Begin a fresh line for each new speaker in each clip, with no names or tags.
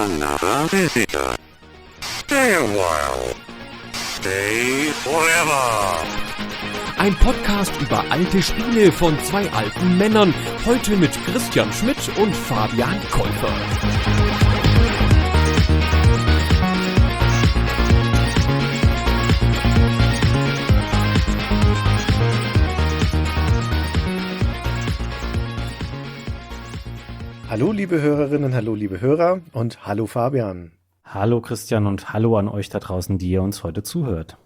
another visitor. Stay a while. Stay forever.
Ein Podcast über alte Spiele von zwei alten Männern. Heute mit Christian Schmidt und Fabian Käufer.
Hallo liebe Hörerinnen, hallo liebe Hörer und hallo Fabian.
Hallo Christian und hallo an euch da draußen, die ihr uns heute zuhört.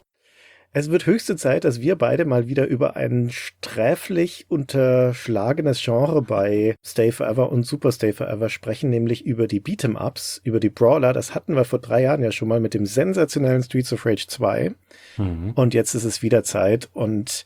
Es wird höchste Zeit, dass wir beide mal wieder über ein sträflich unterschlagenes Genre bei Stay Forever und Super Stay Forever sprechen, nämlich über die Beat'em-Ups, über die Brawler. Das hatten wir vor 3 Jahren ja schon mal mit dem sensationellen Streets of Rage 2. Und jetzt ist es wieder Zeit und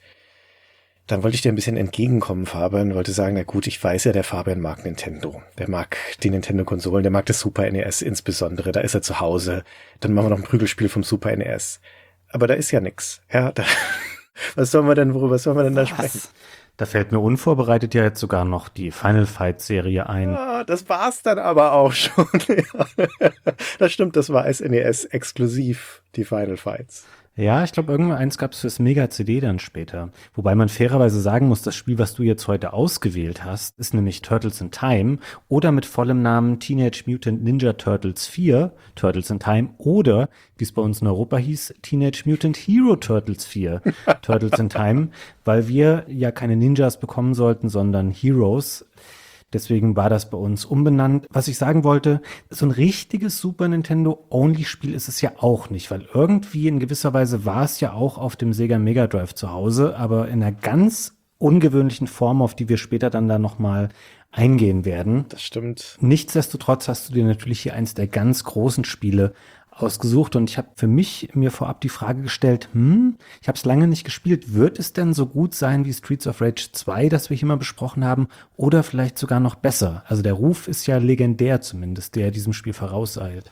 dann wollte ich dir ein bisschen entgegenkommen, Fabian, wollte sagen, na gut, ich weiß ja, der Fabian mag Nintendo. Der mag die Nintendo-Konsolen, der mag das Super NES insbesondere, da ist er zu Hause. Dann machen wir noch ein Prügelspiel vom Super NES. Aber da ist ja nix. Ja, worüber sollen wir denn da sprechen?
Da fällt mir unvorbereitet ja jetzt sogar noch die Final Fight Serie ein.
Ah, das war's dann aber auch schon. Ja. Das stimmt, das war SNES exklusiv, die Final Fights.
Ja, ich glaube, irgendwann eins gab es fürs Mega-CD dann später. Wobei man fairerweise sagen muss, das Spiel, was du jetzt heute ausgewählt hast, ist nämlich Turtles in Time oder mit vollem Namen Teenage Mutant Ninja Turtles 4, Turtles in Time oder, wie es bei uns in Europa hieß, Teenage Mutant Hero Turtles 4, Turtles in Time, weil wir ja keine Ninjas bekommen sollten, sondern Heroes. Deswegen war das bei uns umbenannt. Was ich sagen wollte, so ein richtiges Super Nintendo-Only-Spiel ist es ja auch nicht, weil irgendwie in gewisser Weise war es ja auch auf dem Sega Mega Drive zu Hause, aber in einer ganz ungewöhnlichen Form, auf die wir später dann da nochmal eingehen werden.
Das stimmt.
Nichtsdestotrotz hast du dir natürlich hier eins der ganz großen Spiele ausgesucht und ich habe für mir vorab die Frage gestellt, ich habe es lange nicht gespielt, wird es denn so gut sein wie Streets of Rage 2, das wir hier mal besprochen haben, oder vielleicht sogar noch besser? Also der Ruf ist ja legendär zumindest, der diesem Spiel vorauseilt.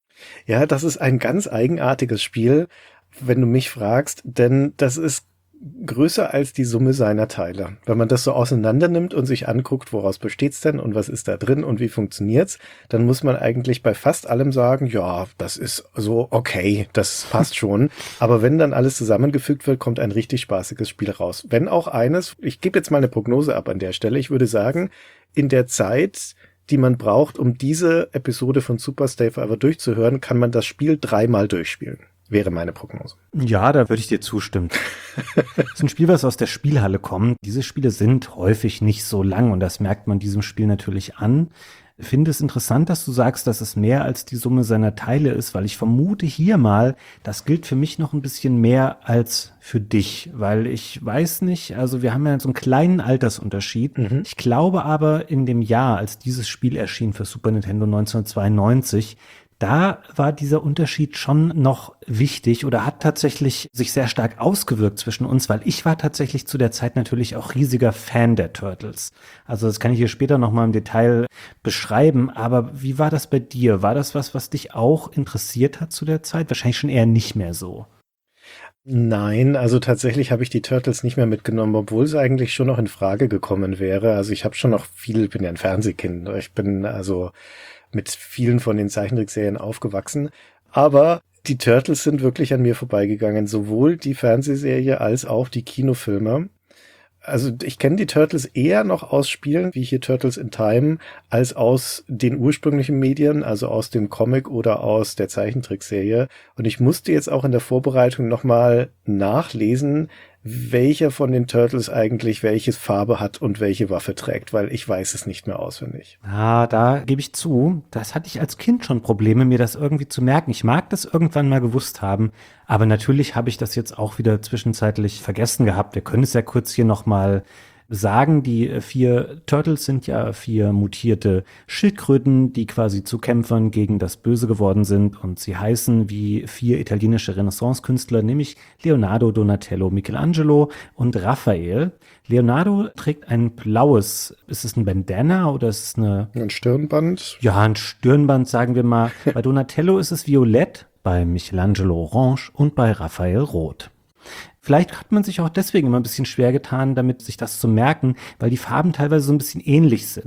Ja, das ist ein ganz eigenartiges Spiel, wenn du mich fragst, denn das ist größer als die Summe seiner Teile. Wenn man das so auseinander nimmt und sich anguckt, woraus besteht's denn und was ist da drin und wie funktioniert's, dann muss man eigentlich bei fast allem sagen, ja, das ist so okay, das passt schon. Aber wenn dann alles zusammengefügt wird, kommt ein richtig spaßiges Spiel raus. Wenn auch eines, ich gebe jetzt mal eine Prognose ab an der Stelle, ich würde sagen, in der Zeit, die man braucht, um diese Episode von Super Stay Forever durchzuhören, kann man das Spiel 3-mal durchspielen. Wäre meine Prognose.
Ja, da würde ich dir zustimmen. Das ist ein Spiel, was aus der Spielhalle kommt. Diese Spiele sind häufig nicht so lang und das merkt man diesem Spiel natürlich an. Ich finde es interessant, dass du sagst, dass es mehr als die Summe seiner Teile ist, weil ich vermute hier mal, das gilt für mich noch ein bisschen mehr als für dich, weil ich weiß nicht, also wir haben ja so einen kleinen Altersunterschied. Ich glaube aber in dem Jahr, als dieses Spiel erschien für Super Nintendo 1992, da war dieser Unterschied schon noch wichtig oder hat tatsächlich sich sehr stark ausgewirkt zwischen uns, weil ich war tatsächlich zu der Zeit natürlich auch riesiger Fan der Turtles. Also das kann ich hier später nochmal im Detail beschreiben, aber wie war das bei dir? War das was dich auch interessiert hat zu der Zeit? Wahrscheinlich schon eher nicht mehr so.
Nein, also tatsächlich habe ich die Turtles nicht mehr mitgenommen, obwohl es eigentlich schon noch in Frage gekommen wäre. Also ich habe schon noch ich bin ja ein Fernsehkind. Ich bin also mit vielen von den Zeichentrickserien aufgewachsen. Aber die Turtles sind wirklich an mir vorbeigegangen. Sowohl die Fernsehserie als auch die Kinofilme. Also ich kenne die Turtles eher noch aus Spielen, wie hier Turtles in Time, als aus den ursprünglichen Medien, also aus dem Comic oder aus der Zeichentrickserie. Und ich musste jetzt auch in der Vorbereitung nochmal nachlesen, welcher von den Turtles eigentlich welche Farbe hat und welche Waffe trägt, weil ich weiß es nicht mehr auswendig.
Ah, da gebe ich zu, das hatte ich als Kind schon Probleme, mir das irgendwie zu merken. Ich mag das irgendwann mal gewusst haben, aber natürlich habe ich das jetzt auch wieder zwischenzeitlich vergessen gehabt. Wir können es ja kurz hier nochmal sagen, die 4 Turtles sind ja 4 mutierte Schildkröten, die quasi zu Kämpfern gegen das Böse geworden sind und sie heißen wie 4 italienische Renaissance-Künstler, nämlich Leonardo, Donatello, Michelangelo und Raphael. Leonardo trägt ein blaues, ist es ein Bandana oder ist es
ein Stirnband?
Ja, ein Stirnband, sagen wir mal. Bei Donatello ist es violett, bei Michelangelo orange und bei Raphael rot. Vielleicht hat man sich auch deswegen immer ein bisschen schwer getan, damit sich das zu merken, weil die Farben teilweise so ein bisschen ähnlich sind.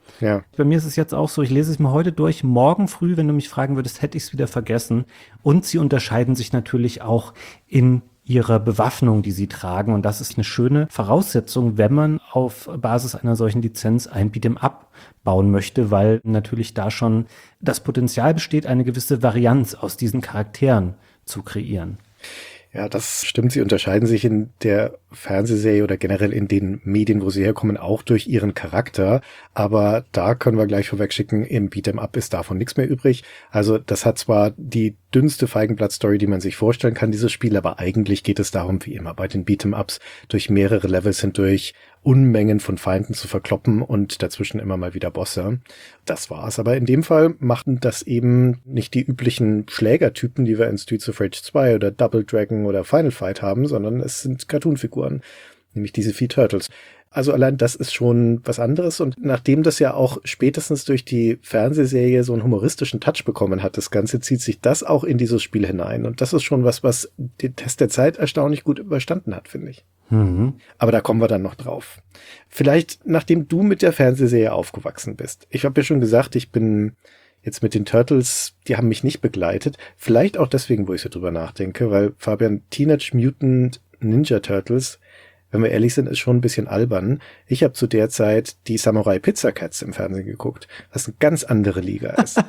Ja.
Bei mir ist es jetzt auch so, ich lese es mir heute durch, morgen früh, wenn du mich fragen würdest, hätte ich es wieder vergessen. Und sie unterscheiden sich natürlich auch in ihrer Bewaffnung, die sie tragen. Und das ist eine schöne Voraussetzung, wenn man auf Basis einer solchen Lizenz ein Beat'em Up bauen möchte, weil natürlich da schon das Potenzial besteht, eine gewisse Varianz aus diesen Charakteren zu kreieren.
Ja, das stimmt. Sie unterscheiden sich in der Fernsehserie oder generell in den Medien, wo sie herkommen, auch durch ihren Charakter. Aber da können wir gleich vorwegschicken, im Beat'em Up ist davon nichts mehr übrig. Also das hat zwar die dünnste Feigenblatt-Story, die man sich vorstellen kann, dieses Spiel, aber eigentlich geht es darum, wie immer bei den Beat'em Ups, durch mehrere Levels hindurch Unmengen von Feinden zu verkloppen und dazwischen immer mal wieder Bosse. Das war's. Aber in dem Fall machten das eben nicht die üblichen Schlägertypen, die wir in Streets of Rage 2 oder Double Dragon oder Final Fight haben, sondern es sind Cartoonfiguren, nämlich diese Vieh Turtles. Also allein das ist schon was anderes und nachdem das ja auch spätestens durch die Fernsehserie so einen humoristischen Touch bekommen hat, das Ganze zieht sich das auch in dieses Spiel hinein und das ist schon was den Test der Zeit erstaunlich gut überstanden hat, finde ich.
Mhm.
Aber da kommen wir dann noch drauf. Vielleicht, nachdem du mit der Fernsehserie aufgewachsen bist. Ich habe ja schon gesagt, ich bin jetzt mit den Turtles, die haben mich nicht begleitet. Vielleicht auch deswegen, wo ich so drüber nachdenke, weil Fabian, Teenage Mutant Ninja Turtles, wenn wir ehrlich sind, ist schon ein bisschen albern. Ich habe zu der Zeit die Samurai Pizza Cats im Fernsehen geguckt, was eine ganz andere Liga ist.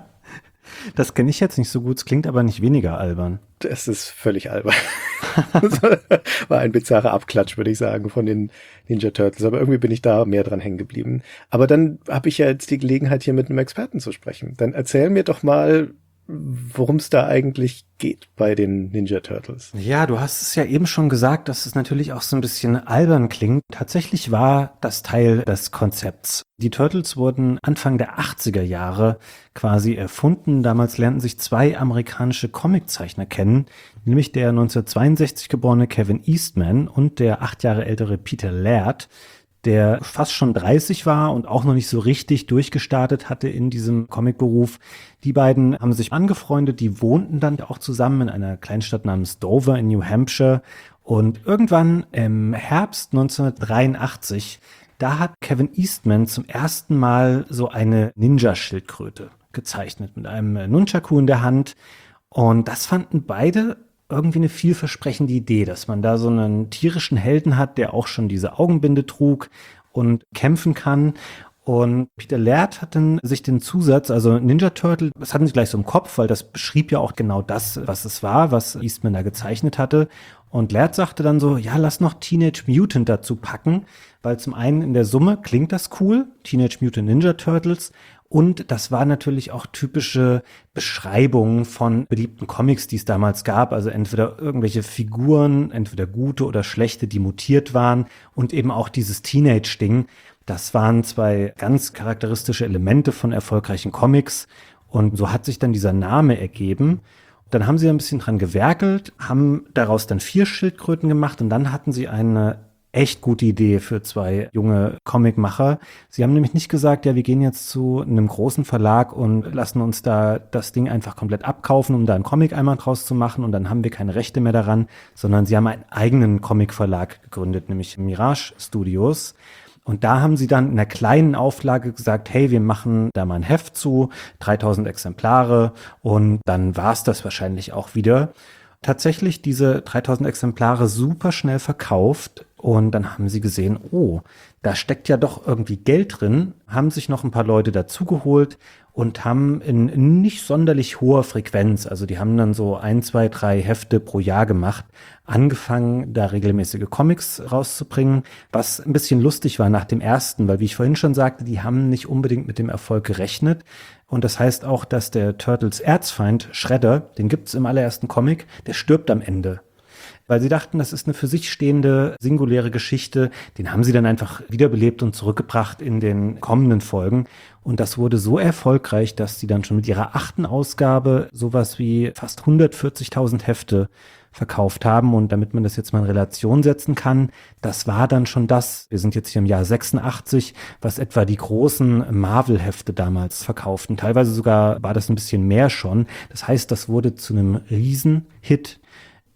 Das kenne ich jetzt nicht so gut, es klingt aber nicht weniger albern.
Das ist völlig albern. Das war ein bizarrer Abklatsch, würde ich sagen, von den Ninja Turtles. Aber irgendwie bin ich da mehr dran hängen geblieben. Aber dann habe ich ja jetzt die Gelegenheit, hier mit einem Experten zu sprechen. Dann erzähl mir doch mal, worum es da eigentlich geht bei den Ninja Turtles.
Ja, du hast es ja eben schon gesagt, dass es natürlich auch so ein bisschen albern klingt. Tatsächlich war das Teil des Konzepts. Die Turtles wurden Anfang der 80er Jahre quasi erfunden. Damals lernten sich zwei amerikanische Comiczeichner kennen, nämlich der 1962 geborene Kevin Eastman und der 8 Jahre ältere Peter Laird, der fast schon 30 war und auch noch nicht so richtig durchgestartet hatte in diesem Comicberuf. Die beiden haben sich angefreundet, die wohnten dann auch zusammen in einer Kleinstadt namens Dover in New Hampshire. Und irgendwann im Herbst 1983, da hat Kevin Eastman zum ersten Mal so eine Ninja-Schildkröte gezeichnet mit einem Nunchaku in der Hand. Und das fanden beide irgendwie eine vielversprechende Idee, dass man da so einen tierischen Helden hat, der auch schon diese Augenbinde trug und kämpfen kann. Und Peter Laird hat dann sich den Zusatz, also Ninja Turtle, das hatten sie gleich so im Kopf, weil das beschrieb ja auch genau das, was es war, was Eastman da gezeichnet hatte. Und Laird sagte dann so, ja, lass noch Teenage Mutant dazu packen, weil zum einen in der Summe klingt das cool, Teenage Mutant Ninja Turtles, und das war natürlich auch typische Beschreibungen von beliebten Comics, die es damals gab. Also entweder irgendwelche Figuren, entweder gute oder schlechte, die mutiert waren. Und eben auch dieses Teenage-Ding. Das waren zwei ganz charakteristische Elemente von erfolgreichen Comics. Und so hat sich dann dieser Name ergeben. Dann haben sie ein bisschen dran gewerkelt, haben daraus dann 4 Schildkröten gemacht. Und dann hatten sie eine echt gute Idee für zwei junge Comicmacher. Sie haben nämlich nicht gesagt, ja, wir gehen jetzt zu einem großen Verlag und lassen uns da das Ding einfach komplett abkaufen, um da einen Comic einmal draus zu machen und dann haben wir keine Rechte mehr daran, sondern sie haben einen eigenen Comicverlag gegründet, nämlich Mirage Studios. Und da haben sie dann in einer kleinen Auflage gesagt, hey, wir machen da mal ein Heft zu, 3000 Exemplare und dann war es das wahrscheinlich auch wieder. Tatsächlich diese 3000 Exemplare super schnell verkauft und dann haben sie gesehen, oh, da steckt ja doch irgendwie Geld drin, haben sich noch ein paar Leute dazugeholt und haben in nicht sonderlich hoher Frequenz, also die haben dann so 1, 2, 3 Hefte pro Jahr gemacht, angefangen, da regelmäßige Comics rauszubringen, was ein bisschen lustig war nach dem ersten, weil wie ich vorhin schon sagte, die haben nicht unbedingt mit dem Erfolg gerechnet. Und das heißt auch, dass der Turtles Erzfeind, Shredder, den gibt's im allerersten Comic, der stirbt am Ende. Weil sie dachten, das ist eine für sich stehende, singuläre Geschichte. Den haben sie dann einfach wiederbelebt und zurückgebracht in den kommenden Folgen. Und das wurde so erfolgreich, dass sie dann schon mit ihrer 8. Ausgabe sowas wie fast 140.000 Hefte verkauft haben. Und damit man das jetzt mal in Relation setzen kann, das war dann schon das, wir sind jetzt hier im Jahr 86, was etwa die großen Marvel-Hefte damals verkauften. Teilweise sogar war das ein bisschen mehr schon. Das heißt, das wurde zu einem Riesenhit. Ich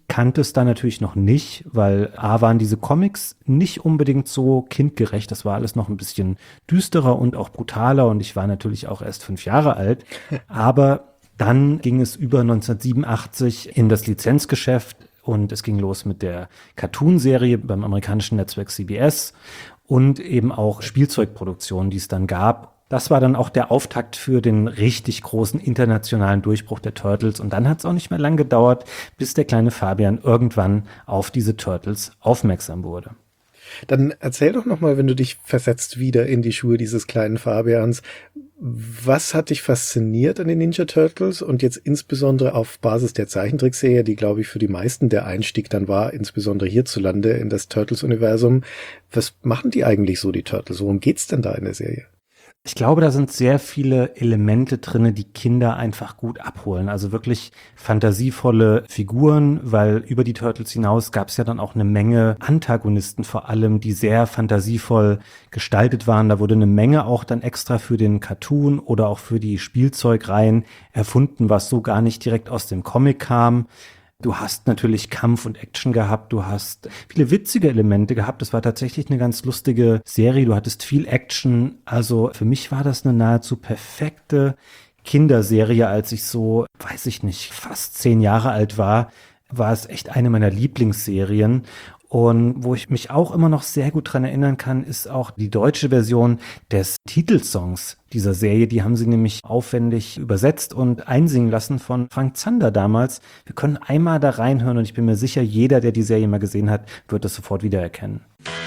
kannte es da natürlich noch nicht, weil A waren diese Comics nicht unbedingt so kindgerecht. Das war alles noch ein bisschen düsterer und auch brutaler und ich war natürlich auch erst 5 Jahre alt. Aber dann ging es über 1987 in das Lizenzgeschäft und es ging los mit der Cartoon-Serie beim amerikanischen Netzwerk CBS und eben auch Spielzeugproduktionen, die es dann gab. Das war dann auch der Auftakt für den richtig großen internationalen Durchbruch der Turtles. Und dann hat es auch nicht mehr lang gedauert, bis der kleine Fabian irgendwann auf diese Turtles aufmerksam wurde.
Dann erzähl doch nochmal, wenn du dich versetzt wieder in die Schuhe dieses kleinen Fabians. Was hat dich fasziniert an den Ninja Turtles und jetzt insbesondere auf Basis der Zeichentrickserie, die, glaube ich, für die meisten der Einstieg dann war, insbesondere hierzulande in das Turtles-Universum. Was machen die eigentlich so, die Turtles? Worum geht's denn da in der Serie?
Ich glaube, da sind sehr viele Elemente drinne, die Kinder einfach gut abholen. Also wirklich fantasievolle Figuren, weil über die Turtles hinaus gab es ja dann auch eine Menge Antagonisten vor allem, die sehr fantasievoll gestaltet waren. Da wurde eine Menge auch dann extra für den Cartoon oder auch für die Spielzeugreihen erfunden, was so gar nicht direkt aus dem Comic kam. Du hast natürlich Kampf und Action gehabt, du hast viele witzige Elemente gehabt. Das war tatsächlich eine ganz lustige Serie. Du hattest viel Action. Also für mich war das eine nahezu perfekte Kinderserie, als ich so, weiß ich nicht, fast 10 Jahre alt war es echt eine meiner Lieblingsserien. Und wo ich mich auch immer noch sehr gut dran erinnern kann, ist auch die deutsche Version des Titelsongs dieser Serie. Die haben sie nämlich aufwendig übersetzt und einsingen lassen von Frank Zander damals. Wir können einmal da reinhören und ich bin mir sicher, jeder, der die Serie mal gesehen hat, wird das sofort wiedererkennen.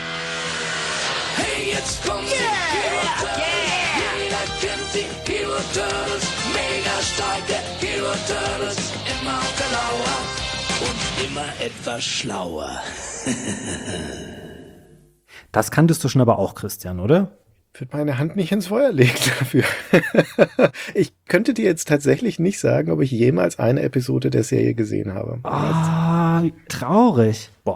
Hey, jetzt kommen sie, Hero Turtles. Jeder kennt sie, Hero Turtles. Mega starke Hero Turtles. Immer genauer und immer etwas schlauer.
Das kanntest du schon aber auch, Christian, oder?
Ich würde meine Hand nicht ins Feuer legen dafür. Ich könnte dir jetzt tatsächlich nicht sagen, ob ich jemals eine Episode der Serie gesehen habe.
Traurig. Boah.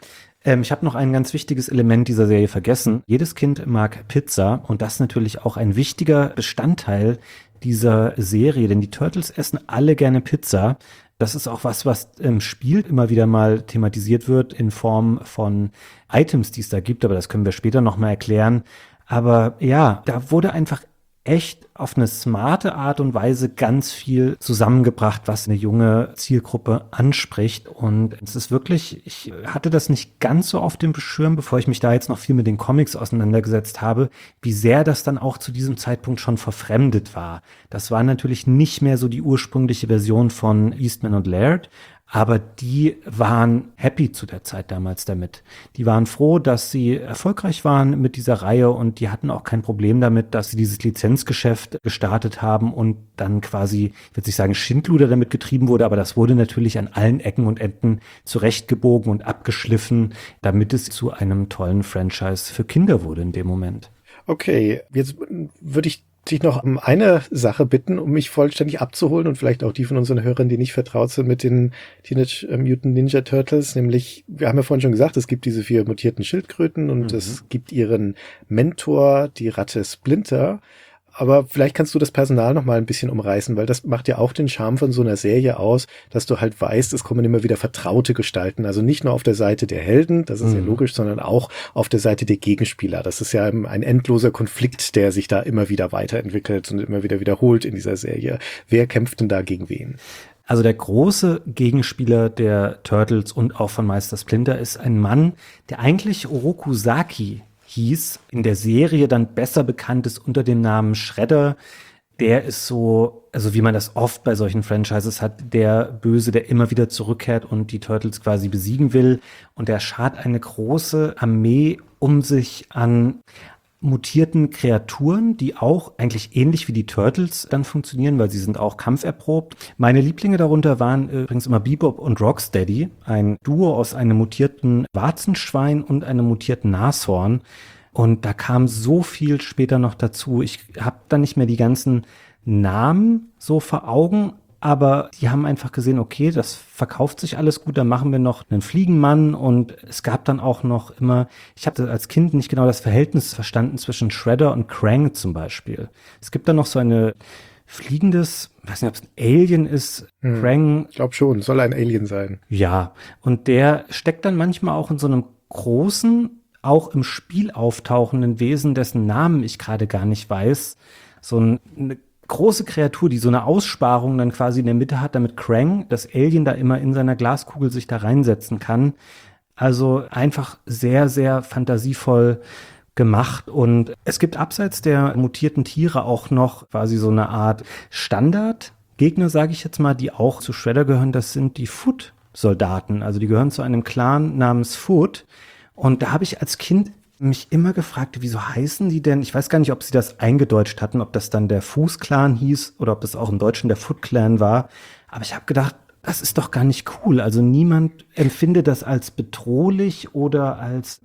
Ich habe noch ein ganz wichtiges Element dieser Serie vergessen. Jedes Kind mag Pizza und das ist natürlich auch ein wichtiger Bestandteil dieser Serie, denn die Turtles essen alle gerne Pizza. Das ist auch was im Spiel immer wieder mal thematisiert wird in Form von Items, die es da gibt, aber das können wir später noch mal erklären. Aber ja, da wurde einfach echt auf eine smarte Art und Weise ganz viel zusammengebracht, was eine junge Zielgruppe anspricht. Und es ist wirklich, ich hatte das nicht ganz so auf dem Schirm, bevor ich mich da jetzt noch viel mit den Comics auseinandergesetzt habe, wie sehr das dann auch zu diesem Zeitpunkt schon verfremdet war. Das war natürlich nicht mehr so die ursprüngliche Version von Eastman und Laird, aber die waren happy zu der Zeit damals damit. Die waren froh, dass sie erfolgreich waren mit dieser Reihe und die hatten auch kein Problem damit, dass sie dieses Lizenzgeschäft gestartet haben und dann quasi, ich würde nicht sagen Schindluder damit getrieben wurde, aber das wurde natürlich an allen Ecken und Enden zurechtgebogen und abgeschliffen, damit es zu einem tollen Franchise für Kinder wurde in dem Moment.
Okay, jetzt würde ich dich noch um eine Sache bitten, um mich vollständig abzuholen und vielleicht auch die von unseren Hörern, die nicht vertraut sind mit den Teenage Mutant Ninja Turtles, nämlich, wir haben ja vorhin schon gesagt, es gibt diese 4 mutierten Schildkröten und es gibt ihren Mentor, die Ratte Splinter. Aber vielleicht kannst du das Personal noch mal ein bisschen umreißen, weil das macht ja auch den Charme von so einer Serie aus, dass du halt weißt, es kommen immer wieder vertraute Gestalten. Also nicht nur auf der Seite der Helden, das ist ja logisch, sondern auch auf der Seite der Gegenspieler. Das ist ja ein endloser Konflikt, der sich da immer wieder weiterentwickelt und immer wieder wiederholt in dieser Serie. Wer kämpft denn da gegen wen?
Also der große Gegenspieler der Turtles und auch von Meister Splinter ist ein Mann, der eigentlich Oroku Saki hieß, in der Serie dann besser bekannt ist unter dem Namen Shredder. Der ist so, also wie man das oft bei solchen Franchises hat, der Böse, der immer wieder zurückkehrt und die Turtles quasi besiegen will. Und der schart eine große Armee um sich an mutierten Kreaturen, die auch eigentlich ähnlich wie die Turtles dann funktionieren, weil sie sind auch kampferprobt. Meine Lieblinge darunter waren übrigens immer Bebop und Rocksteady, ein Duo aus einem mutierten Warzenschwein und einem mutierten Nashorn. Und da kam so viel später noch dazu. Ich habe dann nicht mehr die ganzen Namen so vor Augen, aber die haben einfach gesehen, okay, das verkauft sich alles gut, dann machen wir noch einen Fliegenmann und es gab dann auch noch immer, ich habe als Kind nicht genau das Verhältnis verstanden zwischen Shredder und Krang zum Beispiel. Es gibt dann noch so eine fliegendes, weiß nicht, ob es ein Alien ist, Krang.
Ich glaube schon, soll ein Alien sein.
Ja, und der steckt dann manchmal auch in so einem großen, auch im Spiel auftauchenden Wesen, dessen Namen ich gerade gar nicht weiß. Eine große Kreatur, die so eine Aussparung dann quasi in der Mitte hat, damit Krang, das Alien, da immer in seiner Glaskugel sich da reinsetzen kann. Also einfach sehr, sehr fantasievoll gemacht. Und es gibt abseits der mutierten Tiere auch noch quasi so eine Art Standardgegner, sage ich jetzt mal, die auch zu Shredder gehören. Das sind die Foot-Soldaten. Also die gehören zu einem Clan namens Foot. Und da habe ich als Kind mich immer gefragt, wieso heißen die denn? Ich weiß gar nicht, ob sie das eingedeutscht hatten, ob das dann der Fuß-Clan hieß oder ob das auch im Deutschen der Foot-Clan war. Aber ich habe gedacht, das ist doch gar nicht cool. Also niemand empfindet das als bedrohlich oder als,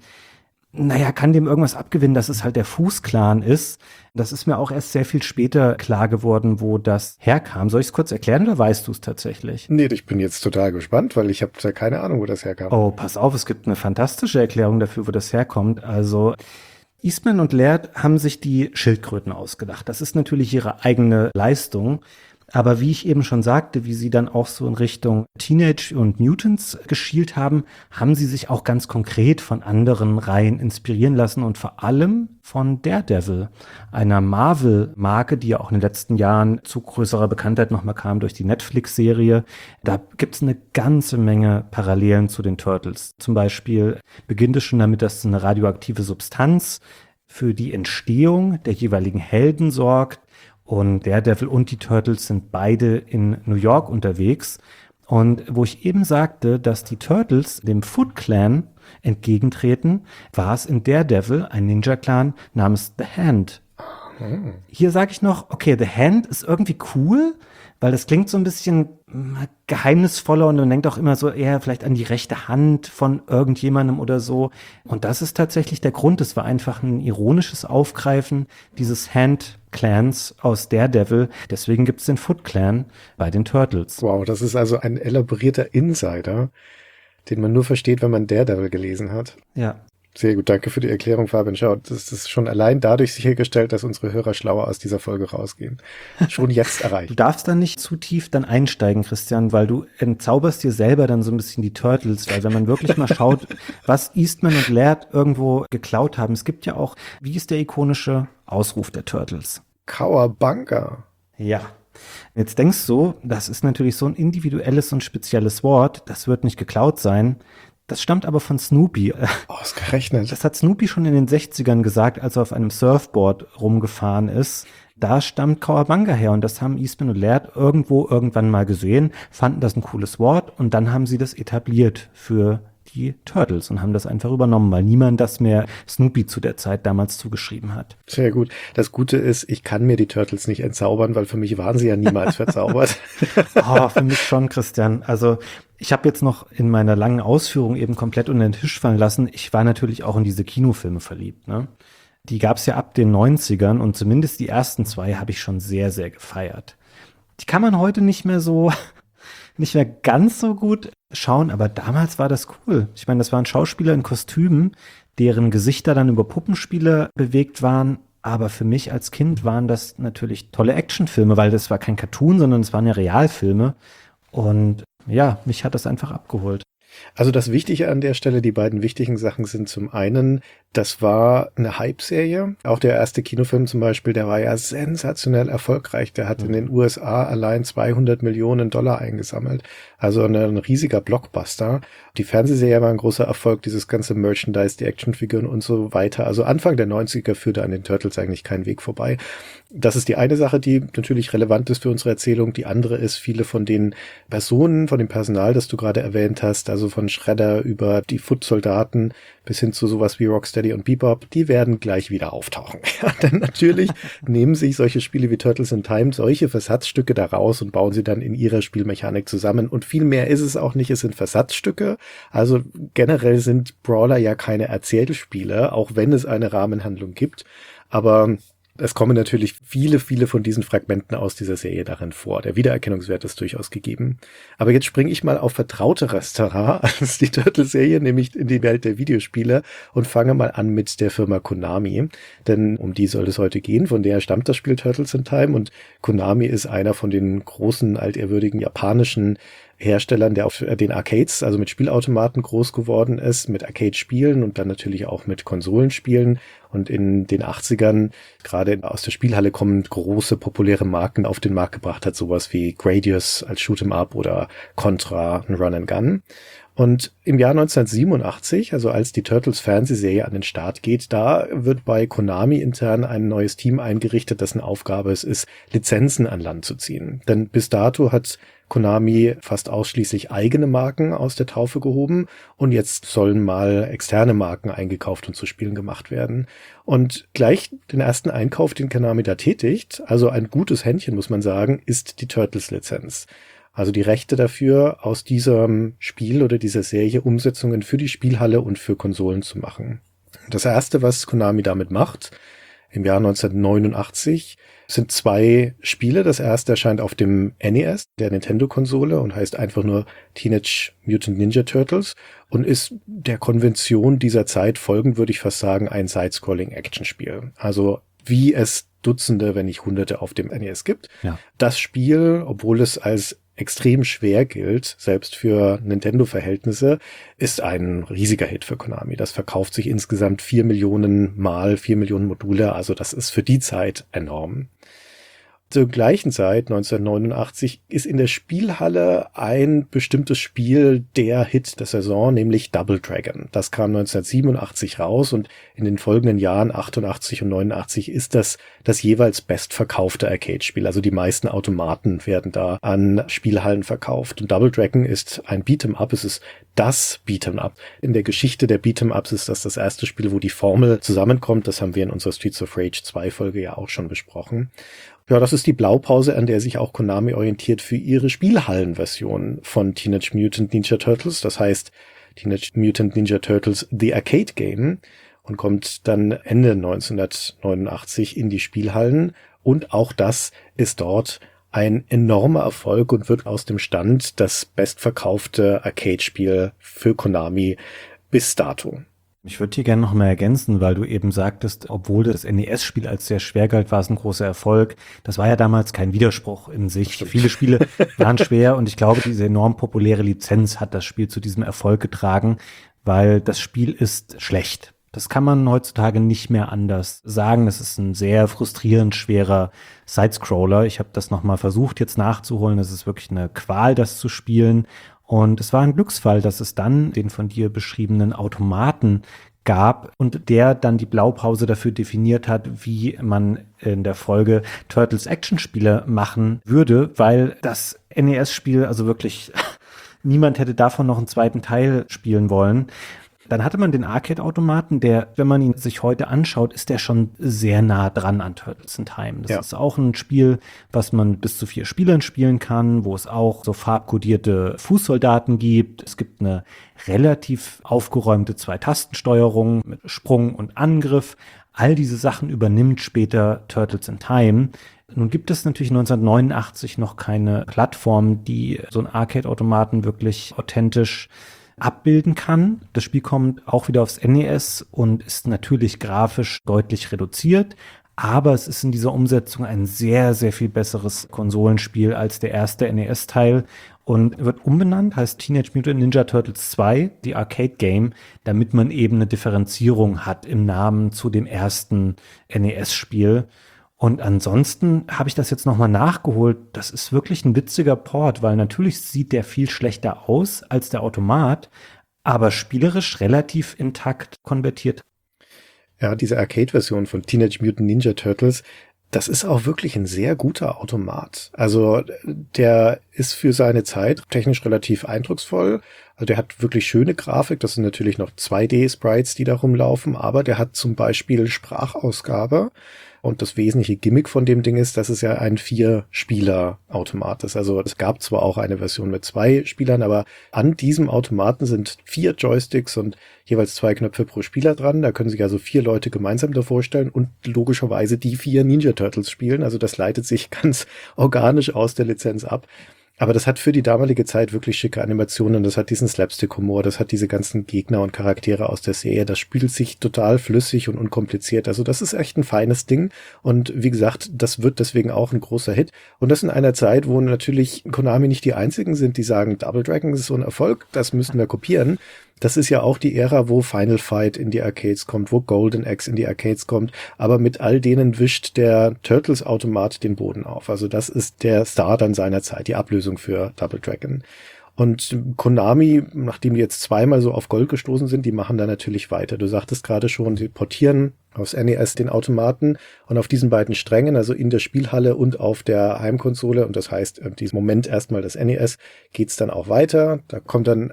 kann dem irgendwas abgewinnen, dass es halt der Fuß-Clan ist. Das ist mir auch erst sehr viel später klar geworden, wo das herkam. Soll ich es kurz erklären oder weißt du es tatsächlich?
Nee, ich bin jetzt total gespannt, weil ich habe ja keine Ahnung, wo das herkam.
Oh, pass auf, es gibt eine fantastische Erklärung dafür, wo das herkommt. Also Eastman und Laird haben sich die Schildkröten ausgedacht. Das ist natürlich ihre eigene Leistung. Aber wie ich eben schon sagte, wie sie dann auch so in Richtung Teenage und Mutants geschielt haben, haben sie sich auch ganz konkret von anderen Reihen inspirieren lassen und vor allem von Daredevil, einer Marvel-Marke, die ja auch in den letzten Jahren zu größerer Bekanntheit nochmal kam durch die Netflix-Serie. Da gibt's eine ganze Menge Parallelen zu den Turtles. Zum Beispiel beginnt es schon damit, dass eine radioaktive Substanz für die Entstehung der jeweiligen Helden sorgt. Und Daredevil und die Turtles sind beide in New York unterwegs. Und wo ich eben sagte, dass die Turtles dem Foot Clan entgegentreten, war es in Daredevil ein Ninja-Clan namens The Hand. Hier sage ich noch, okay, The Hand ist irgendwie cool, weil das klingt so ein bisschen geheimnisvoller und man denkt auch immer so eher vielleicht an die rechte Hand von irgendjemandem oder so. Und das ist tatsächlich der Grund. Es war einfach ein ironisches Aufgreifen dieses Hand-Clans aus Daredevil. Deswegen gibt's den Foot Clan bei den Turtles.
Wow, das ist also ein elaborierter Insider, den man nur versteht, wenn man Daredevil gelesen hat.
Ja.
Sehr gut, danke für die Erklärung, Fabian. Schau, das ist schon allein dadurch sichergestellt, dass unsere Hörer schlauer aus dieser Folge rausgehen. Schon jetzt erreicht.
Du darfst dann nicht zu tief dann einsteigen, Christian, weil du entzauberst dir selber dann so ein bisschen die Turtles, weil wenn man wirklich mal schaut, was Eastman und Laird irgendwo geklaut haben, es gibt ja auch, wie ist der ikonische Ausruf der Turtles?
Cowabunga.
Ja. Jetzt denkst du, das ist natürlich so ein individuelles und spezielles Wort, das wird nicht geklaut sein. Das stammt aber von Snoopy.
Ausgerechnet.
Das hat Snoopy schon in den 60ern gesagt, als er auf einem Surfboard rumgefahren ist. Da stammt Cowabunga her und das haben Eastman und Laird irgendwann mal gesehen, fanden das ein cooles Wort und dann haben sie das etabliert für die Turtles und haben das einfach übernommen, weil niemand das mehr Snoopy zu der Zeit damals zugeschrieben hat.
Sehr gut. Das Gute ist, ich kann mir die Turtles nicht entzaubern, weil für mich waren sie ja niemals verzaubert.
Oh, für mich schon, Christian. Also ich habe jetzt noch in meiner langen Ausführung eben komplett unter den Tisch fallen lassen. Ich war natürlich auch in diese Kinofilme verliebt, ne? Die gab's ja ab den 90ern und zumindest die ersten 2 habe ich schon sehr, sehr gefeiert. Die kann man heute nicht mehr ganz so gut schauen, aber damals war das cool. Ich meine, das waren Schauspieler in Kostümen, deren Gesichter dann über Puppenspiele bewegt waren. Aber für mich als Kind waren das natürlich tolle Actionfilme, weil das war kein Cartoon, sondern es waren ja Realfilme. Und ja, mich hat das einfach abgeholt.
Also das Wichtige an der Stelle, die beiden wichtigen Sachen sind zum einen, das war eine Hype-Serie. Auch der erste Kinofilm zum Beispiel, der war ja sensationell erfolgreich. Der hat in den USA allein $200 Millionen eingesammelt. Also ein riesiger Blockbuster. Die Fernsehserie war ein großer Erfolg, dieses ganze Merchandise, die Actionfiguren und so weiter. Also Anfang der 90er führte an den Turtles eigentlich kein Weg vorbei. Das ist die eine Sache, die natürlich relevant ist für unsere Erzählung. Die andere ist, viele von den Personen, von dem Personal, das du gerade erwähnt hast, also von Shredder über die Foot-Soldaten bis hin zu sowas wie Rocksteady und Bebop, die werden gleich wieder auftauchen. Ja, denn natürlich nehmen sich solche Spiele wie Turtles in Time solche Versatzstücke da raus und bauen sie dann in ihrer Spielmechanik zusammen. Und viel mehr ist es auch nicht, es sind Versatzstücke. Also generell sind Brawler ja keine Erzählspiele, auch wenn es eine Rahmenhandlung gibt. Aber Es kommen natürlich viele, viele von diesen Fragmenten aus dieser Serie darin vor. Der Wiedererkennungswert ist durchaus gegeben. Aber jetzt springe ich mal auf vertrauteres Terrain als die Turtles-Serie, nämlich in die Welt der Videospiele und fange mal an mit der Firma Konami. Denn um die soll es heute gehen, von der stammt das Spiel Turtles in Time und Konami ist einer von den großen, altehrwürdigen japanischen Herstellern, der auf den Arcades, also mit Spielautomaten groß geworden ist, mit Arcade-Spielen und dann natürlich auch mit Konsolenspielen. Und in den 80ern, gerade aus der Spielhalle kommend, große, populäre Marken auf den Markt gebracht hat, sowas wie Gradius als Shoot'em Up oder Contra, ein Run and Gun. Und im Jahr 1987, also als die Turtles-Fernsehserie an den Start geht, da wird bei Konami intern ein neues Team eingerichtet, dessen Aufgabe es ist, Lizenzen an Land zu ziehen. Denn bis dato hat Konami fast ausschließlich eigene Marken aus der Taufe gehoben und jetzt sollen mal externe Marken eingekauft und zu Spielen gemacht werden. Und gleich den ersten Einkauf, den Konami da tätigt, also ein gutes Händchen, muss man sagen, ist die Turtles-Lizenz. Also die Rechte dafür, aus diesem Spiel oder dieser Serie Umsetzungen für die Spielhalle und für Konsolen zu machen. Das erste, was Konami damit macht, im Jahr 1989, sind 2 Spiele. Das erste erscheint auf dem NES, der Nintendo-Konsole, und heißt einfach nur Teenage Mutant Ninja Turtles und ist der Konvention dieser Zeit folgend, würde ich fast sagen, ein Side-Scrolling-Action-Spiel. Also wie es Dutzende, wenn nicht Hunderte auf dem NES gibt.
Ja.
Das Spiel, obwohl es als extrem schwer gilt, selbst für Nintendo-Verhältnisse, ist ein riesiger Hit für Konami. Das verkauft sich insgesamt 4 Millionen Mal, 4 Millionen Module, also das ist für die Zeit enorm. Zur gleichen Zeit, 1989, ist in der Spielhalle ein bestimmtes Spiel der Hit der Saison, nämlich Double Dragon. Das kam 1987 raus und in den folgenden Jahren, 88 und 89, ist das jeweils bestverkaufte Arcade-Spiel. Also die meisten Automaten werden da an Spielhallen verkauft. Und Double Dragon ist ein Beat'em-up, es ist das Beat'em-up. In der Geschichte der Beat'em-ups ist das erste Spiel, wo die Formel zusammenkommt. Das haben wir in unserer Streets of Rage 2 Folge ja auch schon besprochen. Ja, das ist die Blaupause, an der sich auch Konami orientiert für ihre Spielhallenversion von Teenage Mutant Ninja Turtles. Das heißt Teenage Mutant Ninja Turtles The Arcade Game und kommt dann Ende 1989 in die Spielhallen. Und auch das ist dort ein enormer Erfolg und wird aus dem Stand das bestverkaufte Arcade-Spiel für Konami bis dato.
Ich würde hier gerne noch mal ergänzen, weil du eben sagtest, obwohl das NES-Spiel als sehr schwer galt, war es ein großer Erfolg. Das war ja damals kein Widerspruch in sich.
Stimmt.
Viele Spiele waren schwer und ich glaube, diese enorm populäre Lizenz hat das Spiel zu diesem Erfolg getragen, weil das Spiel ist schlecht. Das kann man heutzutage nicht mehr anders sagen. Das ist ein sehr frustrierend schwerer Sidescroller. Ich habe das noch mal versucht jetzt nachzuholen. Das ist wirklich eine Qual, das zu spielen. Und es war ein Glücksfall, dass es dann den von dir beschriebenen Automaten gab und der dann die Blaupause dafür definiert hat, wie man in der Folge Turtles Action-Spiele machen würde, weil das NES-Spiel, also wirklich niemand hätte davon noch einen zweiten Teil spielen wollen. Dann hatte man den Arcade-Automaten, der, wenn man ihn sich heute anschaut, ist der schon sehr nah dran an Turtles in Time. Das ist auch ein Spiel, was man bis zu 4 Spielern spielen kann, wo es auch so farbkodierte Fußsoldaten gibt. Es gibt eine relativ aufgeräumte 2-Tastensteuerung mit Sprung und Angriff. All diese Sachen übernimmt später Turtles in Time. Nun gibt es natürlich 1989 noch keine Plattform, die so einen Arcade-Automaten wirklich authentisch abbilden kann. Das Spiel kommt auch wieder aufs NES und ist natürlich grafisch deutlich reduziert, aber es ist in dieser Umsetzung ein sehr, sehr viel besseres Konsolenspiel als der erste NES-Teil und wird umbenannt, heißt Teenage Mutant Ninja Turtles 2, die Arcade Game, damit man eben eine Differenzierung hat im Namen zu dem ersten NES-Spiel. Und ansonsten habe ich das jetzt nochmal nachgeholt. Das ist wirklich ein witziger Port, weil natürlich sieht der viel schlechter aus als der Automat, aber spielerisch relativ intakt konvertiert.
Ja, diese Arcade-Version von Teenage Mutant Ninja Turtles, das ist auch wirklich ein sehr guter Automat. Also der ist für seine Zeit technisch relativ eindrucksvoll. Also der hat wirklich schöne Grafik. Das sind natürlich noch 2D-Sprites, die da rumlaufen, aber der hat zum Beispiel Sprachausgabe. Und das wesentliche Gimmick von dem Ding ist, dass es ja ein 4-Spieler-Automat ist. Also es gab zwar auch eine Version mit 2 Spielern, aber an diesem Automaten sind 4 Joysticks und jeweils 2 Knöpfe pro Spieler dran. Da können sich also 4 Leute gemeinsam davor stellen und logischerweise die 4 Ninja Turtles spielen. Also das leitet sich ganz organisch aus der Lizenz ab. Aber das hat für die damalige Zeit wirklich schicke Animationen, das hat diesen Slapstick-Humor, das hat diese ganzen Gegner und Charaktere aus der Serie, das spielt sich total flüssig und unkompliziert. Also das ist echt ein feines Ding und wie gesagt, das wird deswegen auch ein großer Hit. Und das in einer Zeit, wo natürlich Konami nicht die einzigen sind, die sagen, Double Dragon ist so ein Erfolg, das müssen wir kopieren. Das ist ja auch die Ära, wo Final Fight in die Arcades kommt, wo Golden Axe in die Arcades kommt, aber mit all denen wischt der Turtles-Automat den Boden auf. Also das ist der Star dann seiner Zeit, die Ablösung für Double Dragon. Und Konami, nachdem die jetzt zweimal so auf Gold gestoßen sind, die machen da natürlich weiter. Du sagtest gerade schon, sie portieren aufs NES den Automaten und auf diesen beiden Strängen, also in der Spielhalle und auf der Heimkonsole, und das heißt, in diesem Moment erstmal das NES, geht's dann auch weiter. Da kommt dann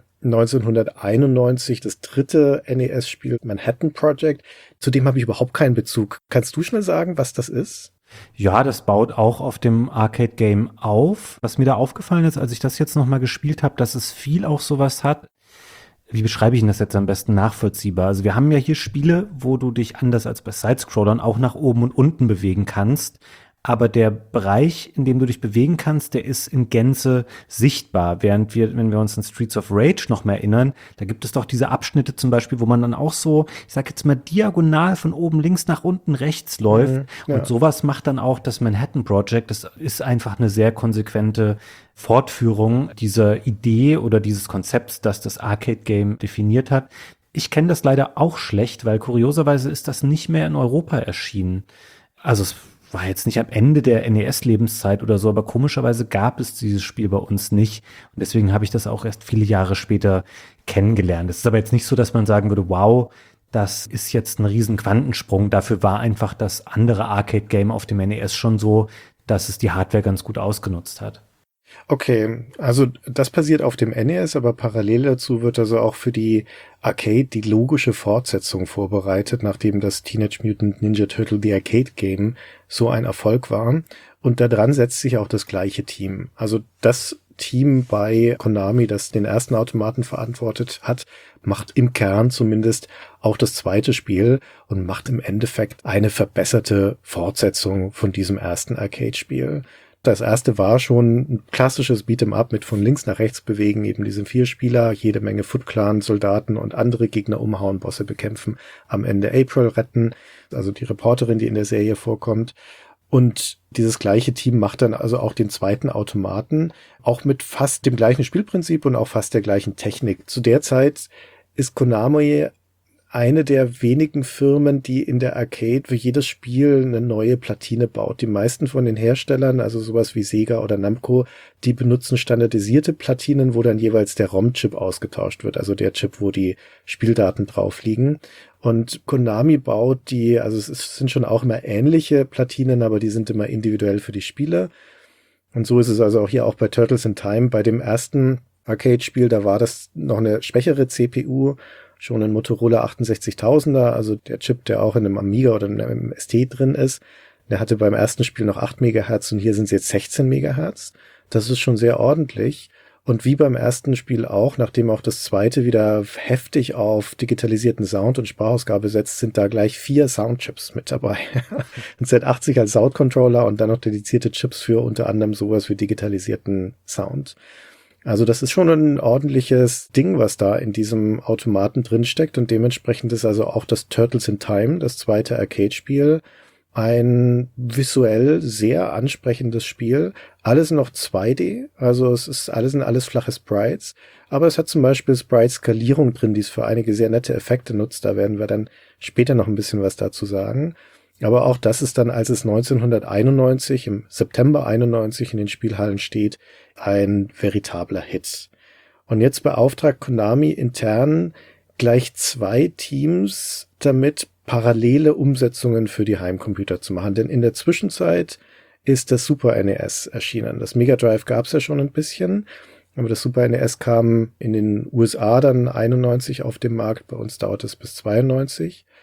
1991 das dritte NES-Spiel Manhattan Project. Zu dem habe ich überhaupt keinen Bezug. Kannst du schnell sagen, was das ist?
Ja, das baut auch auf dem Arcade-Game auf. Was mir da aufgefallen ist, als ich das jetzt nochmal gespielt habe, dass es viel auch sowas hat. Wie beschreibe ich denn das jetzt am besten nachvollziehbar? Also wir haben ja hier Spiele, wo du dich anders als bei Sidescrollern auch nach oben und unten bewegen kannst. Aber der Bereich, in dem du dich bewegen kannst, der ist in Gänze sichtbar. Während wenn wir uns an Streets of Rage noch mehr erinnern, da gibt es doch diese Abschnitte zum Beispiel, wo man dann auch so, ich sag jetzt mal, diagonal von oben links nach unten rechts läuft.
Ja.
Und sowas macht dann auch das Manhattan Project. Das ist einfach eine sehr konsequente Fortführung dieser Idee oder dieses Konzepts, das das Arcade-Game definiert hat. Ich kenne das leider auch schlecht, weil kurioserweise ist das nicht mehr in Europa erschienen. Also es war jetzt nicht am Ende der NES-Lebenszeit oder so, aber komischerweise gab es dieses Spiel bei uns nicht. Und deswegen habe ich das auch erst viele Jahre später kennengelernt. Es ist aber jetzt nicht so, dass man sagen würde, wow, das ist jetzt ein riesen Quantensprung. Dafür war einfach das andere Arcade-Game auf dem NES schon so, dass es die Hardware ganz gut ausgenutzt hat.
Okay, also das passiert auf dem NES, aber parallel dazu wird also auch für die Arcade die logische Fortsetzung vorbereitet, nachdem das Teenage Mutant Ninja Turtle The Arcade Game so ein Erfolg war. Und daran setzt sich auch das gleiche Team. Also das Team bei Konami, das den ersten Automaten verantwortet hat, macht im Kern zumindest auch das zweite Spiel und macht im Endeffekt eine verbesserte Fortsetzung von diesem ersten Arcade-Spiel. Das erste war schon ein klassisches Beat'em-up mit von links nach rechts bewegen, eben diese 4 Spieler, jede Menge Foot Clan Soldaten und andere Gegner umhauen, Bosse bekämpfen, am Ende April retten, also die Reporterin, die in der Serie vorkommt. Und dieses gleiche Team macht dann also auch den zweiten Automaten, auch mit fast dem gleichen Spielprinzip und auch fast der gleichen Technik. Zu der Zeit ist Konami eine der wenigen Firmen, die in der Arcade für jedes Spiel eine neue Platine baut. Die meisten von den Herstellern, also sowas wie Sega oder Namco, die benutzen standardisierte Platinen, wo dann jeweils der ROM-Chip ausgetauscht wird, also der Chip, wo die Spieldaten drauf liegen. Und Konami baut die, also es sind schon auch immer ähnliche Platinen, aber die sind immer individuell für die Spiele. Und so ist es also auch hier auch bei Turtles in Time. Bei dem ersten Arcade-Spiel, da war das noch eine schwächere CPU, schon ein Motorola 68000er, also der Chip, der auch in einem Amiga oder in einem ST drin ist. Der hatte beim ersten Spiel noch 8 Megahertz und hier sind es jetzt 16 Megahertz. Das ist schon sehr ordentlich. Und wie beim ersten Spiel auch, nachdem auch das zweite wieder heftig auf digitalisierten Sound und Sprachausgabe setzt, sind da gleich 4 Soundchips mit dabei. Ein Z80 als Soundcontroller und dann noch dedizierte Chips für unter anderem sowas wie digitalisierten Sound. Also das ist schon ein ordentliches Ding, was da in diesem Automaten drin steckt und dementsprechend ist also auch das Turtles in Time, das zweite Arcade-Spiel, ein visuell sehr ansprechendes Spiel. Alles noch 2D, also es ist alles flache Sprites, aber es hat zum Beispiel Sprite-Skalierung drin, die es für einige sehr nette Effekte nutzt. Da werden wir dann später noch ein bisschen was dazu sagen. Aber auch das ist dann, als es 1991, im September 91 in den Spielhallen steht, ein veritabler Hit. Und jetzt beauftragt Konami intern gleich 2 Teams damit, parallele Umsetzungen für die Heimcomputer zu machen. Denn in der Zwischenzeit ist das Super NES erschienen. Das Mega Drive gab es ja schon ein bisschen, aber das Super NES kam in den USA dann 91 auf den Markt. Bei uns dauert es bis 92.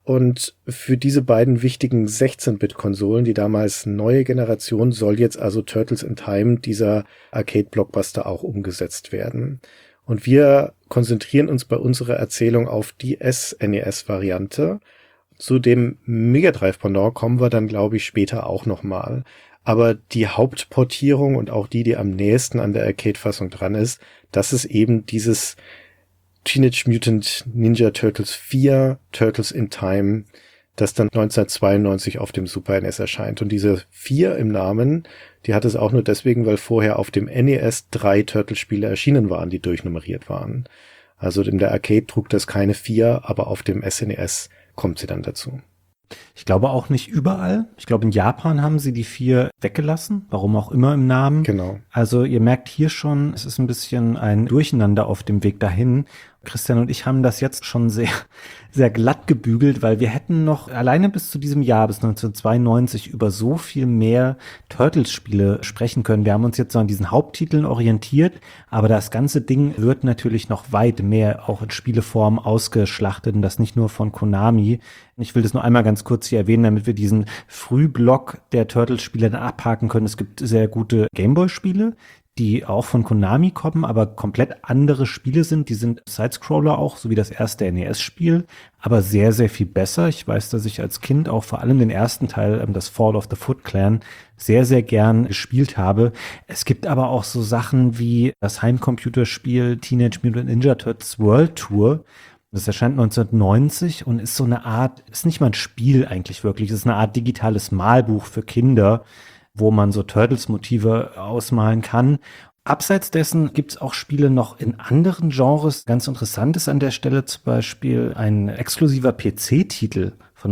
Und für diese beiden wichtigen 16-Bit-Konsolen, die damals neue Generation, soll jetzt also Turtles in Time, dieser Arcade-Blockbuster, auch umgesetzt werden. Und wir konzentrieren uns bei unserer Erzählung auf die SNES-Variante. Zu dem Mega Drive-Pendant kommen wir dann, glaube ich, später auch nochmal. Aber die Hauptportierung und auch die am nächsten an der Arcade-Fassung dran ist, das ist eben dieses Teenage Mutant Ninja Turtles 4, Turtles in Time, das dann 1992 auf dem Super NES erscheint. Und diese 4 im Namen, die hat es auch nur deswegen, weil vorher auf dem NES 3 Turtles-Spiele erschienen waren, die durchnummeriert waren. Also in der Arcade trug das keine 4, aber auf dem SNES kommt sie dann dazu.
Ich glaube auch nicht überall. Ich glaube, in Japan haben sie die 4 weggelassen, warum auch immer im Namen.
Genau.
Also ihr merkt hier schon, es ist ein bisschen ein Durcheinander auf dem Weg dahin. Christian und ich haben das jetzt schon sehr, sehr glatt gebügelt, weil wir hätten noch alleine bis zu diesem Jahr, bis 1992, über so viel mehr Turtles-Spiele sprechen können. Wir haben uns jetzt so an diesen Haupttiteln orientiert, aber das ganze Ding wird natürlich noch weit mehr auch in Spieleform ausgeschlachtet und das nicht nur von Konami. Ich will das nur einmal ganz kurz hier erwähnen, damit wir diesen Frühblock der Turtles-Spiele dann abhaken können. Es gibt sehr gute Gameboy-Spiele, die auch von Konami kommen, aber komplett andere Spiele sind. Die sind Sidescroller auch, so wie das erste NES-Spiel, aber sehr, sehr viel besser. Ich weiß, dass ich als Kind auch vor allem den ersten Teil, das Fall of the Foot Clan, sehr, sehr gern gespielt habe. Es gibt aber auch so Sachen wie das Heimcomputerspiel Teenage Mutant Ninja Turtles World Tour. Das erscheint 1990 und ist so eine Art, ist nicht mal ein Spiel eigentlich wirklich, es ist eine Art digitales Malbuch für Kinder, wo man so Turtles-Motive ausmalen kann. Abseits dessen gibt's auch Spiele noch in anderen Genres. Ganz interessant ist an der Stelle zum Beispiel ein exklusiver PC-Titel von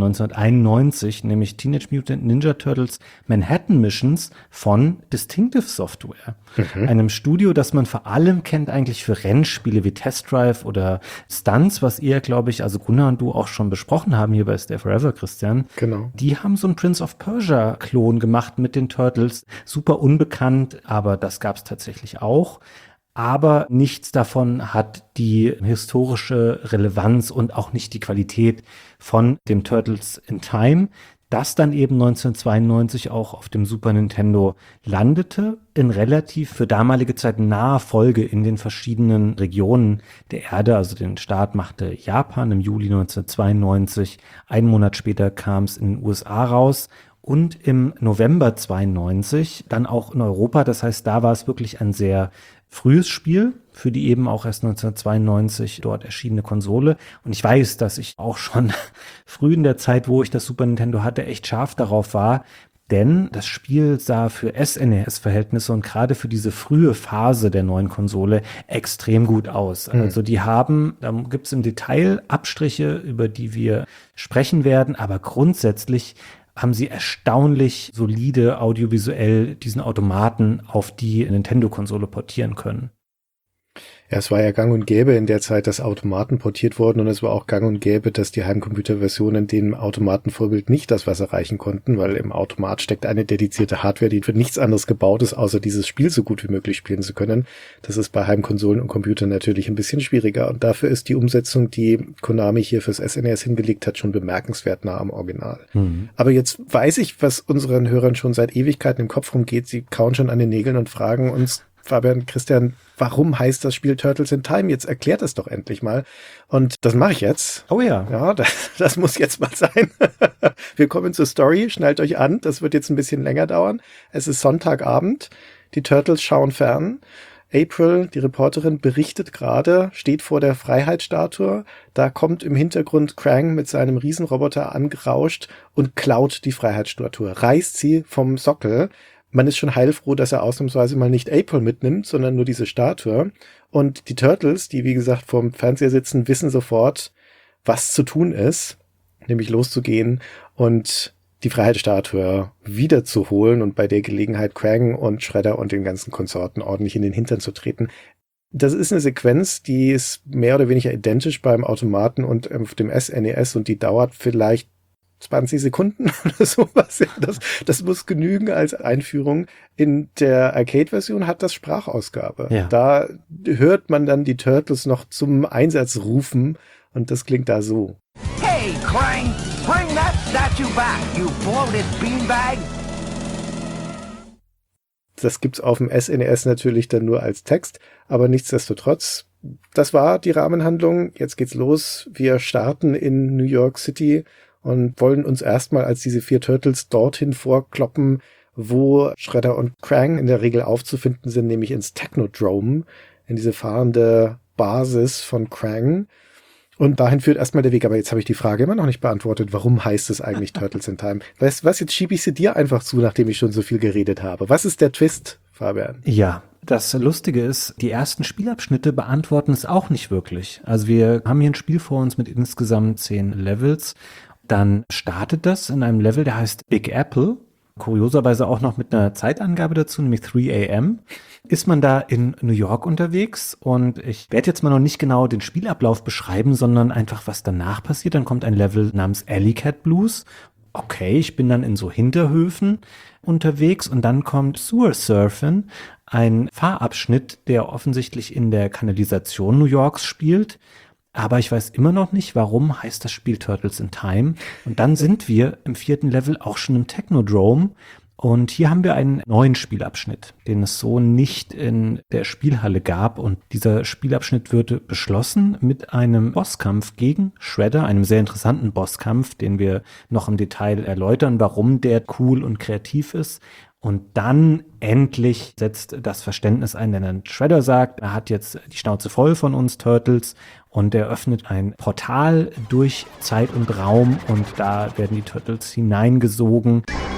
1991, nämlich Teenage Mutant Ninja Turtles Manhattan Missions von Distinctive Software. Einem Studio, das man vor allem kennt eigentlich für Rennspiele wie Test Drive oder Stunts, was ihr, glaube ich, also Gunnar und du auch schon besprochen haben hier bei Stay Forever, Christian.
Genau.
Die haben so einen Prince of Persia-Klon gemacht mit den Turtles. Super unbekannt, aber das gab's tatsächlich auch. Aber nichts davon hat die historische Relevanz und auch nicht die Qualität von dem Turtles in Time, das dann eben 1992 auch auf dem Super Nintendo landete, in relativ für damalige Zeit naher Folge in den verschiedenen Regionen der Erde. Also den Start machte Japan im Juli 1992, einen Monat später kam es in den USA raus. Und im November 92 dann auch in Europa. Das heißt, da war es wirklich ein sehr frühes Spiel für die eben auch erst 1992 dort erschienene Konsole. Und ich weiß, dass ich auch schon früh in der Zeit, wo ich das Super Nintendo hatte, echt scharf darauf war. Denn das Spiel sah für SNES-Verhältnisse und gerade für diese frühe Phase der neuen Konsole extrem gut aus. Also die haben, da gibt's im Detail Abstriche, über die wir sprechen werden, aber grundsätzlich haben sie erstaunlich solide audiovisuell diesen Automaten auf die Nintendo-Konsole portieren können.
Ja, es war ja gang und gäbe in der Zeit, dass Automaten portiert wurden und es war auch gang und gäbe, dass die Heimcomputerversionen dem Automatenvorbild nicht das Wasser reichen konnten, weil im Automat steckt eine dedizierte Hardware, die für nichts anderes gebaut ist, außer dieses Spiel so gut wie möglich spielen zu können. Das ist bei Heimkonsolen und Computern natürlich ein bisschen schwieriger und dafür ist die Umsetzung, die Konami hier fürs SNES hingelegt hat, schon bemerkenswert nah am Original. Aber jetzt weiß ich, was unseren Hörern schon seit Ewigkeiten im Kopf rumgeht. Sie kauen schon an den Nägeln und fragen uns, Fabian, Christian, warum heißt das Spiel Turtles in Time? Jetzt erklärt es doch endlich mal. Und das mache ich jetzt.
Oh ja.
Ja, das muss jetzt mal sein. Wir kommen zur Story. Schnallt euch an. Das wird jetzt ein bisschen länger dauern. Es ist Sonntagabend. Die Turtles schauen fern. April, die Reporterin, berichtet gerade, steht vor der Freiheitsstatue. Da kommt im Hintergrund Krang mit seinem Riesenroboter angerauscht und klaut die Freiheitsstatue, reißt sie vom Sockel. Man ist schon heilfroh, dass er ausnahmsweise mal nicht April mitnimmt, sondern nur diese Statue. Und die Turtles, die wie gesagt vorm Fernseher sitzen, wissen sofort, was zu tun ist, nämlich loszugehen und die Freiheitsstatue wiederzuholen und bei der Gelegenheit Krang und Shredder und den ganzen Konsorten ordentlich in den Hintern zu treten. Das ist eine Sequenz, die ist mehr oder weniger identisch beim Automaten und auf dem SNES und die dauert vielleicht 20 Sekunden oder sowas. Das muss genügen als Einführung. In der Arcade-Version hat das Sprachausgabe.
Ja.
Da hört man dann die Turtles noch zum Einsatz rufen und das klingt da so.
Hey, Hey, Krang, bring that statue back, you bloated beanbag.
Das gibt's auf dem SNES natürlich dann nur als Text, aber nichtsdestotrotz, das war die Rahmenhandlung. Jetzt geht's los. Wir starten in New York City und wollen uns erstmal als diese 4 Turtles dorthin vorkloppen, wo Shredder und Krang in der Regel aufzufinden sind, nämlich ins Technodrome, in diese fahrende Basis von Krang. Und dahin führt erstmal der Weg. Aber jetzt habe ich die Frage immer noch nicht beantwortet. Warum heißt es eigentlich Turtles in Time? Weißt du was, jetzt schiebe ich sie dir einfach zu, nachdem ich schon so viel geredet habe. Was ist der Twist, Fabian?
Ja, das Lustige ist, die ersten Spielabschnitte beantworten es auch nicht wirklich. Also wir haben hier ein Spiel vor uns mit insgesamt 10 Levels. Dann startet das in einem Level, der heißt Big Apple. Kurioserweise auch noch mit einer Zeitangabe dazu, nämlich 3 a.m. Ist man da in New York unterwegs und ich werde jetzt mal noch nicht genau den Spielablauf beschreiben, sondern einfach, was danach passiert. Dann kommt ein Level namens Alley Cat Blues. Okay, ich bin dann in so Hinterhöfen unterwegs und dann kommt Sewer Surfin, ein Fahrabschnitt, der offensichtlich in der Kanalisation New Yorks spielt. Aber ich weiß immer noch nicht, warum heißt das Spiel Turtles in Time. Und dann sind wir im 4. Level auch schon im Technodrome. Und hier haben wir einen neuen Spielabschnitt, den es so nicht in der Spielhalle gab. Und dieser Spielabschnitt wird beschlossen mit einem Bosskampf gegen Shredder, einem sehr interessanten Bosskampf, den wir noch im Detail erläutern, warum der cool und kreativ ist. Und dann endlich setzt das Verständnis ein, denn dann Shredder sagt, er hat jetzt die Schnauze voll von uns Turtles und er öffnet ein Portal durch Zeit und Raum und da werden die Turtles hineingesogen.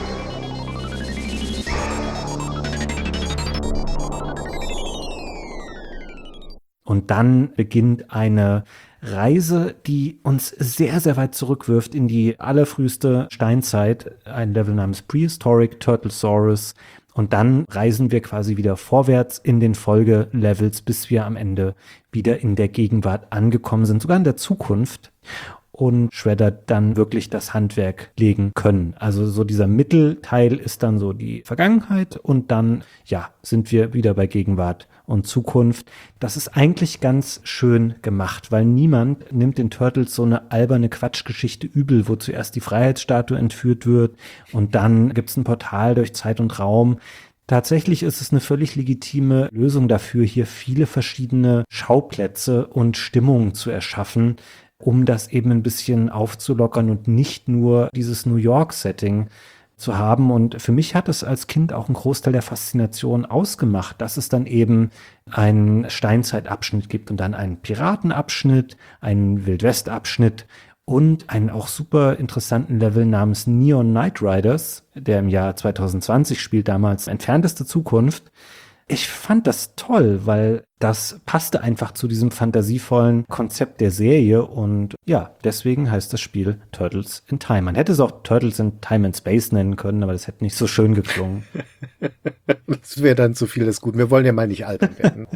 Und dann beginnt eine Reise, die uns sehr, sehr weit zurückwirft in die allerfrüheste Steinzeit, ein Level namens Prehistoric Turtlesaurus. Und dann reisen wir quasi wieder vorwärts in den Folgelevels, bis wir am Ende wieder in der Gegenwart angekommen sind, sogar in der Zukunft. Und Shredder dann wirklich das Handwerk legen können. Also so dieser Mittelteil ist dann so die Vergangenheit und dann, ja, sind wir wieder bei Gegenwart und Zukunft. Das ist eigentlich ganz schön gemacht, weil niemand nimmt den Turtles so eine alberne Quatschgeschichte übel, wo zuerst die Freiheitsstatue entführt wird und dann gibt's ein Portal durch Zeit und Raum. Tatsächlich ist es eine völlig legitime Lösung dafür, hier viele verschiedene Schauplätze und Stimmungen zu erschaffen, um das eben ein bisschen aufzulockern und nicht nur dieses New York-Setting zu haben. Und für mich hat es als Kind auch einen Großteil der Faszination ausgemacht, dass es dann eben einen Steinzeitabschnitt gibt und dann einen Piratenabschnitt, einen Wildwest-Abschnitt und einen auch super interessanten Level namens Neon Knight Riders, der im Jahr 2020 spielt, damals entfernteste Zukunft. Ich fand das toll, weil das passte einfach zu diesem fantasievollen Konzept der Serie und ja, deswegen heißt das Spiel Turtles in Time. Man hätte es auch Turtles in Time and Space nennen können, aber das hätte nicht so schön geklungen.
Das wäre dann zu viel des Guten. Wir wollen ja mal nicht albern werden.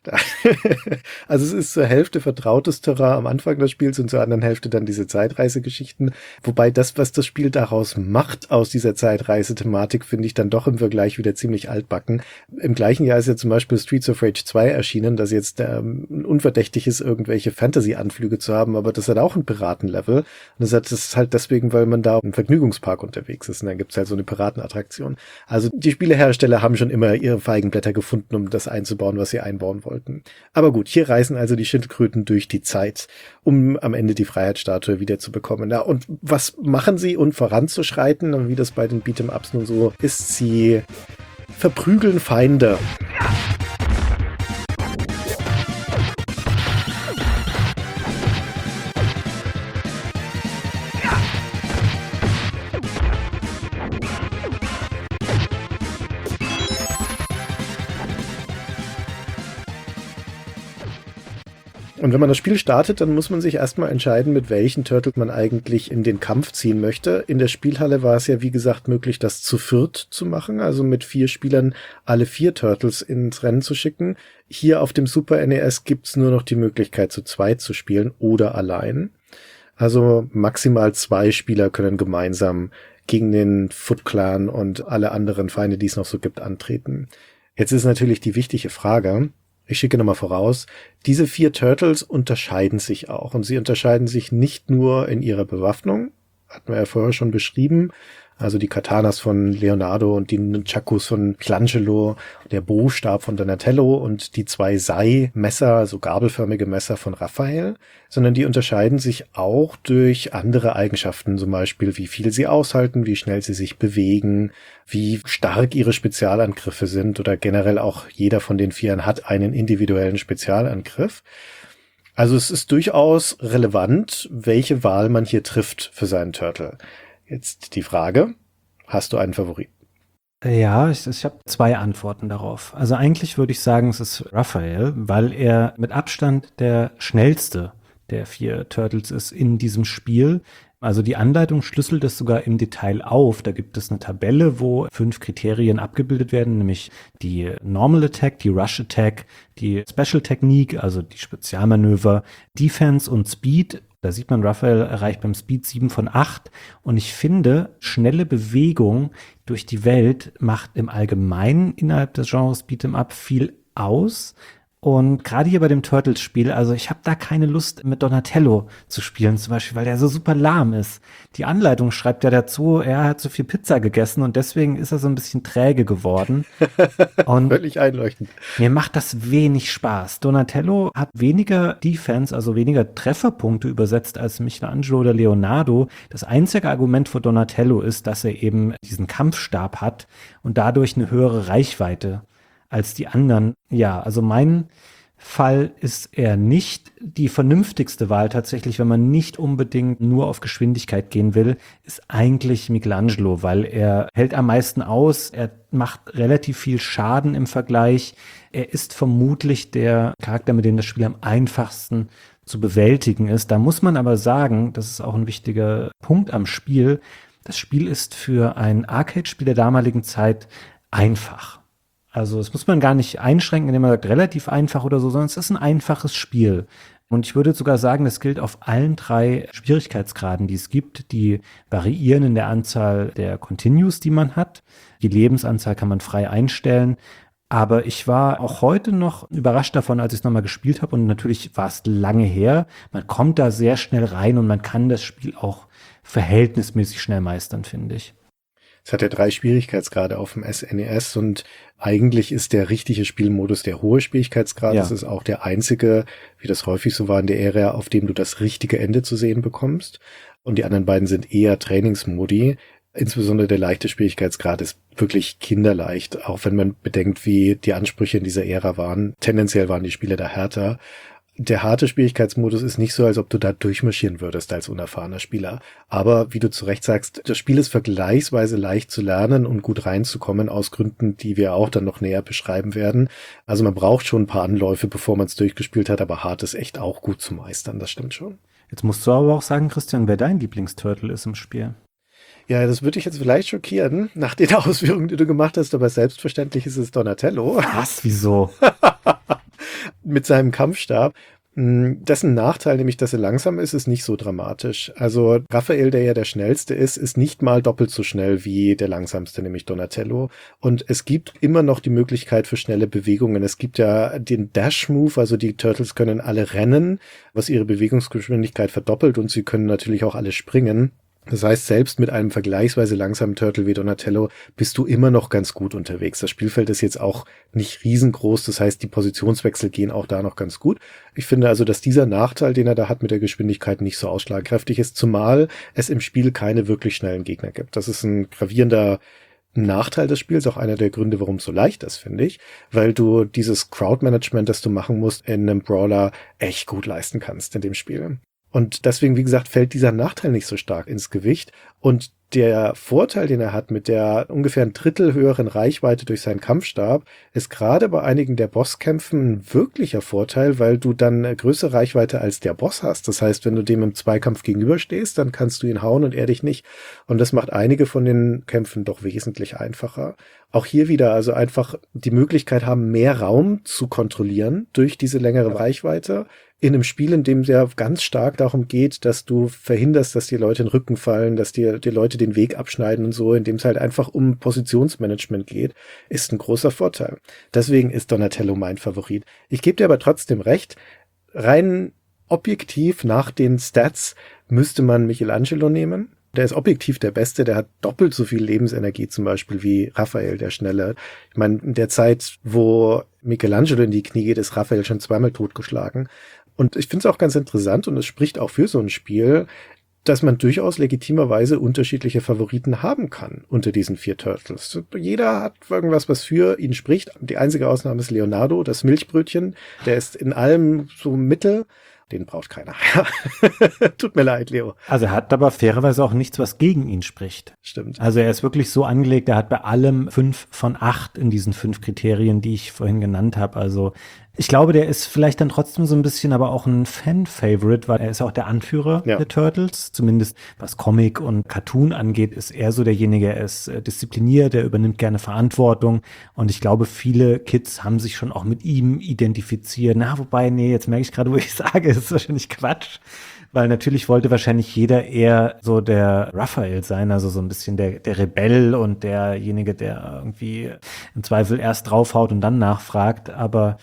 Also es ist zur Hälfte vertrautes Terrain am Anfang des Spiels und zur anderen Hälfte dann diese Zeitreisegeschichten. Wobei das, was das Spiel daraus macht, aus dieser Zeitreise-Thematik, finde ich dann doch im Vergleich wieder ziemlich altbacken. Im gleichen Jahr ist ja zum Beispiel Streets of Rage 2 erschienen, das jetzt unverdächtig ist, irgendwelche Fantasy-Anflüge zu haben, aber das hat auch ein Piratenlevel. Und das ist halt deswegen, weil man da im Vergnügungspark unterwegs ist und dann gibt's halt so eine Piratenattraktion. Also die Spielehersteller haben schon immer ihre Feigenblätter gefunden, um das einzubauen, was sie einbauen wollten. Aber gut, hier reisen also die Schildkröten durch die Zeit, um am Ende die Freiheitsstatue wieder zu bekommen. Ja, und was machen sie, um voranzuschreiten? Und wie das bei den Beat'em-Ups nun so ist, sie verprügeln Feinde. Und wenn man das Spiel startet, dann muss man sich erstmal entscheiden, mit welchen Turtle man eigentlich in den Kampf ziehen möchte. In der Spielhalle war es ja, wie gesagt, möglich, das zu viert zu machen, also mit 4 Spielern alle 4 Turtles ins Rennen zu schicken. Hier auf dem Super NES gibt's nur noch die Möglichkeit, zu 2 zu spielen oder allein. Also maximal 2 Spieler können gemeinsam gegen den Foot Clan und alle anderen Feinde, die es noch so gibt, antreten. Jetzt ist natürlich die wichtige Frage, Ich schicke nochmal voraus, diese 4 Turtles unterscheiden sich auch. Und sie unterscheiden sich nicht nur in ihrer Bewaffnung, hatten wir ja vorher schon beschrieben, also die Katanas von Leonardo und die Nunchakus von Michelangelo, der Bostab von Donatello und die 2 Sei-Messer, also gabelförmige Messer von Raphael, sondern die unterscheiden sich auch durch andere Eigenschaften, zum Beispiel wie viel sie aushalten, wie schnell sie sich bewegen, wie stark ihre Spezialangriffe sind oder generell auch jeder von den 4 hat einen individuellen Spezialangriff. Also es ist durchaus relevant, welche Wahl man hier trifft für seinen Turtle. Jetzt die Frage, hast du einen Favoriten?
Ja, ich habe 2 Antworten darauf. Also eigentlich würde ich sagen, es ist Raphael, weil er mit Abstand der schnellste der 4 Turtles ist in diesem Spiel. Also die Anleitung schlüsselt es sogar im Detail auf. Da gibt es eine Tabelle, wo 5 Kriterien abgebildet werden, nämlich die Normal Attack, die Rush Attack, die Special Technique, also die Spezialmanöver, Defense und Speed. Da sieht man, Raphael erreicht beim Speed 7 von 8. Und ich finde, schnelle Bewegung durch die Welt macht im Allgemeinen innerhalb des Genres Beat'em Up viel aus. Und gerade hier bei dem Turtles-Spiel, also ich habe da keine Lust mit Donatello zu spielen zum Beispiel, weil der so super lahm ist. Die Anleitung schreibt ja dazu, er hat so viel Pizza gegessen und deswegen ist er so ein bisschen träge geworden. Und
völlig einleuchtend.
Mir macht das wenig Spaß. Donatello hat weniger Defense, also weniger Trefferpunkte übersetzt als Michelangelo oder Leonardo. Das einzige Argument für Donatello ist, dass er eben diesen Kampfstab hat und dadurch eine höhere Reichweite als die anderen. Ja, also mein Fall ist er nicht die vernünftigste Wahl tatsächlich, wenn man nicht unbedingt nur auf Geschwindigkeit gehen will, ist eigentlich Michelangelo, weil er hält am meisten aus, er macht relativ viel Schaden im Vergleich, er ist vermutlich der Charakter, mit dem das Spiel am einfachsten zu bewältigen ist. Da muss man aber sagen, das ist auch ein wichtiger Punkt am Spiel, das Spiel ist für ein Arcade-Spiel der damaligen Zeit einfach. Also das muss man gar nicht einschränken, indem man sagt, relativ einfach oder so, sondern es ist ein einfaches Spiel. Und ich würde sogar sagen, das gilt auf allen 3 Schwierigkeitsgraden, die es gibt. Die variieren in der Anzahl der Continues, die man hat. Die Lebensanzahl kann man frei einstellen. Aber ich war auch heute noch überrascht davon, als ich es nochmal gespielt habe. Und natürlich war es lange her. Man kommt da sehr schnell rein und man kann das Spiel auch verhältnismäßig schnell meistern, finde ich.
Es hat ja 3 Schwierigkeitsgrade auf dem SNES und eigentlich ist der richtige Spielmodus der hohe Schwierigkeitsgrad.
Ja.
Das ist auch der einzige, wie das häufig so war in der Ära, auf dem du das richtige Ende zu sehen bekommst. Und die anderen beiden sind eher Trainingsmodi. Insbesondere der leichte Schwierigkeitsgrad ist wirklich kinderleicht, auch wenn man bedenkt, wie die Ansprüche in dieser Ära waren. Tendenziell waren die Spiele da härter. Der harte Schwierigkeitsmodus ist nicht so, als ob du da durchmarschieren würdest als unerfahrener Spieler. Aber wie du zu Recht sagst, das Spiel ist vergleichsweise leicht zu lernen und gut reinzukommen, aus Gründen, die wir auch dann noch näher beschreiben werden. Also man braucht schon ein paar Anläufe, bevor man es durchgespielt hat, aber hart ist echt auch gut zu meistern, das stimmt schon.
Jetzt musst du aber auch sagen, Christian, wer dein Lieblingsturtle ist im Spiel.
Ja, das würde dich jetzt vielleicht schockieren, nach den Ausführungen, die du gemacht hast, aber selbstverständlich ist es Donatello.
Was? Wieso?
Mit seinem Kampfstab. Dessen Nachteil, nämlich dass er langsam ist, ist nicht so dramatisch. Also Raphael, der ja der schnellste ist nicht mal doppelt so schnell wie der langsamste, nämlich Donatello. Und es gibt immer noch die Möglichkeit für schnelle Bewegungen. Es gibt ja den Dash-Move, also die Turtles können alle rennen, was ihre Bewegungsgeschwindigkeit verdoppelt und sie können natürlich auch alle springen. Das heißt, selbst mit einem vergleichsweise langsamen Turtle wie Donatello bist du immer noch ganz gut unterwegs. Das Spielfeld ist jetzt auch nicht riesengroß, das heißt, die Positionswechsel gehen auch da noch ganz gut. Ich finde also, dass dieser Nachteil, den er da hat mit der Geschwindigkeit, nicht so ausschlagkräftig ist, zumal es im Spiel keine wirklich schnellen Gegner gibt. Das ist ein gravierender Nachteil des Spiels, auch einer der Gründe, warum es so leicht ist, finde ich, weil du dieses Crowd-Management, das du machen musst in einem Brawler, echt gut leisten kannst in dem Spiel. Und deswegen, wie gesagt, fällt dieser Nachteil nicht so stark ins Gewicht. Und der Vorteil, den er hat mit der ungefähr ein Drittel höheren Reichweite durch seinen Kampfstab, ist gerade bei einigen der Bosskämpfen ein wirklicher Vorteil, weil du dann eine größere Reichweite als der Boss hast. Das heißt, wenn du dem im Zweikampf gegenüberstehst, dann kannst du ihn hauen und er dich nicht. Und das macht einige von den Kämpfen doch wesentlich einfacher. Auch hier wieder also einfach die Möglichkeit haben, mehr Raum zu kontrollieren durch diese längere Reichweite. In einem Spiel, in dem es ja ganz stark darum geht, dass du verhinderst, dass die Leute in den Rücken fallen, dass die Leute den Weg abschneiden und so, in dem es halt einfach um Positionsmanagement geht, ist ein großer Vorteil. Deswegen ist Donatello mein Favorit. Ich gebe dir aber trotzdem recht, rein objektiv nach den Stats müsste man Michelangelo nehmen. Der ist objektiv der Beste, der hat doppelt so viel Lebensenergie zum Beispiel wie Raphael, der Schnelle. Ich meine, in der Zeit, wo Michelangelo in die Knie geht, ist Raphael schon zweimal totgeschlagen. Und ich finde es auch ganz interessant und es spricht auch für so ein Spiel, dass man durchaus legitimerweise unterschiedliche Favoriten haben kann unter diesen 4 Turtles. Jeder hat irgendwas, was für ihn spricht. Die einzige Ausnahme ist Leonardo, das Milchbrötchen. Der ist in allem so mittel. Den braucht keiner. Tut mir leid, Leo.
Also er hat aber fairerweise auch nichts, was gegen ihn spricht.
Stimmt.
Also er ist wirklich so angelegt, er hat bei allem 5 von 8 in diesen 5 Kriterien, die ich vorhin genannt habe. Also ich glaube, der ist vielleicht dann trotzdem so ein bisschen aber auch ein Fan-Favorite, weil er ist auch der Anführer der Turtles. Zumindest was Comic und Cartoon angeht, ist er so derjenige, er ist diszipliniert, er übernimmt gerne Verantwortung. Und ich glaube, viele Kids haben sich schon auch mit ihm identifiziert. Na, wobei, nee, jetzt merke ich gerade, wo ich sage, ist wahrscheinlich Quatsch. Weil natürlich wollte wahrscheinlich jeder eher so der Raphael sein, also so ein bisschen der Rebell und derjenige, der irgendwie im Zweifel erst draufhaut und dann nachfragt. Aber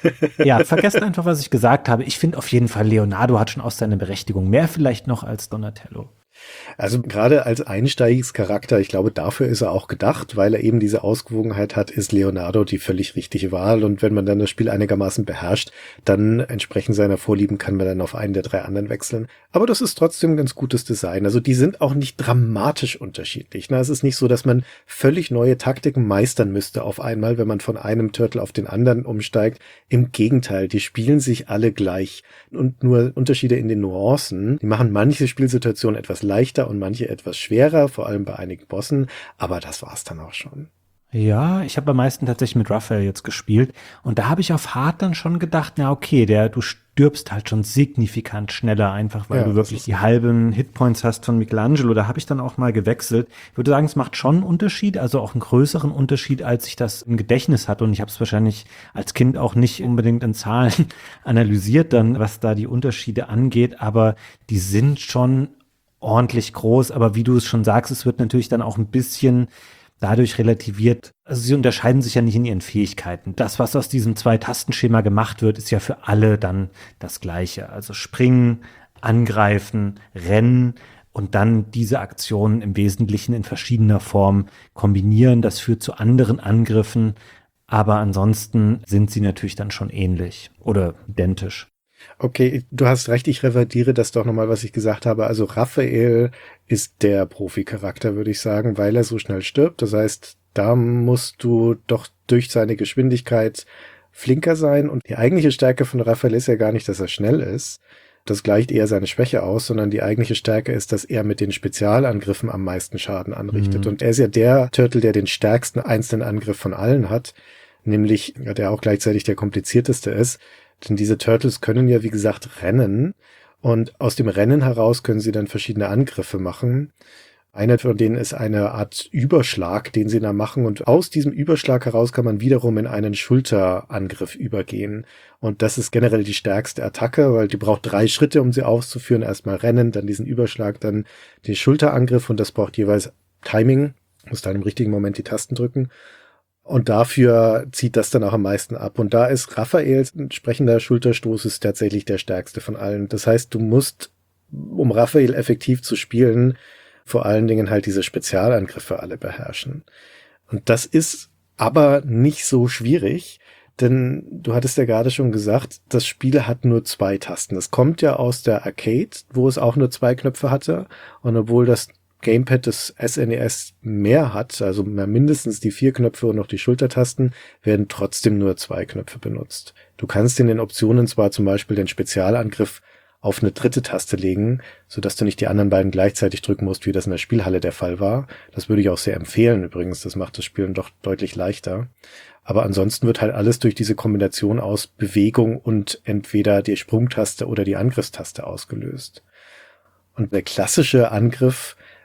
ja, vergesst einfach, was ich gesagt habe. Ich finde auf jeden Fall, Leonardo hat schon auch seine Berechtigung. Mehr vielleicht noch als Donatello.
Also gerade als Einsteigscharakter, ich glaube, dafür ist er auch gedacht, weil er eben diese Ausgewogenheit hat, ist Leonardo die völlig richtige Wahl. Und wenn man dann das Spiel einigermaßen beherrscht, dann entsprechend seiner Vorlieben kann man dann auf einen der 3 anderen wechseln. Aber das ist trotzdem ein ganz gutes Design. Also die sind auch nicht dramatisch unterschiedlich. Es ist nicht so, dass man völlig neue Taktiken meistern müsste auf einmal, wenn man von einem Turtle auf den anderen umsteigt. Im Gegenteil, die spielen sich alle gleich. Und nur Unterschiede in den Nuancen. Die machen manche Spielsituationen etwas leichter und manche etwas schwerer, vor allem bei einigen Bossen. Aber das war's dann auch schon.
Ja, ich habe am meisten tatsächlich mit Raphael jetzt gespielt und da habe ich auf Hard dann schon gedacht, na okay, du stirbst halt schon signifikant schneller, einfach weil du wirklich die halben Hitpoints hast von Michelangelo. Da habe ich dann auch mal gewechselt. Ich würde sagen, es macht schon einen Unterschied, also auch einen größeren Unterschied, als ich das im Gedächtnis hatte. Und ich habe es wahrscheinlich als Kind auch nicht unbedingt in Zahlen analysiert dann, was da die Unterschiede angeht, aber die sind schon ordentlich groß. Aber wie du es schon sagst, es wird natürlich dann auch ein bisschen dadurch relativiert, also sie unterscheiden sich ja nicht in ihren Fähigkeiten. Das, was aus diesem 2-Tastenschema gemacht wird, ist ja für alle dann das Gleiche. Also springen, angreifen, rennen und dann diese Aktionen im Wesentlichen in verschiedener Form kombinieren. Das führt zu anderen Angriffen, aber ansonsten sind sie natürlich dann schon ähnlich oder identisch.
Okay, du hast recht, ich revidiere das doch nochmal, was ich gesagt habe. Also Raphael ist der Profi-Charakter, würde ich sagen, weil er so schnell stirbt. Das heißt, da musst du doch durch seine Geschwindigkeit flinker sein. Und die eigentliche Stärke von Raphael ist ja gar nicht, dass er schnell ist. Das gleicht eher seine Schwäche aus, sondern die eigentliche Stärke ist, dass er mit den Spezialangriffen am meisten Schaden anrichtet. Und er ist ja der Turtle, der den stärksten einzelnen Angriff von allen hat, nämlich der auch gleichzeitig der komplizierteste ist. Denn diese Turtles können ja, wie gesagt, rennen und aus dem Rennen heraus können sie dann verschiedene Angriffe machen. Einer von denen ist eine Art Überschlag, den sie da machen und aus diesem Überschlag heraus kann man wiederum in einen Schulterangriff übergehen. Und das ist generell die stärkste Attacke, weil die braucht 3 Schritte, um sie auszuführen. Erstmal rennen, dann diesen Überschlag, dann den Schulterangriff und das braucht jeweils Timing. Muss dann im richtigen Moment die Tasten drücken. Und dafür zieht das dann auch am meisten ab. Und da ist Raphaels entsprechender Schulterstoß ist tatsächlich der stärkste von allen. Das heißt, du musst, um Raphael effektiv zu spielen, vor allen Dingen halt diese Spezialangriffe alle beherrschen. Und das ist aber nicht so schwierig, denn du hattest ja gerade schon gesagt, das Spiel hat nur 2 Tasten. Es kommt ja aus der Arcade, wo es auch nur 2 Knöpfe hatte. Und obwohl das Gamepad des SNES mehr hat, also mindestens die 4 Knöpfe und noch die Schultertasten, werden trotzdem nur 2 Knöpfe benutzt. Du kannst in den Optionen zwar zum Beispiel den Spezialangriff auf eine 3. Taste legen, sodass du nicht die anderen beiden gleichzeitig drücken musst, wie das in der Spielhalle der Fall war. Das würde ich auch sehr empfehlen übrigens, das macht das Spielen doch deutlich leichter. Aber ansonsten wird halt alles durch diese Kombination aus Bewegung und entweder die Sprungtaste oder die Angriffstaste ausgelöst. Und der klassische Angriff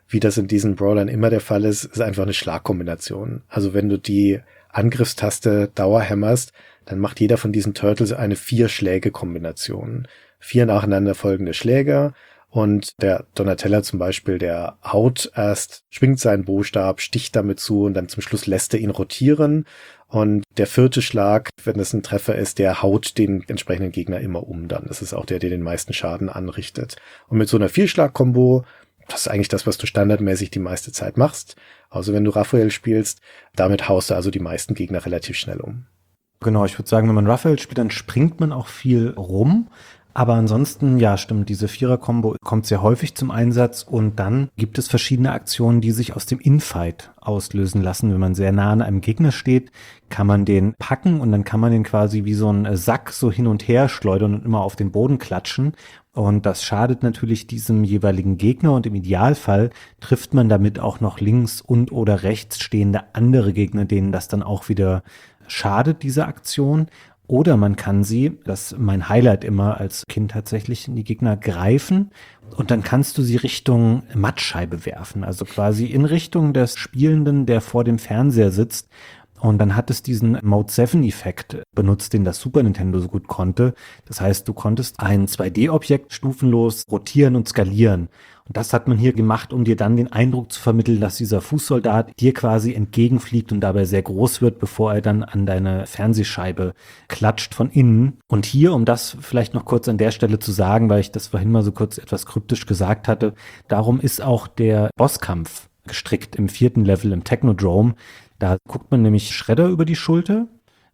wie das in diesen Brawlern immer der Fall ist einfach eine Schlagkombination. Also wenn du die Angriffstaste dauerhämmerst, dann macht jeder von diesen Turtles eine 4-Schläge-Kombination. 4 nacheinander folgende Schläge. Und der Donatella zum Beispiel, der haut erst, schwingt seinen Bostab, sticht damit zu und dann zum Schluss lässt er ihn rotieren. Und der 4. Schlag, wenn das ein Treffer ist, der haut den entsprechenden Gegner immer um dann. Das ist auch der den meisten Schaden anrichtet. Und mit so einer 4-Schlag-Kombo, das ist eigentlich das, was du standardmäßig die meiste Zeit machst. Also wenn du Raphael spielst, damit haust du also die meisten Gegner relativ schnell um.
Genau, ich würde sagen, wenn man Raphael spielt, dann springt man auch viel rum. Aber ansonsten, ja, stimmt, diese 4er-Kombo kommt sehr häufig zum Einsatz und dann gibt es verschiedene Aktionen, die sich aus dem Infight auslösen lassen. Wenn man sehr nah an einem Gegner steht, kann man den packen und dann kann man den quasi wie so einen Sack so hin und her schleudern und immer auf den Boden klatschen. Und das schadet natürlich diesem jeweiligen Gegner und im Idealfall trifft man damit auch noch links und oder rechts stehende andere Gegner, denen das dann auch wieder schadet, diese Aktion. Oder man kann sie, das ist mein Highlight immer als Kind tatsächlich, in die Gegner greifen und dann kannst du sie Richtung Mattscheibe werfen, also quasi in Richtung des Spielenden, der vor dem Fernseher sitzt. Und dann hat es diesen Mode-7-Effekt benutzt, den das Super Nintendo so gut konnte. Das heißt, du konntest ein 2D-Objekt stufenlos rotieren und skalieren. Und das hat man hier gemacht, um dir dann den Eindruck zu vermitteln, dass dieser Fußsoldat dir quasi entgegenfliegt und dabei sehr groß wird, bevor er dann an deine Fernsehscheibe klatscht von innen. Und hier, um das vielleicht noch kurz an der Stelle zu sagen, weil ich das vorhin mal so kurz etwas kryptisch gesagt hatte, darum ist auch der Bosskampf gestrickt im 4. Level im Technodrome. Da guckt man nämlich Shredder über die Schulter,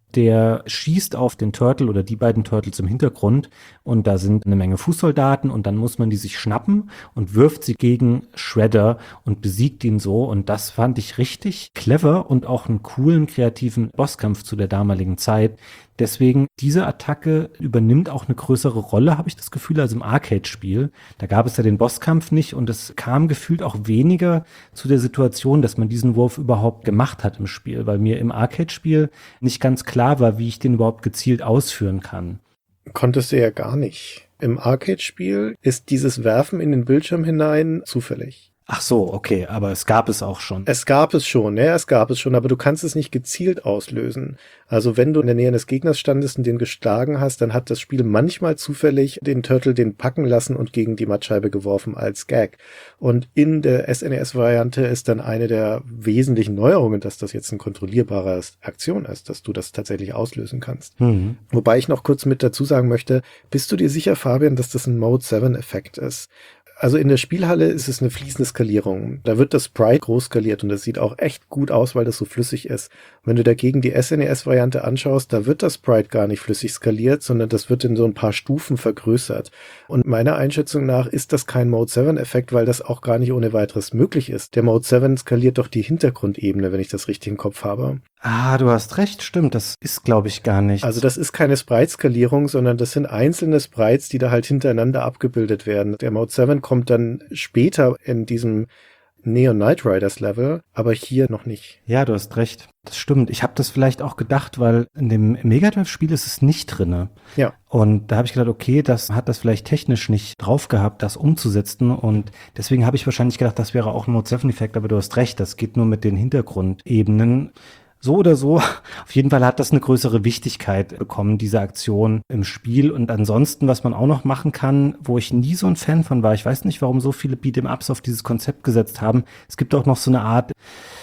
der schießt auf den Turtle oder die beiden Turtles im Hintergrund und da sind eine Menge Fußsoldaten und dann muss man die sich schnappen und wirft sie gegen Shredder und besiegt ihn so und das fand ich richtig clever und auch einen coolen, kreativen Bosskampf zu der damaligen Zeit. Deswegen, diese Attacke übernimmt auch eine größere Rolle, habe ich das Gefühl, als im Arcade-Spiel. Da gab es ja den Bosskampf nicht und es kam gefühlt auch weniger zu der Situation, dass man diesen Wurf überhaupt gemacht hat im Spiel, weil mir im Arcade-Spiel nicht ganz klar war, wie ich den überhaupt gezielt ausführen kann.
Konntest du ja gar nicht. Im Arcade-Spiel ist dieses Werfen in den Bildschirm hinein zufällig.
Ach so, okay, aber es gab es auch schon.
Es gab es schon, aber du kannst es nicht gezielt auslösen. Also wenn du in der Nähe des Gegners standest und den geschlagen hast, dann hat das Spiel manchmal zufällig den Turtle den packen lassen und gegen die Mattscheibe geworfen als Gag. Und in der SNES-Variante ist dann eine der wesentlichen Neuerungen, dass das jetzt eine kontrollierbare Aktion ist, dass du das tatsächlich auslösen kannst. Wobei ich noch kurz mit dazu sagen möchte, bist du dir sicher, Fabian, dass das ein Mode-7-Effekt ist? Also in der Spielhalle ist es eine fließende Skalierung. Da wird das Sprite groß skaliert und das sieht auch echt gut aus, weil das so flüssig ist. Wenn du dagegen die SNES-Variante anschaust, da wird das Sprite gar nicht flüssig skaliert, sondern das wird in so ein paar Stufen vergrößert. Und meiner Einschätzung nach ist das kein Mode-7-Effekt, weil das auch gar nicht ohne weiteres möglich ist. Der Mode 7 skaliert doch die Hintergrundebene, wenn ich das richtig im Kopf habe.
Ah, du hast recht, stimmt, das ist, glaube ich, gar nicht.
Also das ist keine Sprite-Skalierung, sondern das sind einzelne Sprites, die da halt hintereinander abgebildet werden. Der Mode 7 kommt dann später in diesem Neon Knight Riders Level, aber hier noch nicht.
Ja, du hast recht. Das stimmt. Ich habe das vielleicht auch gedacht, weil in dem Mega Drive-Spiel ist es nicht drinne.
Ja.
Und da habe ich gedacht, okay, das hat das vielleicht technisch nicht drauf gehabt, das umzusetzen. Und deswegen habe ich wahrscheinlich gedacht, das wäre auch ein Mode 7-Effekt, aber du hast recht, das geht nur mit den Hintergrundebenen. So oder so, auf jeden Fall hat das eine größere Wichtigkeit bekommen, diese Aktion im Spiel. Und ansonsten, was man auch noch machen kann, wo ich nie so ein Fan von war, ich weiß nicht, warum so viele Beat'em-Ups auf dieses Konzept gesetzt haben. Es gibt auch noch so eine Art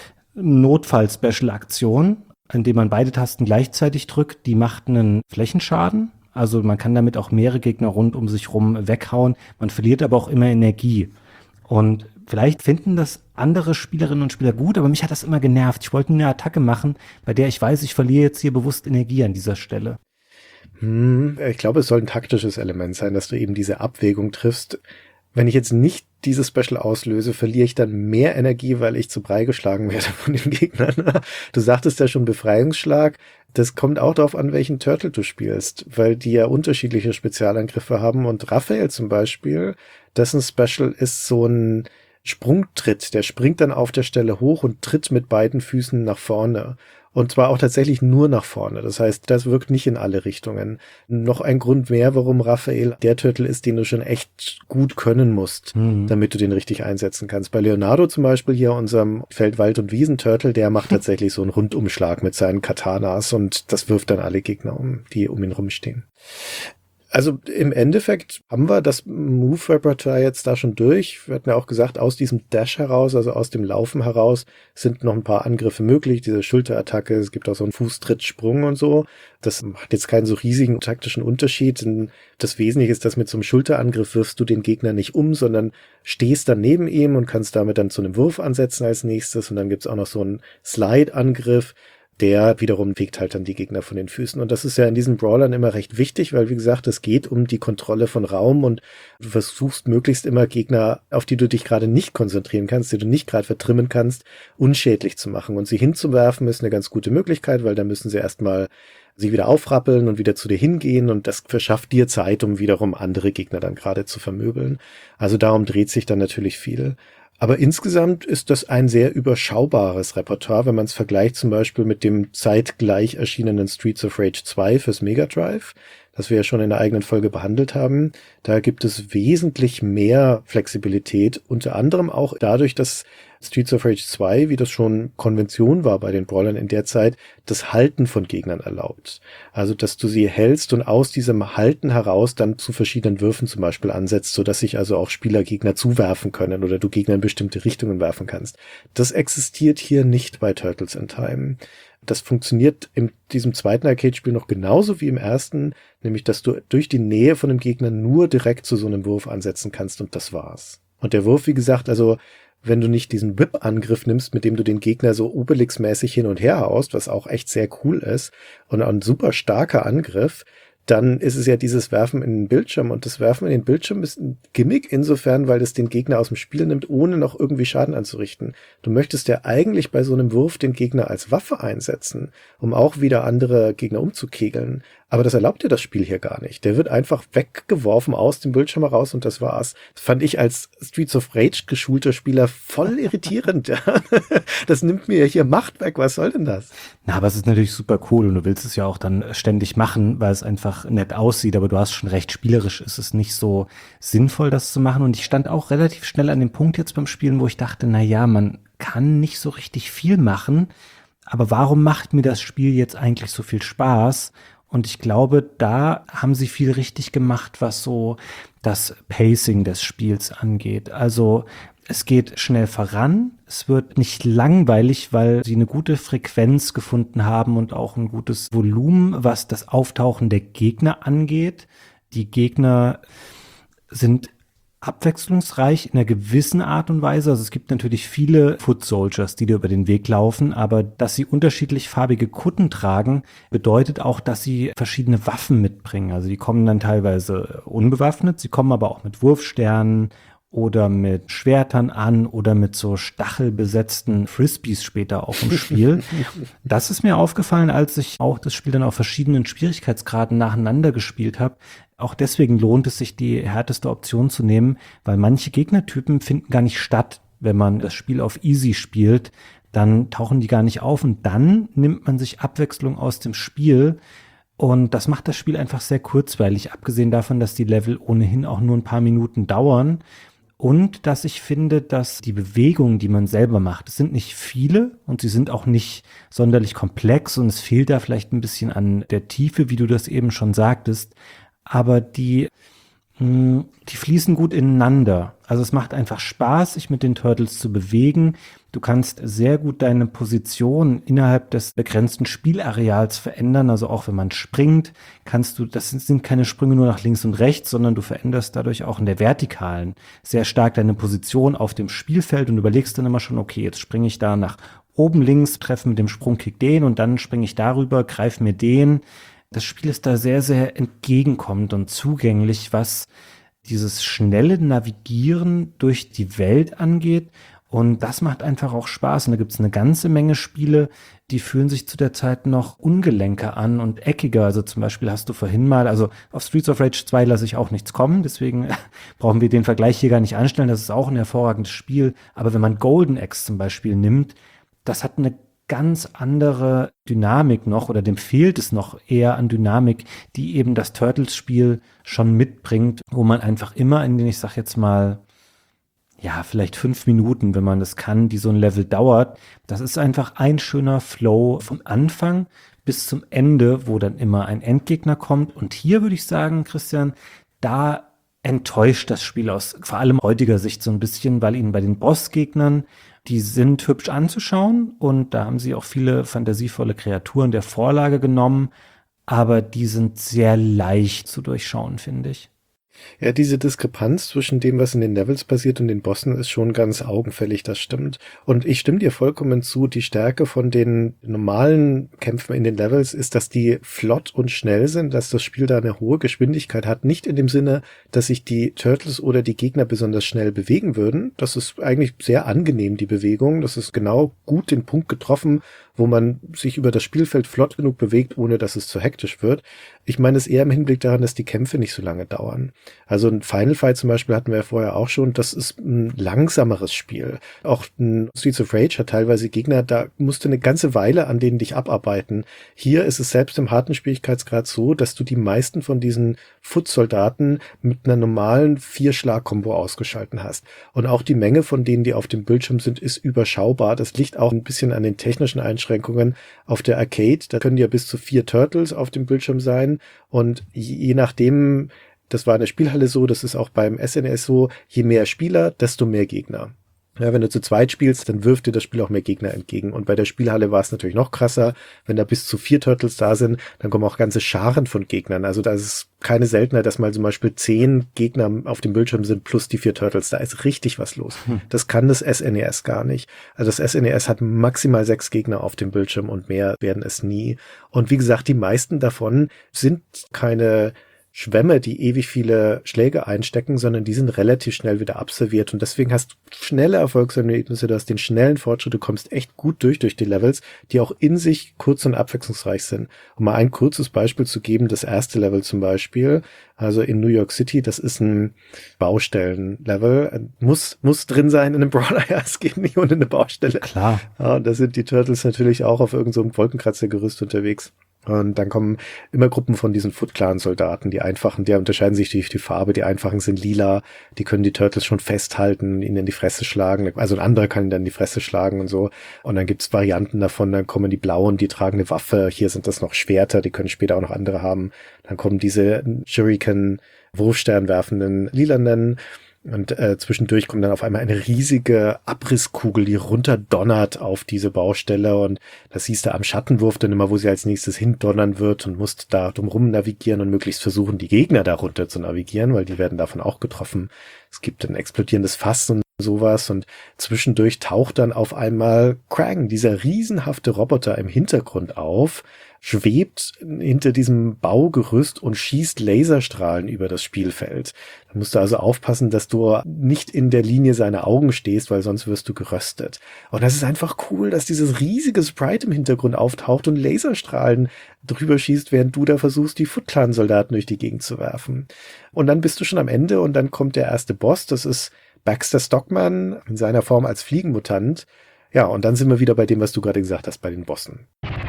Notfall-Special-Aktion, in dem man beide Tasten gleichzeitig drückt. Die macht einen Flächenschaden. Also man kann damit auch mehrere Gegner rund um sich rum weghauen. Man verliert aber auch immer Energie. Und vielleicht finden das andere Spielerinnen und Spieler gut, aber mich hat das immer genervt. Ich wollte eine Attacke machen, bei der ich weiß, ich verliere jetzt hier bewusst Energie an dieser Stelle.
Ich glaube, es soll ein taktisches Element sein, dass du eben diese Abwägung triffst. Wenn ich jetzt nicht dieses Special auslöse, verliere ich dann mehr Energie, weil ich zu Brei geschlagen werde von den Gegnern. Du sagtest ja schon Befreiungsschlag. Das kommt auch darauf an, welchen Turtle du spielst, weil die ja unterschiedliche Spezialangriffe haben. Und Raphael zum Beispiel, dessen Special ist so ein Sprungtritt. Der springt dann auf der Stelle hoch und tritt mit beiden Füßen nach vorne. Und zwar auch tatsächlich nur nach vorne. Das heißt, das wirkt nicht in alle Richtungen. Noch ein Grund mehr, warum Raphael der Turtle ist, den du schon echt gut können musst, damit du den richtig einsetzen kannst. Bei Leonardo zum Beispiel hier, unserem Feld-, Wald- und Wiesen-Turtle, der macht tatsächlich so einen Rundumschlag mit seinen Katanas und das wirft dann alle Gegner um, die um ihn rumstehen. Also im Endeffekt haben wir das Move-Repertoire jetzt da schon durch. Wir hatten ja auch gesagt, aus diesem Dash heraus, also aus dem Laufen heraus, sind noch ein paar Angriffe möglich. Diese Schulterattacke, es gibt auch so einen Fußtrittsprung und so. Das macht jetzt keinen so riesigen taktischen Unterschied. Denn das Wesentliche ist, dass mit so einem Schulterangriff wirfst du den Gegner nicht um, sondern stehst dann neben ihm und kannst damit dann zu einem Wurf ansetzen als nächstes. Und dann gibt's auch noch so einen Slide-Angriff. Der wiederum fegt halt dann die Gegner von den Füßen. Und das ist ja in diesen Brawlern immer recht wichtig, weil, wie gesagt, es geht um die Kontrolle von Raum und du versuchst möglichst immer Gegner, auf die du dich gerade nicht konzentrieren kannst, die du nicht gerade vertrimmen kannst, unschädlich zu machen. Und sie hinzuwerfen ist eine ganz gute Möglichkeit, weil da müssen sie erstmal sie wieder aufrappeln und wieder zu dir hingehen und das verschafft dir Zeit, um wiederum andere Gegner dann gerade zu vermöbeln. Also darum dreht sich dann natürlich viel. Aber insgesamt ist das ein sehr überschaubares Repertoire, wenn man es vergleicht zum Beispiel mit dem zeitgleich erschienenen Streets of Rage 2 fürs Mega Drive, das wir ja schon in der eigenen Folge behandelt haben. Da gibt es wesentlich mehr Flexibilität, unter anderem auch dadurch, dass Streets of Rage 2, wie das schon Konvention war bei den Brawlern in der Zeit, das Halten von Gegnern erlaubt. Also, dass du sie hältst und aus diesem Halten heraus dann zu verschiedenen Würfen zum Beispiel ansetzt, sodass sich also auch Spieler Gegner zuwerfen können oder du Gegner in bestimmte Richtungen werfen kannst. Das existiert hier nicht bei Turtles in Time. Das funktioniert in diesem zweiten Arcade-Spiel noch genauso wie im ersten, nämlich, dass du durch die Nähe von dem Gegner nur direkt zu so einem Wurf ansetzen kannst und das war's. Und der Wurf, wie gesagt, also wenn du nicht diesen Whip-Angriff nimmst, mit dem du den Gegner so Obelix-mäßig hin und her haust, was auch echt sehr cool ist und ein super starker Angriff, dann ist es ja dieses Werfen in den Bildschirm und das Werfen in den Bildschirm ist ein Gimmick insofern, weil es den Gegner aus dem Spiel nimmt, ohne noch irgendwie Schaden anzurichten. Du möchtest ja eigentlich bei so einem Wurf den Gegner als Waffe einsetzen, um auch wieder andere Gegner umzukegeln. Aber das erlaubt dir das Spiel hier gar nicht. Der wird einfach weggeworfen aus dem Bildschirm heraus und das war's. Das fand ich als Streets of Rage geschulter Spieler voll irritierend. Ja. Das nimmt mir hier Macht weg. Was soll denn das?
Na, aber es ist natürlich super cool und du willst es ja auch dann ständig machen, weil es einfach nett aussieht. Aber du hast schon recht, spielerisch ist es nicht so sinnvoll, das zu machen. Und ich stand auch relativ schnell an dem Punkt jetzt beim Spielen, wo ich dachte, na ja, man kann nicht so richtig viel machen. Aber warum macht mir das Spiel jetzt eigentlich so viel Spaß? Und ich glaube, da haben sie viel richtig gemacht, was so das Pacing des Spiels angeht. Also es geht schnell voran, es wird nicht langweilig, weil sie eine gute Frequenz gefunden haben und auch ein gutes Volumen, was das Auftauchen der Gegner angeht. Die Gegner sind abwechslungsreich in einer gewissen Art und Weise. Also es gibt natürlich viele Foot Soldiers, die dir über den Weg laufen, aber dass sie unterschiedlich farbige Kutten tragen, bedeutet auch, dass sie verschiedene Waffen mitbringen. Also die kommen dann teilweise unbewaffnet, sie kommen aber auch mit Wurfsternen oder mit Schwertern an oder mit so stachelbesetzten Frisbees später auch im Spiel. Das ist mir aufgefallen, als ich auch das Spiel dann auf verschiedenen Schwierigkeitsgraden nacheinander gespielt habe. Auch deswegen lohnt es sich, die härteste Option zu nehmen, weil manche Gegnertypen finden gar nicht statt. Wenn man das Spiel auf Easy spielt, dann tauchen die gar nicht auf und dann nimmt man sich Abwechslung aus dem Spiel. Und das macht das Spiel einfach sehr kurzweilig, abgesehen davon, dass die Level ohnehin auch nur ein paar Minuten dauern. Und dass ich finde, dass die Bewegungen, die man selber macht, es sind nicht viele und sie sind auch nicht sonderlich komplex und es fehlt da vielleicht ein bisschen an der Tiefe, wie du das eben schon sagtest, aber die fließen gut ineinander. Also es macht einfach Spaß, sich mit den Turtles zu bewegen. Du kannst sehr gut deine Position innerhalb des begrenzten Spielareals verändern. Also auch wenn man springt, kannst du, das sind keine Sprünge nur nach links und rechts, sondern du veränderst dadurch auch in der Vertikalen sehr stark deine Position auf dem Spielfeld und überlegst dann immer schon, okay, jetzt springe ich da nach oben links, treffe mit dem Sprungkick den und dann springe ich darüber, greife mir den. Das Spiel ist da sehr, sehr entgegenkommend und zugänglich, was dieses schnelle Navigieren durch die Welt angeht. Und das macht einfach auch Spaß. Und da gibt es eine ganze Menge Spiele, die fühlen sich zu der Zeit noch ungelenker an und eckiger. Also zum Beispiel hast du vorhin mal, also auf Streets of Rage 2 lasse ich auch nichts kommen, deswegen brauchen wir den Vergleich hier gar nicht anstellen. Das ist auch ein hervorragendes Spiel. Aber wenn man Golden Axe zum Beispiel nimmt, das hat eine ganz andere Dynamik noch oder dem fehlt es noch eher an Dynamik, die eben das Turtles-Spiel schon mitbringt, wo man einfach immer in den, ich sag jetzt mal, ja, vielleicht 5 Minuten, wenn man das kann, die so ein Level dauert. Das ist einfach ein schöner Flow vom Anfang bis zum Ende, wo dann immer ein Endgegner kommt. Und hier würde ich sagen, Christian, da enttäuscht das Spiel aus vor allem heutiger Sicht so ein bisschen, weil ihnen bei den Bossgegnern, die sind hübsch anzuschauen und da haben sie auch viele fantasievolle Kreaturen der Vorlage genommen, aber die sind sehr leicht zu durchschauen, finde ich.
Ja, diese Diskrepanz zwischen dem, was in den Levels passiert und den Bossen ist schon ganz augenfällig, das stimmt. Und ich stimme dir vollkommen zu, die Stärke von den normalen Kämpfen in den Levels ist, dass die flott und schnell sind, dass das Spiel da eine hohe Geschwindigkeit hat. Nicht in dem Sinne, dass sich die Turtles oder die Gegner besonders schnell bewegen würden. Das ist eigentlich sehr angenehm, die Bewegung. Das ist genau gut den Punkt getroffen, wo man sich über das Spielfeld flott genug bewegt, ohne dass es zu hektisch wird. Ich meine es eher im Hinblick daran, dass die Kämpfe nicht so lange dauern. Also ein Final Fight zum Beispiel hatten wir ja vorher auch schon, das ist ein langsameres Spiel. Auch ein Streets of Rage hat teilweise Gegner, da musst du eine ganze Weile an denen dich abarbeiten. Hier ist es selbst im harten Schwierigkeitsgrad so, dass du die meisten von diesen Foot-Soldaten mit einer normalen 4-Schlag-Kombo ausgeschalten hast. Und auch die Menge von denen, die auf dem Bildschirm sind, ist überschaubar. Das liegt auch ein bisschen an den technischen Einschränkungen. Auf der Arcade, da können ja bis zu 4 Turtles auf dem Bildschirm sein und je nachdem, das war in der Spielhalle so, das ist auch beim SNES so, je mehr Spieler, desto mehr Gegner. Ja, wenn du zu zweit spielst, dann wirft dir das Spiel auch mehr Gegner entgegen. Und bei der Spielhalle war es natürlich noch krasser. Wenn da bis zu 4 Turtles da sind, dann kommen auch ganze Scharen von Gegnern. Also da ist es keine Seltenheit, dass mal zum Beispiel 10 Gegner auf dem Bildschirm sind plus die 4 Turtles. Da ist richtig was los. Das kann das SNES gar nicht. Also das SNES hat maximal 6 Gegner auf dem Bildschirm und mehr werden es nie. Und wie gesagt, die meisten davon sind keine Schwämme, die ewig viele Schläge einstecken, sondern die sind relativ schnell wieder absolviert und deswegen hast du schnelle Erfolgserlebnisse, du hast den schnellen Fortschritt, du kommst echt gut durch die Levels, die auch in sich kurz und abwechslungsreich sind. Um mal ein kurzes Beispiel zu geben, das erste Level zum Beispiel, also in New York City, das ist ein Baustellenlevel, muss drin sein in einem Brawler, ja, es geht nicht ohne eine Baustelle.
Klar.
Ja, und da sind die Turtles natürlich auch auf irgendeinem so Wolkenkratzergerüst unterwegs. Und dann kommen immer Gruppen von diesen Foot-Clan-Soldaten, die einfachen, die unterscheiden sich durch die Farbe, die einfachen sind lila, die können die Turtles schon festhalten, ihnen in die Fresse schlagen, also ein anderer kann ihnen dann in die Fresse schlagen und so. Und dann gibt's Varianten davon, dann kommen die blauen, die tragen eine Waffe, hier sind das noch Schwerter, die können später auch noch andere haben. Dann kommen diese Shuriken, Wurfstern werfenden lilanen. Und zwischendurch kommt dann auf einmal eine riesige Abrisskugel, die runterdonnert auf diese Baustelle und das siehst du am Schattenwurf dann immer, wo sie als nächstes hindonnern wird und musst da drumrum navigieren und möglichst versuchen, die Gegner da runter zu navigieren, weil die werden davon auch getroffen. Es gibt ein explodierendes Fass und sowas und zwischendurch taucht dann auf einmal Krang, dieser riesenhafte Roboter im Hintergrund auf, schwebt hinter diesem Baugerüst und schießt Laserstrahlen über das Spielfeld. Da musst du also aufpassen, dass du nicht in der Linie seiner Augen stehst, weil sonst wirst du geröstet. Und das ist einfach cool, dass dieses riesige Sprite im Hintergrund auftaucht und Laserstrahlen drüber schießt, während du da versuchst, die Foot-Clan-Soldaten durch die Gegend zu werfen. Und dann bist du schon am Ende und dann kommt der erste Boss, das ist Baxter Stockman in seiner Form als Fliegenmutant. Ja, und dann sind wir wieder bei dem, was du gerade gesagt hast, bei den Bossen.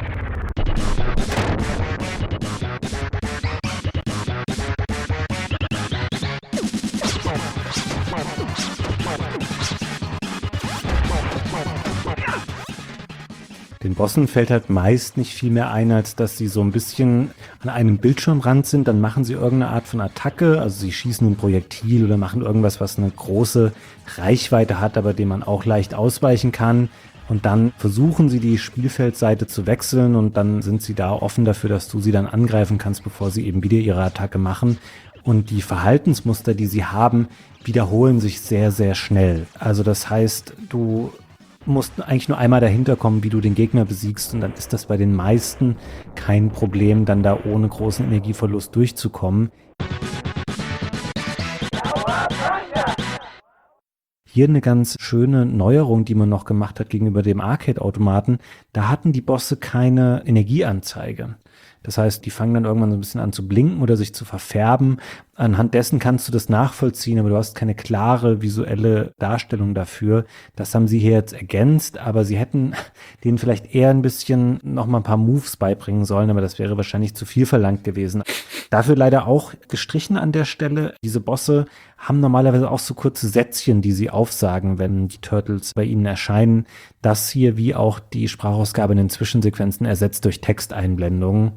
Den Bossen fällt halt meist nicht viel mehr ein, als dass sie so ein bisschen an einem Bildschirmrand sind. Dann machen sie irgendeine Art von Attacke, also sie schießen ein Projektil oder machen irgendwas, was eine große Reichweite hat, aber dem man auch leicht ausweichen kann. Und dann versuchen sie die Spielfeldseite zu wechseln und dann sind sie da offen dafür, dass du sie dann angreifen kannst, bevor sie eben wieder ihre Attacke machen. Und die Verhaltensmuster, die sie haben, wiederholen sich sehr, sehr schnell. Also das heißt, du musst eigentlich nur einmal dahinter kommen, wie du den Gegner besiegst und dann ist das bei den meisten kein Problem, dann da ohne großen Energieverlust durchzukommen. hier eine ganz schöne Neuerung, die man noch gemacht hat gegenüber dem Arcade-Automaten. Da hatten die Bosse keine Energieanzeige. Das heißt, die fangen dann irgendwann so ein bisschen an zu blinken oder sich zu verfärben. Anhand dessen kannst du das nachvollziehen, aber du hast keine klare visuelle Darstellung dafür. Das haben sie hier jetzt ergänzt, aber sie hätten denen vielleicht eher ein bisschen noch mal ein paar Moves beibringen sollen, aber das wäre wahrscheinlich zu viel verlangt gewesen. Dafür leider auch gestrichen an der Stelle. Diese Bosse haben normalerweise auch so kurze Sätzchen, die sie aufsagen, wenn die Turtles bei ihnen erscheinen. Das hier, wie auch die Sprachausgabe in den Zwischensequenzen, ersetzt durch Texteinblendungen.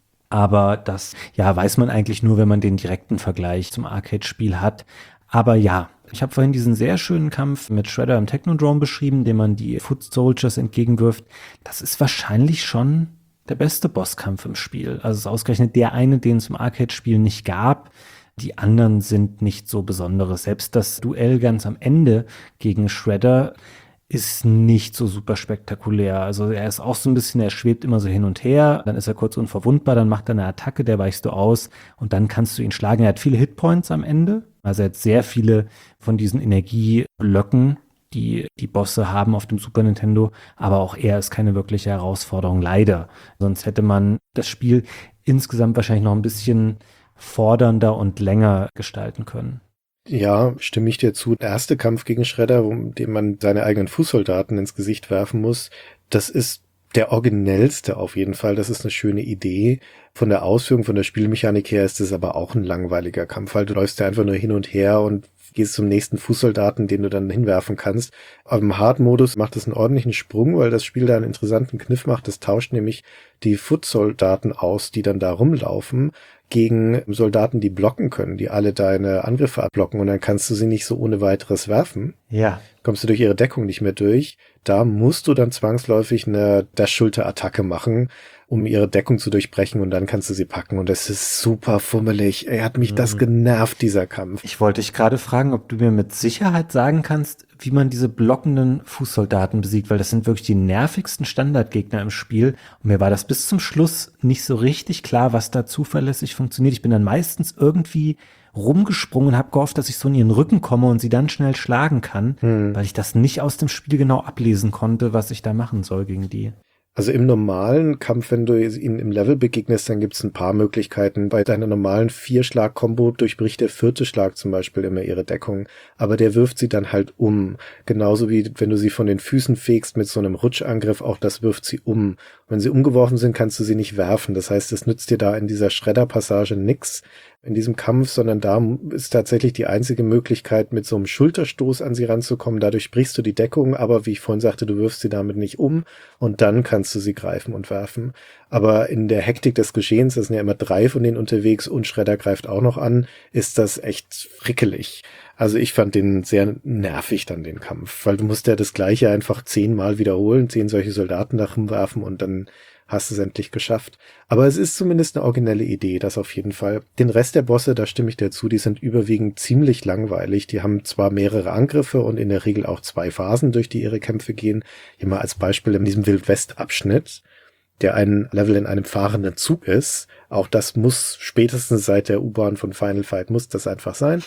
Aber das, ja, weiß man eigentlich nur, wenn man den direkten Vergleich zum Arcade-Spiel hat. Aber ja, ich habe vorhin diesen sehr schönen Kampf mit Shredder im Technodrome beschrieben, dem man die Foot Soldiers entgegenwirft. Das ist wahrscheinlich schon der beste Bosskampf im Spiel. Also es ist ausgerechnet der eine, den es im Arcade-Spiel nicht gab. Die anderen sind nicht so Besonderes. Selbst das Duell ganz am Ende gegen Shredder ist nicht so super spektakulär. Also er ist auch so ein bisschen, er schwebt immer so hin und her, dann ist er kurz unverwundbar, dann macht er eine Attacke, der weichst du aus und dann kannst du ihn schlagen. Er hat viele Hitpoints am Ende, also er hat sehr viele von diesen Energieblöcken, die die Bosse haben auf dem Super Nintendo, aber auch er ist keine wirkliche Herausforderung, leider. Sonst hätte man das Spiel insgesamt wahrscheinlich noch ein bisschen fordernder und länger gestalten können.
Ja, stimme ich dir zu. Der erste Kampf gegen Shredder, in dem man seine eigenen Fußsoldaten ins Gesicht werfen muss, das ist der originellste auf jeden Fall. Das ist eine schöne Idee. Von der Ausführung, von der Spielmechanik her ist es aber auch ein langweiliger Kampf, weil du läufst ja einfach nur hin und her und gehst zum nächsten Fußsoldaten, den du dann hinwerfen kannst. Aber im Hard-Modus macht es einen ordentlichen Sprung, weil das Spiel da einen interessanten Kniff macht. Das tauscht nämlich die Foot-Soldaten aus, die dann da rumlaufen, gegen Soldaten, die blocken können, die alle deine Angriffe abblocken und dann kannst du sie nicht so ohne weiteres werfen.
Ja.
Kommst du durch ihre Deckung nicht mehr durch. Da musst du dann zwangsläufig eine Dash-Schulter-Attacke machen, um ihre Deckung zu durchbrechen und dann kannst du sie packen und das ist super fummelig. Er hat mich das genervt, dieser Kampf.
Ich wollte dich gerade fragen, ob du mir mit Sicherheit sagen kannst, wie man diese blockenden Fußsoldaten besiegt, weil das sind wirklich die nervigsten Standardgegner im Spiel. Und mir war das bis zum Schluss nicht so richtig klar, was da zuverlässig funktioniert. Ich bin dann meistens irgendwie rumgesprungen und habe gehofft, dass ich so in ihren Rücken komme und sie dann schnell schlagen kann, weil ich das nicht aus dem Spiel genau ablesen konnte, was ich da machen soll gegen die.
Also im normalen Kampf, wenn du ihnen im Level begegnest, dann gibt's ein paar Möglichkeiten. Bei deiner normalen 4-Schlag-Kombo durchbricht der 4. Schlag zum Beispiel immer ihre Deckung. Aber der wirft sie dann halt um. Genauso wie wenn du sie von den Füßen fegst mit so einem Rutschangriff, auch das wirft sie um. Wenn sie umgeworfen sind, kannst du sie nicht werfen. Das heißt, es nützt dir da in dieser Shredder-Passage nix in diesem Kampf, sondern da ist tatsächlich die einzige Möglichkeit, mit so einem Schulterstoß an sie ranzukommen. Dadurch brichst du die Deckung, aber wie ich vorhin sagte, du wirfst sie damit nicht um und dann kannst du sie greifen und werfen. Aber in der Hektik des Geschehens, das sind ja immer 3 von denen unterwegs und Shredder greift auch noch an, ist das echt frickelig. Also ich fand den sehr nervig dann, den Kampf, weil du musst ja das Gleiche einfach 10-mal wiederholen, 10 solche Soldaten da rumwerfen und dann hast du es endlich geschafft. Aber es ist zumindest eine originelle Idee, das auf jeden Fall. Den Rest der Bosse, da stimme ich dir zu, die sind überwiegend ziemlich langweilig. Die haben zwar mehrere Angriffe und in der Regel auch 2 Phasen, durch die ihre Kämpfe gehen. Hier mal als Beispiel in diesem Wild-West-Abschnitt, der ein Level in einem fahrenden Zug ist. Auch das muss spätestens seit der U-Bahn von Final Fight muss das einfach sein.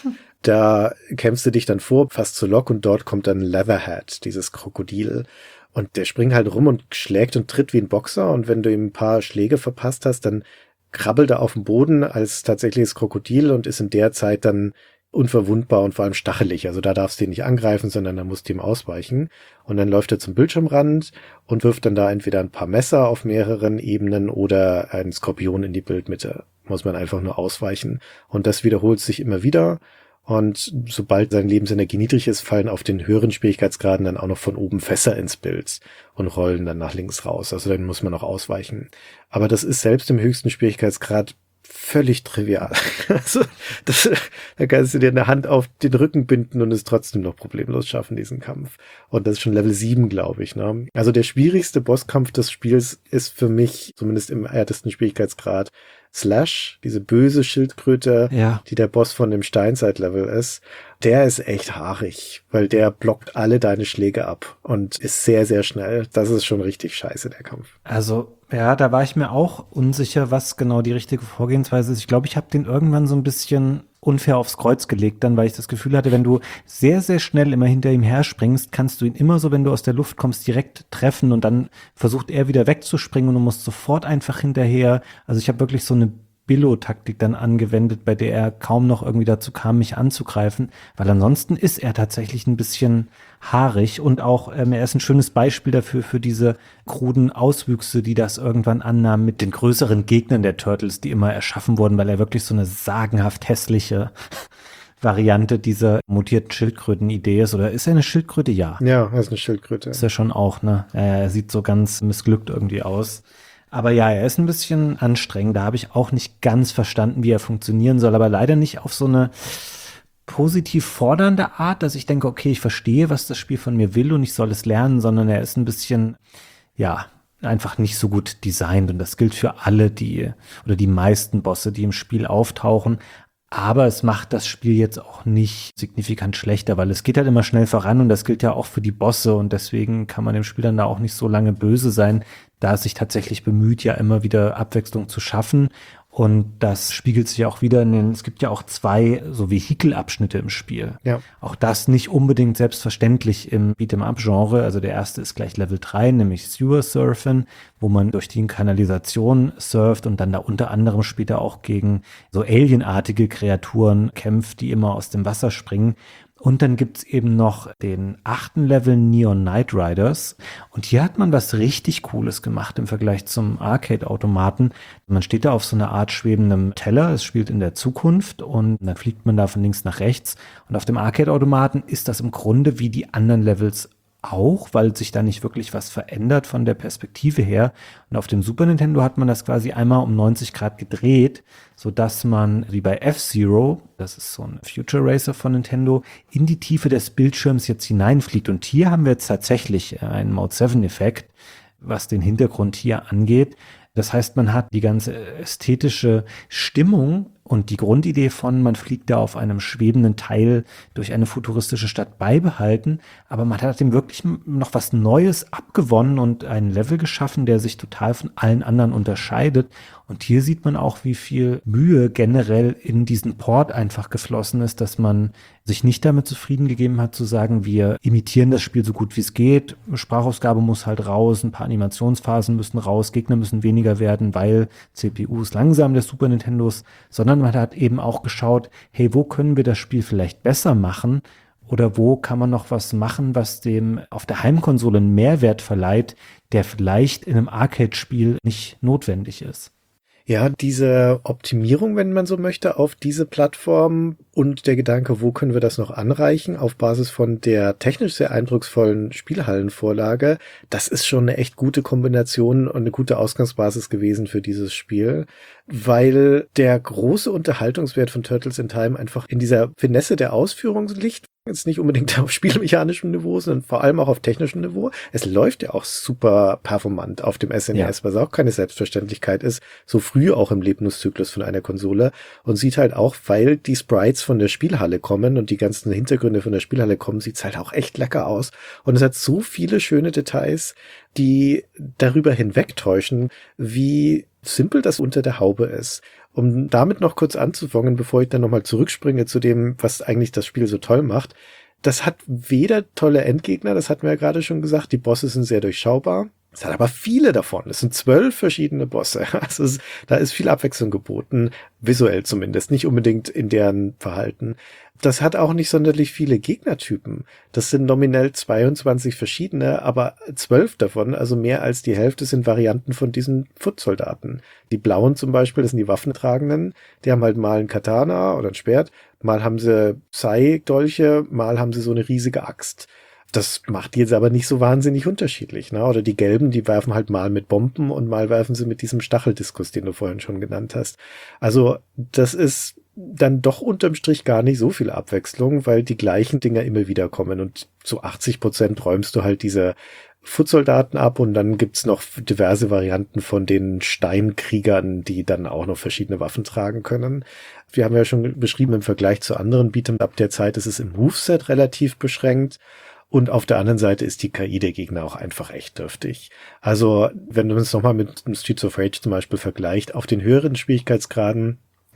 Da kämpfst du dich dann vor, fast zur Lok und dort kommt dann Leatherhead, dieses Krokodil. Und der springt halt rum und schlägt und tritt wie ein Boxer. Und wenn du ihm ein paar Schläge verpasst hast, dann krabbelt er auf dem Boden als tatsächliches Krokodil und ist in der Zeit dann unverwundbar und vor allem stachelig. Also da darfst du ihn nicht angreifen, sondern da musst du ihm ausweichen. Und dann läuft er zum Bildschirmrand und wirft dann da entweder ein paar Messer auf mehreren Ebenen oder einen Skorpion in die Bildmitte. Muss man einfach nur ausweichen. Und das wiederholt sich immer wieder. Und sobald seine Lebensenergie niedrig ist, fallen auf den höheren Schwierigkeitsgraden dann auch noch von oben Fässer ins Bild und rollen dann nach links raus. Also dann muss man auch ausweichen. Aber das ist selbst im höchsten Schwierigkeitsgrad völlig trivial. Also da kannst du dir eine Hand auf den Rücken binden und es trotzdem noch problemlos schaffen, diesen Kampf. Und das ist schon Level 7, glaube ich. Ne? Also der schwierigste Bosskampf des Spiels ist für mich, zumindest im härtesten Schwierigkeitsgrad, Slash, diese böse Schildkröte, die der Boss von dem Steinzeit-Level ist. Der ist echt haarig, weil der blockt alle deine Schläge ab und ist sehr, sehr schnell. Das ist schon richtig scheiße, der Kampf.
Also, ja, da war ich mir auch unsicher, was genau die richtige Vorgehensweise ist. Ich glaube, ich habe den irgendwann so ein bisschen unfair aufs Kreuz gelegt dann, weil ich das Gefühl hatte, wenn du sehr, sehr schnell immer hinter ihm herspringst, kannst du ihn immer so, wenn du aus der Luft kommst, direkt treffen und dann versucht er wieder wegzuspringen und du musst sofort einfach hinterher. Also ich habe wirklich so eine Billo-Taktik dann angewendet, bei der er kaum noch irgendwie dazu kam, mich anzugreifen, weil ansonsten ist er tatsächlich ein bisschen haarig und auch, er ist ein schönes Beispiel dafür, für diese kruden Auswüchse, die das irgendwann annahm mit den größeren Gegnern der Turtles, die immer erschaffen wurden, weil er wirklich so eine sagenhaft hässliche Variante dieser mutierten Schildkröten-Idee ist. Oder ist er eine Schildkröte? Ja.
Ja, er ist eine Schildkröte.
Ist er schon auch, ne? Er sieht so ganz missglückt irgendwie aus. Aber ja, er ist ein bisschen anstrengend. Da habe ich auch nicht ganz verstanden, wie er funktionieren soll, aber leider nicht auf so eine positiv fordernde Art, dass ich denke, okay, ich verstehe, was das Spiel von mir will und ich soll es lernen, sondern er ist ein bisschen, ja, einfach nicht so gut designt. Und das gilt für alle die meisten Bosse, die im Spiel auftauchen. Aber es macht das Spiel jetzt auch nicht signifikant schlechter, weil es geht halt immer schnell voran und das gilt ja auch für die Bosse und deswegen kann man dem Spiel dann da auch nicht so lange böse sein, da es sich tatsächlich bemüht, ja immer wieder Abwechslung zu schaffen. Und das spiegelt sich auch wieder es gibt ja auch 2 so Vehikelabschnitte im Spiel.
Ja.
Auch das nicht unbedingt selbstverständlich im Beat'em-up-Genre. Also der erste ist gleich Level 3, nämlich Sewer Surfen, wo man durch die Kanalisation surft und dann da unter anderem später auch gegen so alienartige Kreaturen kämpft, die immer aus dem Wasser springen. Und dann gibt's eben noch den 8. Level Neon Knight Riders. Und hier hat man was richtig Cooles gemacht im Vergleich zum Arcade-Automaten. Man steht da auf so einer Art schwebendem Teller. Es spielt in der Zukunft und dann fliegt man da von links nach rechts. Und auf dem Arcade-Automaten ist das im Grunde wie die anderen Levels auch, weil sich da nicht wirklich was verändert von der Perspektive her. Und auf dem Super Nintendo hat man das quasi einmal um 90 Grad gedreht, sodass man, wie bei F-Zero, das ist so ein Future Racer von Nintendo, in die Tiefe des Bildschirms jetzt hineinfliegt. Und hier haben wir jetzt tatsächlich einen Mode-7-Effekt, was den Hintergrund hier angeht. Das heißt, man hat die ganze ästhetische Stimmung und die Grundidee von, man fliegt da auf einem schwebenden Teil durch eine futuristische Stadt beibehalten, aber man hat dem wirklich noch was Neues abgewonnen und einen Level geschaffen, der sich total von allen anderen unterscheidet. Und hier sieht man auch, wie viel Mühe generell in diesen Port einfach geflossen ist, dass man sich nicht damit zufrieden gegeben hat, zu sagen, wir imitieren das Spiel so gut wie es geht. Sprachausgabe muss halt raus, ein paar Animationsphasen müssen raus, Gegner müssen weniger werden, weil CPU ist langsam des Super Nintendos, sondern man hat eben auch geschaut, hey, wo können wir das Spiel vielleicht besser machen? Oder wo kann man noch was machen, was dem auf der Heimkonsole einen Mehrwert verleiht, der vielleicht in einem Arcade-Spiel nicht notwendig ist?
Ja, diese Optimierung, wenn man so möchte, auf diese Plattform und der Gedanke, wo können wir das noch anreichen, auf Basis von der technisch sehr eindrucksvollen Spielhallenvorlage, das ist schon eine echt gute Kombination und eine gute Ausgangsbasis gewesen für dieses Spiel, weil der große Unterhaltungswert von Turtles in Time einfach in dieser Finesse der Ausführung liegt. Jetzt nicht unbedingt auf spielmechanischem Niveau, sondern vor allem auch auf technischem Niveau. Es läuft ja auch super performant auf dem SNES, was auch keine Selbstverständlichkeit ist, so früh auch im Lebenszyklus von einer Konsole und sieht halt auch, weil die Sprites von der Spielhalle kommen und die ganzen Hintergründe von der Spielhalle kommen, sieht's halt auch echt lecker aus und es hat so viele schöne Details, die darüber hinwegtäuschen, wie simpel das unter der Haube ist. Um damit noch kurz anzufangen, bevor ich dann nochmal zurückspringe zu dem, was eigentlich das Spiel so toll macht. Das hat weder tolle Endgegner, das hatten wir ja gerade schon gesagt, die Bosse sind sehr durchschaubar. Es hat aber viele davon. Es sind 12 verschiedene Bosse. Also da ist viel Abwechslung geboten, visuell zumindest, nicht unbedingt in deren Verhalten. Das hat auch nicht sonderlich viele Gegnertypen. Das sind nominell 22 verschiedene, aber 12 davon, also mehr als die Hälfte, sind Varianten von diesen Footsoldaten. Die blauen zum Beispiel, das sind die Waffentragenden, die haben halt mal ein Katana oder ein Schwert, mal haben sie Sai-Dolche, mal haben sie so eine riesige Axt. Das macht die jetzt aber nicht so wahnsinnig unterschiedlich, ne? Oder die Gelben, die werfen halt mal mit Bomben und mal werfen sie mit diesem Stacheldiskus, den du vorhin schon genannt hast. Also das ist dann doch unterm Strich gar nicht so viel Abwechslung, weil die gleichen Dinger immer wieder kommen und zu 80% räumst du halt diese Footsoldaten ab und dann gibt's noch diverse Varianten von den Steinkriegern, die dann auch noch verschiedene Waffen tragen können. Wir haben ja schon beschrieben, im Vergleich zu anderen Beat'em-up der Zeit ist es im Moveset relativ beschränkt. Und auf der anderen Seite ist die KI der Gegner auch einfach echt dürftig. Also, wenn man es nochmal mit Streets of Rage zum Beispiel vergleicht, auf den höheren Schwierigkeitsgraden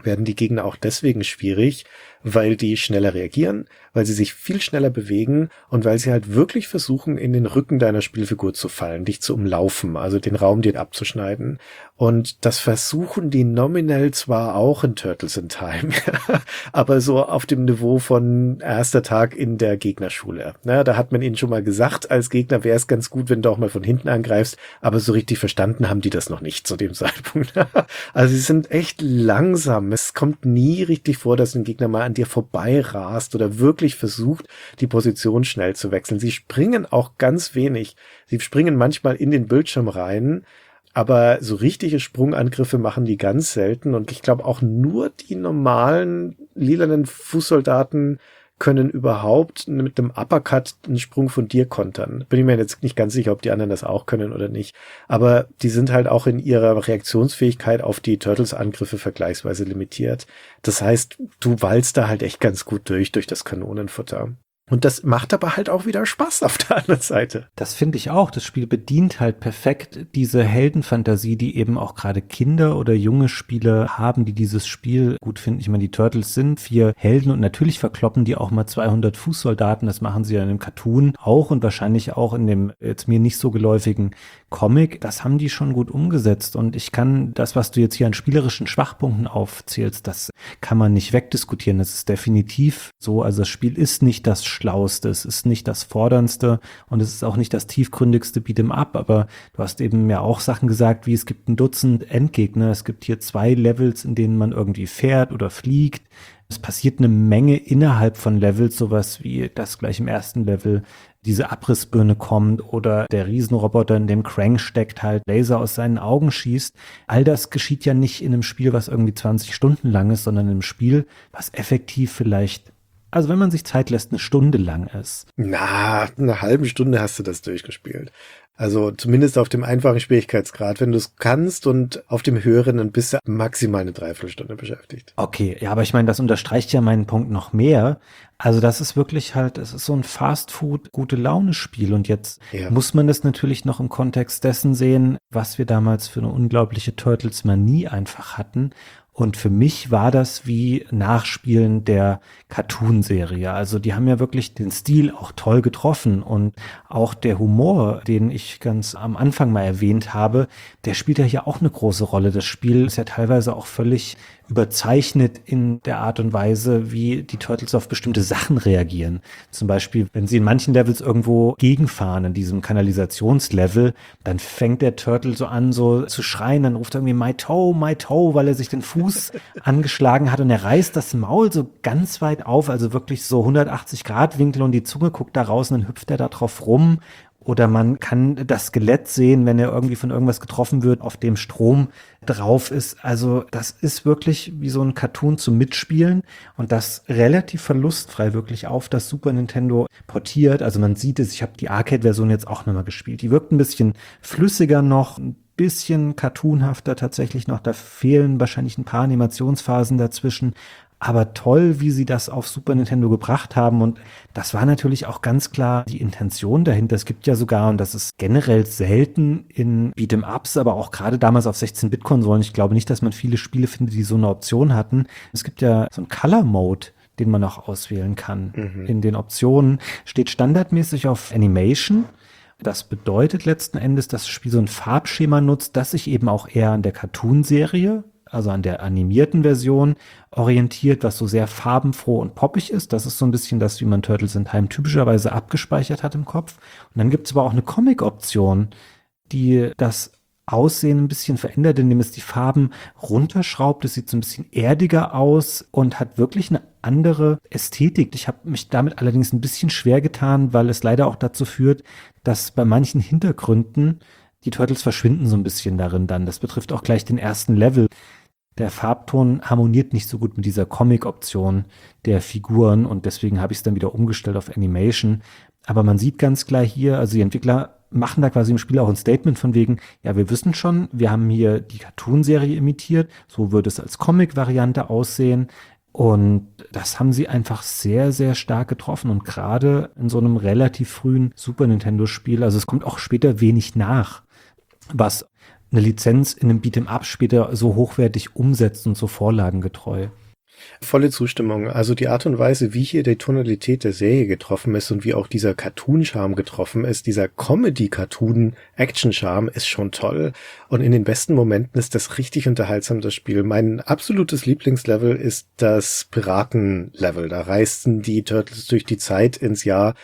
werden die Gegner auch deswegen schwierig, weil die schneller reagieren, weil sie sich viel schneller bewegen und weil sie halt wirklich versuchen, in den Rücken deiner Spielfigur zu fallen, dich zu umlaufen, also den Raum dir abzuschneiden. Und das versuchen die nominell zwar auch in Turtles in Time, aber so auf dem Niveau von erster Tag in der Gegnerschule. Na, da hat man ihnen schon mal gesagt, als Gegner wäre es ganz gut, wenn du auch mal von hinten angreifst, aber so richtig verstanden haben die das noch nicht zu dem Zeitpunkt. Also sie sind echt langsam. Es kommt nie richtig vor, dass ein Gegner mal an dir vorbei rast oder wirklich versucht, die Position schnell zu wechseln. Sie springen auch ganz wenig. Sie springen manchmal in den Bildschirm rein, aber so richtige Sprungangriffe machen die ganz selten. Und ich glaube auch nur die normalen lilanen Fußsoldaten können überhaupt mit dem Uppercut einen Sprung von dir kontern. Bin ich mir jetzt nicht ganz sicher, ob die anderen das auch können oder nicht. Aber die sind halt auch in ihrer Reaktionsfähigkeit auf die Turtles-Angriffe vergleichsweise limitiert. Das heißt, du walzt da halt echt ganz gut durch das Kanonenfutter. Und das macht aber halt auch wieder Spaß auf der anderen Seite.
Das finde ich auch. Das Spiel bedient halt perfekt diese Heldenfantasie, die eben auch gerade Kinder oder junge Spieler haben, die dieses Spiel gut finden. Ich meine, die Turtles sind 4 Helden und natürlich verkloppen die auch mal 200 Fußsoldaten. Das machen sie ja in dem Cartoon auch und wahrscheinlich auch in dem jetzt mir nicht so geläufigen Comic. Das haben die schon gut umgesetzt und ich kann das, was du jetzt hier an spielerischen Schwachpunkten aufzählst, das kann man nicht wegdiskutieren. Das ist definitiv so. Also das Spiel ist nicht das Schlauste, es ist nicht das Forderndste und es ist auch nicht das tiefgründigste Beat'em Up, aber du hast eben ja auch Sachen gesagt, wie es gibt ein Dutzend Endgegner, es gibt hier 2 Levels, in denen man irgendwie fährt oder fliegt. Es passiert eine Menge innerhalb von Levels, sowas wie das gleich im ersten Level diese Abrissbirne kommt oder der Riesenroboter, in dem Krang steckt, halt Laser aus seinen Augen schießt. All das geschieht ja nicht in einem Spiel, was irgendwie 20 Stunden lang ist, sondern in einem Spiel, was effektiv vielleicht, also wenn man sich Zeit lässt, 1 Stunde lang ist.
Na, 1 halbe Stunde hast du das durchgespielt. Also zumindest auf dem einfachen Schwierigkeitsgrad, wenn du es kannst, und auf dem höheren dann bist du maximal eine Dreiviertelstunde beschäftigt.
Okay, ja, aber ich meine, das unterstreicht ja meinen Punkt noch mehr. Also das ist wirklich halt, es ist so ein Fast-Food-Gute-Laune-Spiel und jetzt muss man das natürlich noch im Kontext dessen sehen, was wir damals für eine unglaubliche Turtles-Manie einfach hatten. Und für mich war das wie Nachspielen der Cartoon-Serie. Also die haben ja wirklich den Stil auch toll getroffen und auch der Humor, den ich ganz am Anfang mal erwähnt habe, der spielt ja hier auch eine große Rolle. Das Spiel ist ja teilweise auch völlig überzeichnet in der Art und Weise, wie die Turtles auf bestimmte Sachen reagieren. Zum Beispiel, wenn sie in manchen Levels irgendwo gegenfahren, in diesem Kanalisationslevel, dann fängt der Turtle so an, so zu schreien, dann ruft er irgendwie my toe, weil er sich den Fuß angeschlagen hat und er reißt das Maul so ganz weit auf, also wirklich so 180-Grad-Winkel und die Zunge guckt da raus und dann hüpft er da drauf rum. Oder man kann das Skelett sehen, wenn er irgendwie von irgendwas getroffen wird, auf dem Strom drauf ist. Also das ist wirklich wie so ein Cartoon zum Mitspielen und das relativ verlustfrei wirklich auf das Super Nintendo portiert. Also man sieht es, ich habe die Arcade-Version jetzt auch nochmal gespielt. Die wirkt ein bisschen flüssiger noch, ein bisschen cartoonhafter tatsächlich noch. Da fehlen wahrscheinlich ein paar Animationsphasen dazwischen. Aber toll, wie sie das auf Super Nintendo gebracht haben. Und das war natürlich auch ganz klar die Intention dahinter. Es gibt ja sogar, und das ist generell selten in Beat'em-Ups, aber auch gerade damals auf 16-Bit-Konsolen. Ich glaube nicht, dass man viele Spiele findet, die so eine Option hatten. Es gibt ja so einen Color-Mode, den man auch auswählen kann. In den Optionen steht standardmäßig auf Animation. Das bedeutet letzten Endes, dass das Spiel so ein Farbschema nutzt, das sich eben auch eher an der Cartoon-Serie, also an der animierten Version orientiert, was so sehr farbenfroh und poppig ist. Das ist so ein bisschen das, wie man Turtles in Time typischerweise abgespeichert hat im Kopf. Und dann gibt es aber auch eine Comic-Option, die das Aussehen ein bisschen verändert, indem es die Farben runterschraubt. Es sieht so ein bisschen erdiger aus und hat wirklich eine andere Ästhetik. Ich habe mich damit allerdings ein bisschen schwer getan, weil es leider auch dazu führt, dass bei manchen Hintergründen die Turtles verschwinden so ein bisschen darin dann. Das betrifft auch gleich den ersten Level. Der Farbton harmoniert nicht so gut mit dieser Comic-Option der Figuren und deswegen habe ich es dann wieder umgestellt auf Animation. Aber man sieht ganz klar hier, also die Entwickler machen da quasi im Spiel auch ein Statement von wegen, ja, wir wissen schon, wir haben hier die Cartoon-Serie imitiert, so würde es als Comic-Variante aussehen. Und das haben sie einfach sehr, sehr stark getroffen und gerade in so einem relativ frühen Super Nintendo-Spiel, also es kommt auch später wenig nach, was eine Lizenz in einem Beat'em-up später so hochwertig umsetzt und so vorlagengetreu.
Volle Zustimmung. Also die Art und Weise, wie hier die Tonalität der Serie getroffen ist und wie auch dieser Cartoon-Charme getroffen ist, dieser Comedy-Cartoon-Action-Charme ist schon toll. Und in den besten Momenten ist das richtig unterhaltsam, das Spiel. Mein absolutes Lieblingslevel ist das Piraten-Level. Da reisten die Turtles durch die Zeit ins Jahr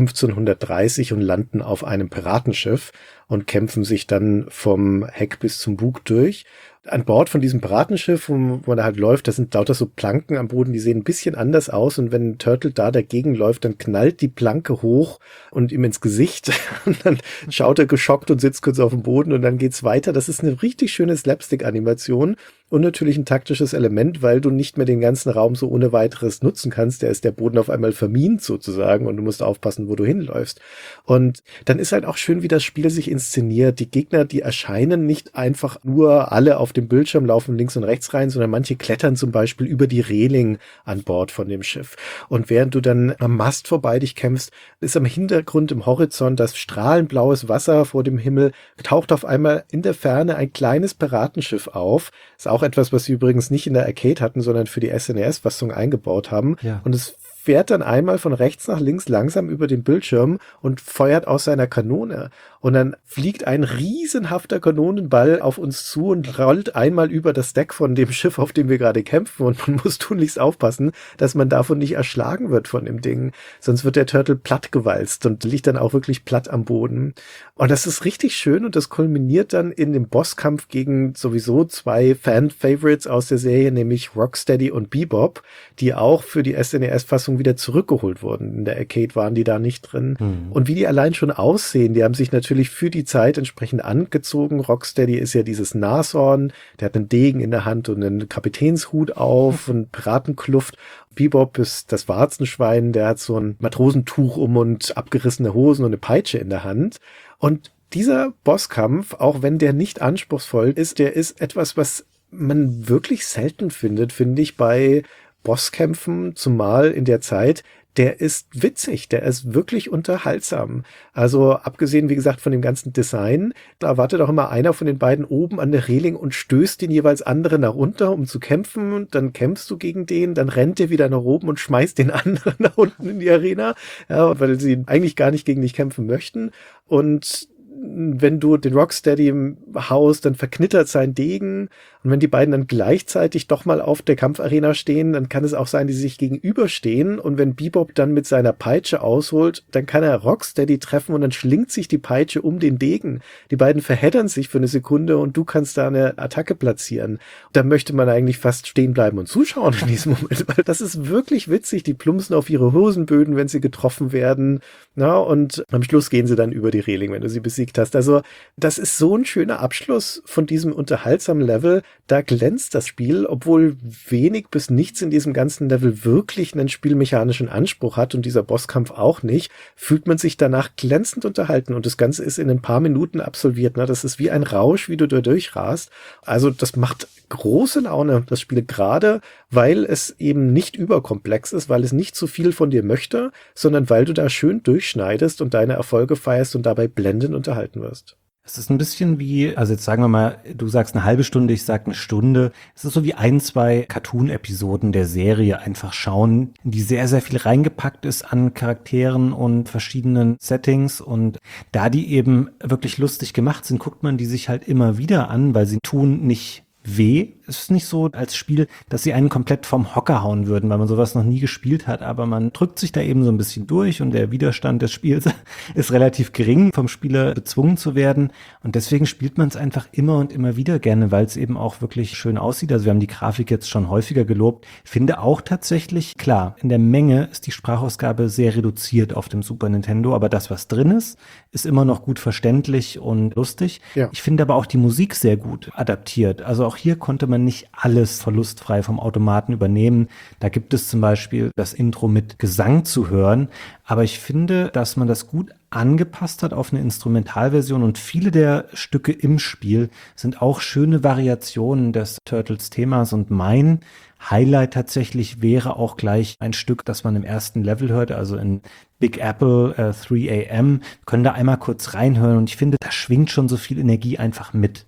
1530 und landen auf einem Piratenschiff und kämpfen sich dann vom Heck bis zum Bug durch. An Bord von diesem Piratenschiff, wo man da halt läuft, da sind lauter so Planken am Boden, die sehen ein bisschen anders aus und wenn ein Turtle da dagegen läuft, dann knallt die Planke hoch und ihm ins Gesicht und dann schaut er geschockt und sitzt kurz auf dem Boden und dann geht's weiter. Das ist eine richtig schöne Slapstick-Animation und natürlich ein taktisches Element, weil du nicht mehr den ganzen Raum so ohne weiteres nutzen kannst. Da ist der Boden auf einmal vermint sozusagen und du musst aufpassen, wo du hinläufst. Und dann ist halt auch schön, wie das Spiel sich inszeniert. Die Gegner, die erscheinen nicht einfach nur alle auf dem Bildschirm, laufen links und rechts rein, sondern manche klettern zum Beispiel über die Reling an Bord von dem Schiff. Und während du dann am Mast vorbei dich kämpfst, ist am Hintergrund im Horizont das strahlend blaues Wasser vor dem Himmel, taucht auf einmal in der Ferne ein kleines Piratenschiff auf. Ist auch etwas, was sie übrigens nicht in der Arcade hatten, sondern für die SNES-Fassung eingebaut haben. Ja. Und es fährt dann einmal von rechts nach links langsam über den Bildschirm und feuert aus seiner Kanone. Und dann fliegt ein riesenhafter Kanonenball auf uns zu und rollt einmal über das Deck von dem Schiff, auf dem wir gerade kämpfen. Und man muss tunlichst aufpassen, dass man davon nicht erschlagen wird von dem Ding. Sonst wird der Turtle plattgewalzt und liegt dann auch wirklich platt am Boden. Und das ist richtig schön und das kulminiert dann in dem Bosskampf gegen sowieso zwei Fan-Favorites aus der Serie, nämlich Rocksteady und Bebop, die auch für die SNES-Fassung wieder zurückgeholt wurden. In der Arcade waren die da nicht drin. Und wie die allein schon aussehen, die haben sich natürlich für die Zeit entsprechend angezogen. Rocksteady ist ja dieses Nashorn, der hat einen Degen in der Hand und einen Kapitänshut auf und Piratenkluft. Bebop ist das Warzenschwein, der hat so ein Matrosentuch um und abgerissene Hosen und eine Peitsche in der Hand. Und dieser Bosskampf, auch wenn der nicht anspruchsvoll ist, der ist etwas, was man wirklich selten findet, finde ich, bei Bosskämpfen, zumal in der Zeit. Der ist witzig, der ist wirklich unterhaltsam. Also abgesehen, wie gesagt, von dem ganzen Design, da wartet auch immer einer von den beiden oben an der Reling und stößt den jeweils anderen nach unten, um zu kämpfen. Und dann kämpfst du gegen den, dann rennt der wieder nach oben und schmeißt den anderen nach unten in die Arena, ja, weil sie eigentlich gar nicht gegen dich kämpfen möchten. Und wenn du den Rocksteady im Haus, dann verknittert sein Degen. Und wenn die beiden dann gleichzeitig doch mal auf der Kampfarena stehen, dann kann es auch sein, dass sie sich gegenüberstehen. Und wenn Bebop dann mit seiner Peitsche ausholt, dann kann er Rocksteady treffen und dann schlingt sich die Peitsche um den Degen. Die beiden verheddern sich für eine Sekunde und du kannst da eine Attacke platzieren. Da möchte man eigentlich fast stehen bleiben und zuschauen in diesem Moment, weil das ist wirklich witzig. Die plumpsen auf ihre Hosenböden, wenn sie getroffen werden. Na, und am Schluss gehen sie dann über die Reling, wenn du sie besiegt hast. Also das ist so ein schöner Abschluss von diesem unterhaltsamen Level. Da glänzt das Spiel, obwohl wenig bis nichts in diesem ganzen Level wirklich einen spielmechanischen Anspruch hat und dieser Bosskampf auch nicht, fühlt man sich danach glänzend unterhalten und das Ganze ist in ein paar Minuten absolviert. Ne? Das ist wie ein Rausch, wie du da durchrast. Also das macht große Laune, das Spiel, gerade weil es eben nicht überkomplex ist, weil es nicht zu viel von dir möchte, sondern weil du da schön durchschneidest und deine Erfolge feierst und dabei blendend unterhalten wirst.
Es ist ein bisschen wie, also jetzt sagen wir mal, du sagst eine halbe Stunde, ich sag eine Stunde. Es ist so wie 1-2 Cartoon-Episoden der Serie einfach schauen, in die sehr, sehr viel reingepackt ist an Charakteren und verschiedenen Settings. Und da die eben wirklich lustig gemacht sind, guckt man die sich halt immer wieder an, weil sie tun nicht weh. Es ist nicht so als Spiel, dass sie einen komplett vom Hocker hauen würden, weil man sowas noch nie gespielt hat, aber man drückt sich da eben so ein bisschen durch und der Widerstand des Spiels ist relativ gering, vom Spieler bezwungen zu werden und deswegen spielt man es einfach immer und immer wieder gerne, weil es eben auch wirklich schön aussieht. Also wir haben die Grafik jetzt schon häufiger gelobt. Finde auch tatsächlich, klar, in der Menge ist die Sprachausgabe sehr reduziert auf dem Super Nintendo, aber das, was drin ist immer noch gut verständlich und lustig. Ja. Ich finde aber auch die Musik sehr gut adaptiert. Also auch hier konnte man nicht alles verlustfrei vom Automaten übernehmen. Da gibt es zum Beispiel das Intro mit Gesang zu hören. Aber ich finde, dass man das gut angepasst hat auf eine Instrumentalversion und viele der Stücke im Spiel sind auch schöne Variationen des Turtles-Themas und mein Highlight tatsächlich wäre auch gleich ein Stück, das man im ersten Level hört, also in Big Apple 3 AM. Wir können da einmal kurz reinhören und ich finde, da schwingt schon so viel Energie einfach mit.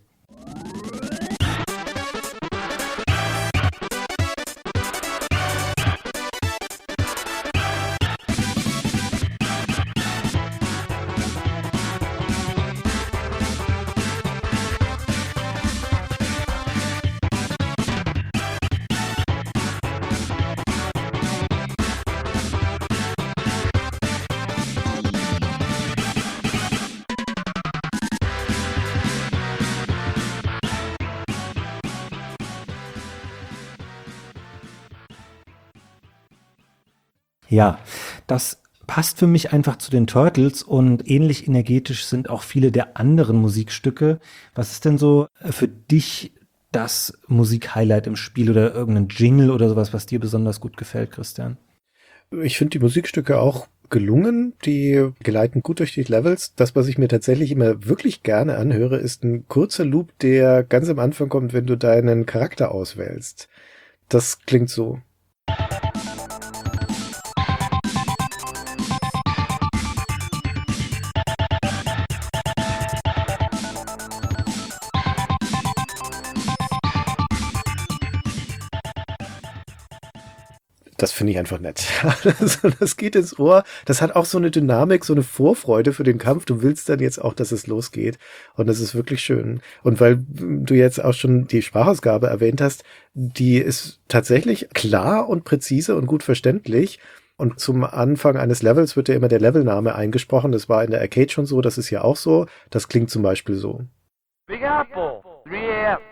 Ja, das passt für mich einfach zu den Turtles und ähnlich energetisch sind auch viele der anderen Musikstücke. Was ist denn so für dich das Musikhighlight im Spiel oder irgendein Jingle oder sowas, was dir besonders gut gefällt, Christian?
Ich finde die Musikstücke auch gelungen, die geleiten gut durch die Levels. Das, was ich mir tatsächlich immer wirklich gerne anhöre, ist ein kurzer Loop, der ganz am Anfang kommt, wenn du deinen Charakter auswählst. Das klingt so. Das finde ich einfach nett. Das geht ins Ohr. Das hat auch so eine Dynamik, so eine Vorfreude für den Kampf. Du willst dann jetzt auch, dass es losgeht. Und das ist wirklich schön. Und weil du jetzt auch schon die Sprachausgabe erwähnt hast, die ist tatsächlich klar und präzise und gut verständlich. Und zum Anfang eines Levels wird ja immer der Levelname eingesprochen. Das war in der Arcade schon so. Das ist ja auch so. Das klingt zum Beispiel so.
Big Apple, 3 AM.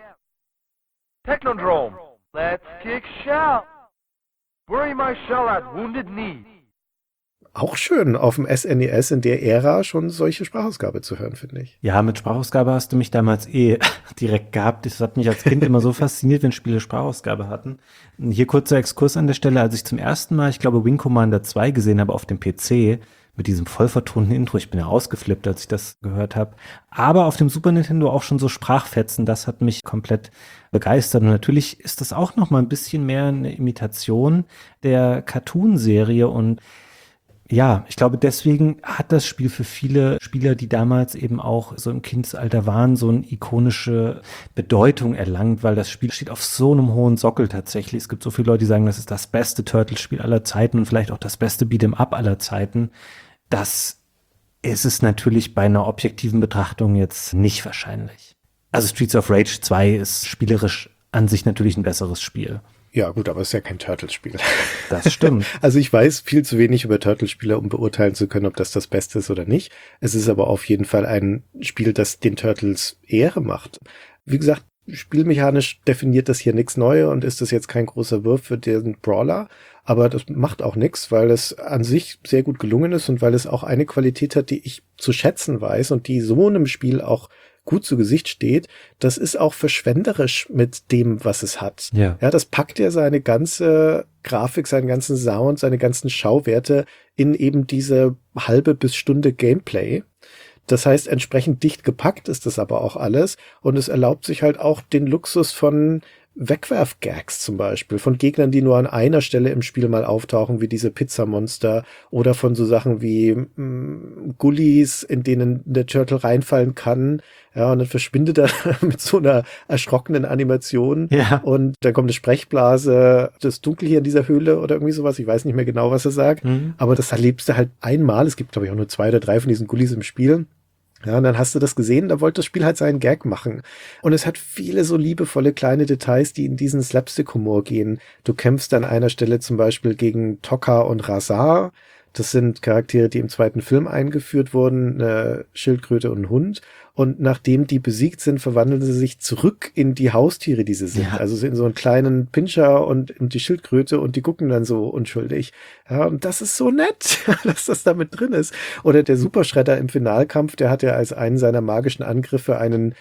Technodrome, let's kick shout. Bury my shell at Wounded Knee.
Auch schön, auf dem SNES in der Ära schon solche Sprachausgabe zu hören, finde ich.
Ja, mit Sprachausgabe hast du mich damals direkt gehabt. Das hat mich als Kind immer so fasziniert, wenn Spiele Sprachausgabe hatten. Hier kurzer Exkurs an der Stelle, als ich zum ersten Mal, ich glaube, Wing Commander 2 gesehen habe auf dem PC, mit diesem voll vertonten Intro. Ich bin ja ausgeflippt, als ich das gehört habe. Aber auf dem Super Nintendo auch schon so Sprachfetzen, das hat mich komplett begeistert. Und natürlich ist das auch noch mal ein bisschen mehr eine Imitation der Cartoon-Serie. Und ja, ich glaube, deswegen hat das Spiel für viele Spieler, die damals eben auch so im Kindesalter waren, so eine ikonische Bedeutung erlangt, weil das Spiel steht auf so einem hohen Sockel tatsächlich. Es gibt so viele Leute, die sagen, das ist das beste Turtles-Spiel aller Zeiten und vielleicht auch das beste Beat'em-up aller Zeiten. Das ist es natürlich bei einer objektiven Betrachtung jetzt nicht wahrscheinlich. Also Streets of Rage 2 ist spielerisch an sich natürlich ein besseres Spiel.
Ja, gut, aber es ist ja kein Turtles-Spiel.
Das stimmt.
Also ich weiß viel zu wenig über Turtles-Spiele, um beurteilen zu können, ob das das Beste ist oder nicht. Es ist aber auf jeden Fall ein Spiel, das den Turtles Ehre macht. Wie gesagt, spielmechanisch definiert das hier nichts Neues und ist das jetzt kein großer Wurf für den Brawler. Aber das macht auch nichts, weil es an sich sehr gut gelungen ist und weil es auch eine Qualität hat, die ich zu schätzen weiß und die so einem Spiel auch gut zu Gesicht steht. Das ist auch verschwenderisch mit dem, was es hat.
Ja,
das packt ja seine ganze Grafik, seinen ganzen Sound, seine ganzen Schauwerte in eben diese halbe bis Stunde Gameplay. Das heißt, entsprechend dicht gepackt ist das aber auch alles und es erlaubt sich halt auch den Luxus von Wegwerf-Gags zum Beispiel, von Gegnern, die nur an einer Stelle im Spiel mal auftauchen, wie diese Pizzamonster oder von so Sachen wie Gullis, in denen der Turtle reinfallen kann, ja, und dann verschwindet er mit so einer erschrockenen Animation und dann kommt eine Sprechblase, das Dunkel hier in dieser Höhle oder irgendwie sowas, ich weiß nicht mehr genau, was er sagt, aber das erlebst du halt einmal, es gibt glaube ich auch nur 2 oder 3 von diesen Gullis im Spiel. Ja, und dann hast du das gesehen, da wollte das Spiel halt seinen Gag machen. Und es hat viele so liebevolle kleine Details, die in diesen Slapstick-Humor gehen. Du kämpfst an einer Stelle zum Beispiel gegen Tokka und Razar. Das sind Charaktere, die im zweiten Film eingeführt wurden, eine Schildkröte und ein Hund. Und nachdem die besiegt sind, verwandeln sie sich zurück in die Haustiere, die sie sind. Ja. Also in so einen kleinen Pinscher und die Schildkröte und die gucken dann so unschuldig. Ja, und das ist so nett, dass das da mit drin ist. Oder der Superschredder im Finalkampf, der hat ja als einen seiner magischen Angriffe einen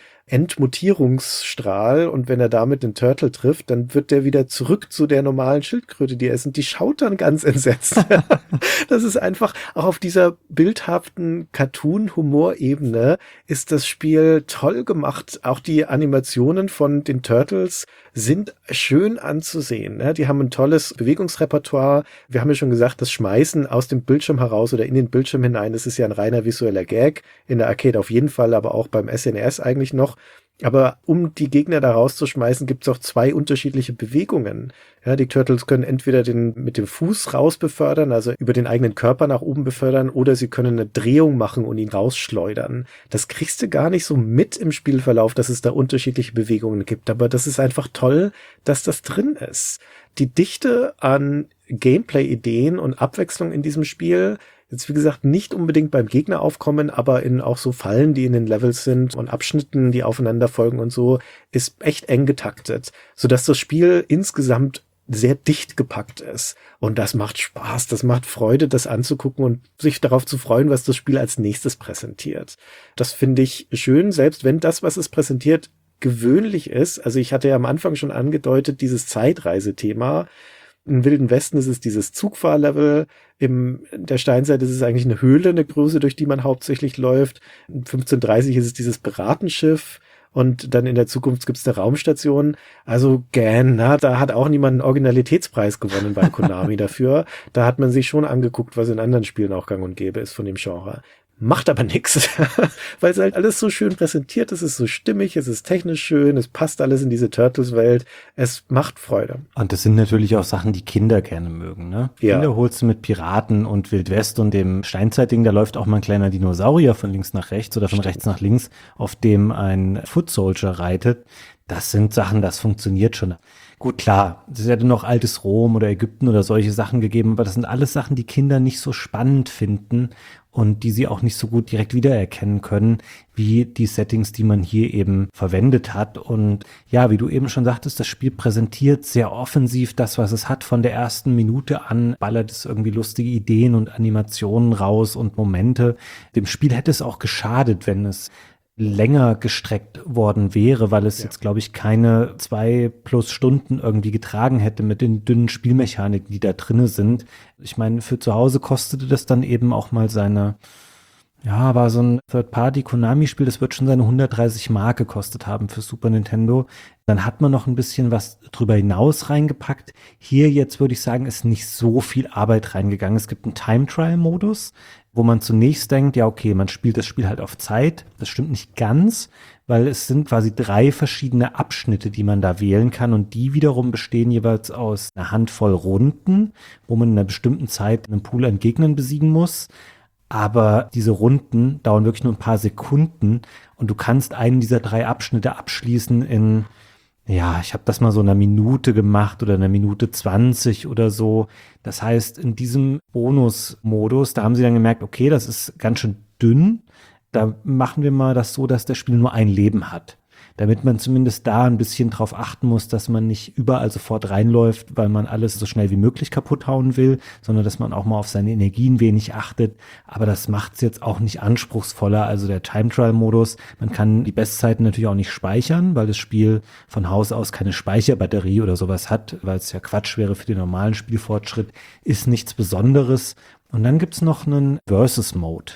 Entmutierungsstrahl und wenn er damit den Turtle trifft, dann wird der wieder zurück zu der normalen Schildkröte, die er ist und die schaut dann ganz entsetzt. Das ist einfach, auch auf dieser bildhaften Cartoon-Humor-Ebene ist das Spiel toll gemacht. Auch die Animationen von den Turtles sind schön anzusehen. Die haben ein tolles Bewegungsrepertoire. Wir haben ja schon gesagt, das Schmeißen aus dem Bildschirm heraus oder in den Bildschirm hinein, das ist ja ein reiner visueller Gag. In der Arcade auf jeden Fall, aber auch beim SNES eigentlich noch. Aber um die Gegner da rauszuschmeißen, gibt es auch 2 unterschiedliche Bewegungen. Ja, die Turtles können entweder mit dem Fuß raus befördern, also über den eigenen Körper nach oben befördern, oder sie können eine Drehung machen und ihn rausschleudern. Das kriegst du gar nicht so mit im Spielverlauf, dass es da unterschiedliche Bewegungen gibt. Aber das ist einfach toll, dass das drin ist. Die Dichte an Gameplay-Ideen und Abwechslung in diesem Spiel, jetzt wie gesagt nicht unbedingt beim Gegner aufkommen, aber in auch so Fallen, die in den Levels sind und Abschnitten, die aufeinander folgen und so, ist echt eng getaktet, sodass das Spiel insgesamt sehr dicht gepackt ist. Und das macht Spaß, das macht Freude, das anzugucken und sich darauf zu freuen, was das Spiel als nächstes präsentiert. Das finde ich schön, selbst wenn das, was es präsentiert, gewöhnlich ist. Also ich hatte ja am Anfang schon angedeutet, dieses Zeitreisethema. Im Wilden Westen ist es dieses Zugfahrlevel, in der Steinzeit ist es eigentlich eine Höhle, eine Größe, durch die man hauptsächlich läuft. 1530 ist es dieses Piratenschiff und dann in der Zukunft gibt es eine Raumstation. Also da hat auch niemand einen Originalitätspreis gewonnen bei Konami dafür. Da hat man sich schon angeguckt, was in anderen Spielen auch gang und gäbe ist von dem Genre. Macht aber nichts, weil es halt alles so schön präsentiert ist, es ist so stimmig, es ist technisch schön, es passt alles in diese Turtles-Welt, es macht Freude.
Und das sind natürlich auch Sachen, die Kinder gerne mögen, ne?
Ja.
Kinder holst du mit Piraten und Wildwest und dem Steinzeitding, da läuft auch mal ein kleiner Dinosaurier von links nach rechts oder von rechts nach links, auf dem ein Foot Soldier reitet. Das sind Sachen, das funktioniert schon. Gut, klar, es hätte noch altes Rom oder Ägypten oder solche Sachen gegeben, aber das sind alles Sachen, die Kinder nicht so spannend finden und die sie auch nicht so gut direkt wiedererkennen können, wie die Settings, die man hier eben verwendet hat. Und ja, wie du eben schon sagtest, das Spiel präsentiert sehr offensiv das, was es hat. Von der ersten Minute an ballert es irgendwie lustige Ideen und Animationen raus und Momente. Dem Spiel hätte es auch geschadet, wenn es länger gestreckt worden wäre, weil es jetzt, glaube ich, keine 2+ Stunden irgendwie getragen hätte mit den dünnen Spielmechaniken, die da drinne sind. Ich meine, für zu Hause kostete das dann eben auch mal war so ein Third-Party-Konami-Spiel, das wird schon seine 130 Mark gekostet haben für Super Nintendo. Dann hat man noch ein bisschen was drüber hinaus reingepackt. Hier jetzt würde ich sagen, ist nicht so viel Arbeit reingegangen. Es gibt einen Time-Trial-Modus, wo man zunächst denkt, ja okay, man spielt das Spiel halt auf Zeit. Das stimmt nicht ganz, weil es sind quasi 3 verschiedene Abschnitte, die man da wählen kann und die wiederum bestehen jeweils aus einer Handvoll Runden, wo man in einer bestimmten Zeit einen Pool an Gegnern besiegen muss. Aber diese Runden dauern wirklich nur ein paar Sekunden und du kannst einen dieser 3 Abschnitte abschließen in, ich habe das mal so 1 Minute gemacht oder 1 Minute 20 oder so. Das heißt, in diesem Bonusmodus, da haben sie dann gemerkt, okay, das ist ganz schön dünn. Da machen wir mal das so, dass das Spiel nur ein Leben hat. Damit man zumindest da ein bisschen drauf achten muss, dass man nicht überall sofort reinläuft, weil man alles so schnell wie möglich kaputt hauen will, sondern dass man auch mal auf seine Energien wenig achtet. Aber das macht es jetzt auch nicht anspruchsvoller. Also der Time-Trial-Modus, man kann die Bestzeiten natürlich auch nicht speichern, weil das Spiel von Haus aus keine Speicherbatterie oder sowas hat, weil es ja Quatsch wäre für den normalen Spielfortschritt, ist nichts Besonderes. Und dann gibt's noch einen Versus-Mode.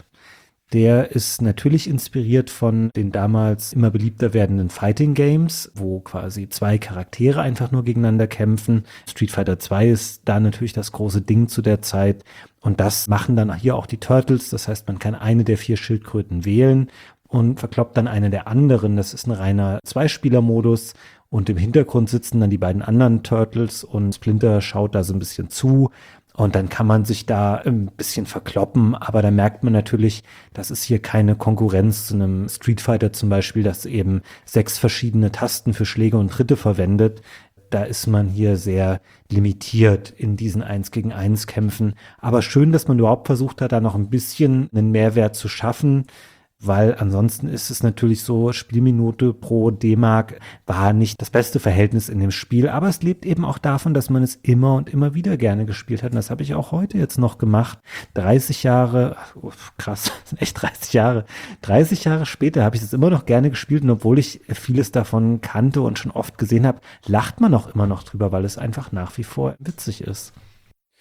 Der ist natürlich inspiriert von den damals immer beliebter werdenden Fighting Games, wo quasi 2 Charaktere einfach nur gegeneinander kämpfen. Street Fighter 2 ist da natürlich das große Ding zu der Zeit. Und das machen dann hier auch die Turtles. Das heißt, man kann eine der 4 Schildkröten wählen und verkloppt dann eine der anderen. Das ist ein reiner 2-Spieler-Modus. Und im Hintergrund sitzen dann die beiden anderen Turtles und Splinter schaut da so ein bisschen zu. Und dann kann man sich da ein bisschen verkloppen, aber da merkt man natürlich, das ist hier keine Konkurrenz zu einem Street Fighter zum Beispiel, das eben 6 verschiedene Tasten für Schläge und Tritte verwendet. Da ist man hier sehr limitiert in diesen 1-gegen-1 Kämpfen. Aber schön, dass man überhaupt versucht hat, da noch ein bisschen einen Mehrwert zu schaffen. Weil ansonsten ist es natürlich so, Spielminute pro D-Mark war nicht das beste Verhältnis in dem Spiel, aber es lebt eben auch davon, dass man es immer und immer wieder gerne gespielt hat und das habe ich auch heute jetzt noch gemacht. 30 Jahre, krass, das sind echt 30 Jahre. 30 Jahre später habe ich es immer noch gerne gespielt und obwohl ich vieles davon kannte und schon oft gesehen habe, lacht man auch immer noch drüber, weil es einfach nach wie vor witzig ist.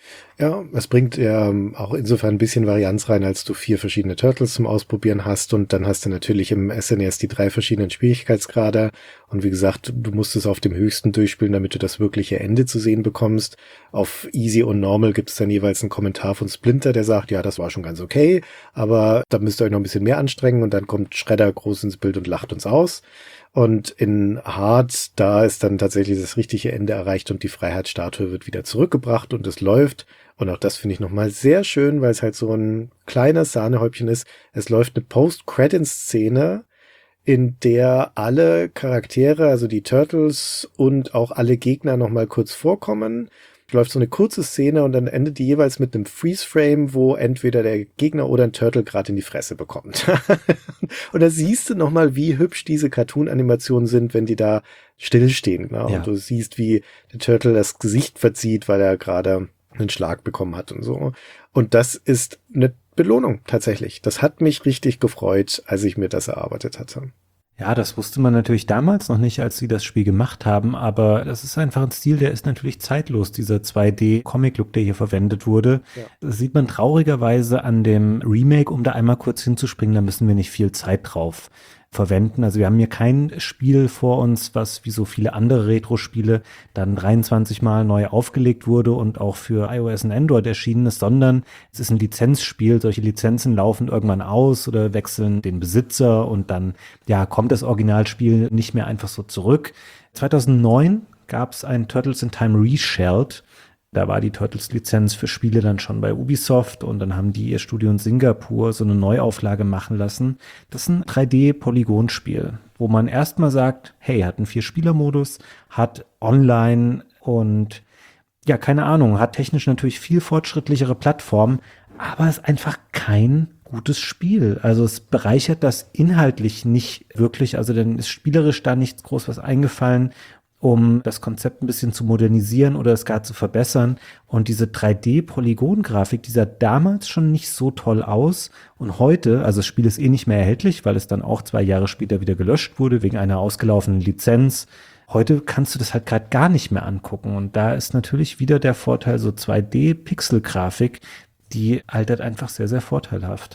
Ja, es bringt ja auch insofern ein bisschen Varianz rein, als du 4 verschiedene Turtles zum Ausprobieren hast und dann hast du natürlich im SNES die 3 verschiedenen Schwierigkeitsgrade und wie gesagt, du musst es auf dem höchsten durchspielen, damit du das wirkliche Ende zu sehen bekommst. Auf Easy und Normal gibt es dann jeweils einen Kommentar von Splinter, der sagt, ja, das war schon ganz okay, aber da müsst ihr euch noch ein bisschen mehr anstrengen und dann kommt Shredder groß ins Bild und lacht uns aus. Und in Hard, da ist dann tatsächlich das richtige Ende erreicht und die Freiheitsstatue wird wieder zurückgebracht und es läuft. Und auch das finde ich nochmal sehr schön, weil es halt so ein kleines Sahnehäubchen ist. Es läuft eine Post-Credit-Szene, in der alle Charaktere, also die Turtles und auch alle Gegner nochmal kurz vorkommen. Läuft so eine kurze Szene und dann endet die jeweils mit einem Freeze-Frame, wo entweder der Gegner oder ein Turtle gerade in die Fresse bekommt. Und da siehst du nochmal, wie hübsch diese Cartoon-Animationen sind, wenn die da stillstehen. Ne?
Ja.
Und du siehst, wie der Turtle das Gesicht verzieht, weil er gerade einen Schlag bekommen hat und so. Und das ist eine Belohnung tatsächlich. Das hat mich richtig gefreut, als ich mir das erarbeitet hatte.
Ja, das wusste man natürlich damals noch nicht, als sie das Spiel gemacht haben, aber das ist einfach ein Stil, der ist natürlich zeitlos, dieser 2D-Comic-Look, der hier verwendet wurde.
Ja.
Das sieht man traurigerweise an dem Remake, um da einmal kurz hinzuspringen, da müssen wir nicht viel Zeit drauf verwenden. Also wir haben hier kein Spiel vor uns, was wie so viele andere Retro-Spiele dann 23 Mal neu aufgelegt wurde und auch für iOS und Android erschienen ist, sondern es ist ein Lizenzspiel. Solche Lizenzen laufen irgendwann aus oder wechseln den Besitzer und dann ja kommt das Originalspiel nicht mehr einfach so zurück. 2009 gab es ein Turtles in Time Reshelled. Da war die Turtles-Lizenz für Spiele dann schon bei Ubisoft und dann haben die ihr Studio in Singapur so eine Neuauflage machen lassen. Das ist ein 3D-Polygonspiel, wo man erstmal sagt, hey, hat einen 4-Spieler-Modus, hat online und ja, keine Ahnung, hat technisch natürlich viel fortschrittlichere Plattformen, aber ist einfach kein gutes Spiel. Also es bereichert das inhaltlich nicht wirklich, also dann ist spielerisch da nichts groß was eingefallen, um das Konzept ein bisschen zu modernisieren oder es gar zu verbessern. Und diese 3D-Polygon-Grafik, die sah damals schon nicht so toll aus. Und heute, also das Spiel ist eh nicht mehr erhältlich, weil es dann auch 2 Jahre später wieder gelöscht wurde, wegen einer ausgelaufenen Lizenz. Heute kannst du das halt gerade gar nicht mehr angucken. Und da ist natürlich wieder der Vorteil, so 2D-Pixel-Grafik, die altert einfach sehr, sehr vorteilhaft.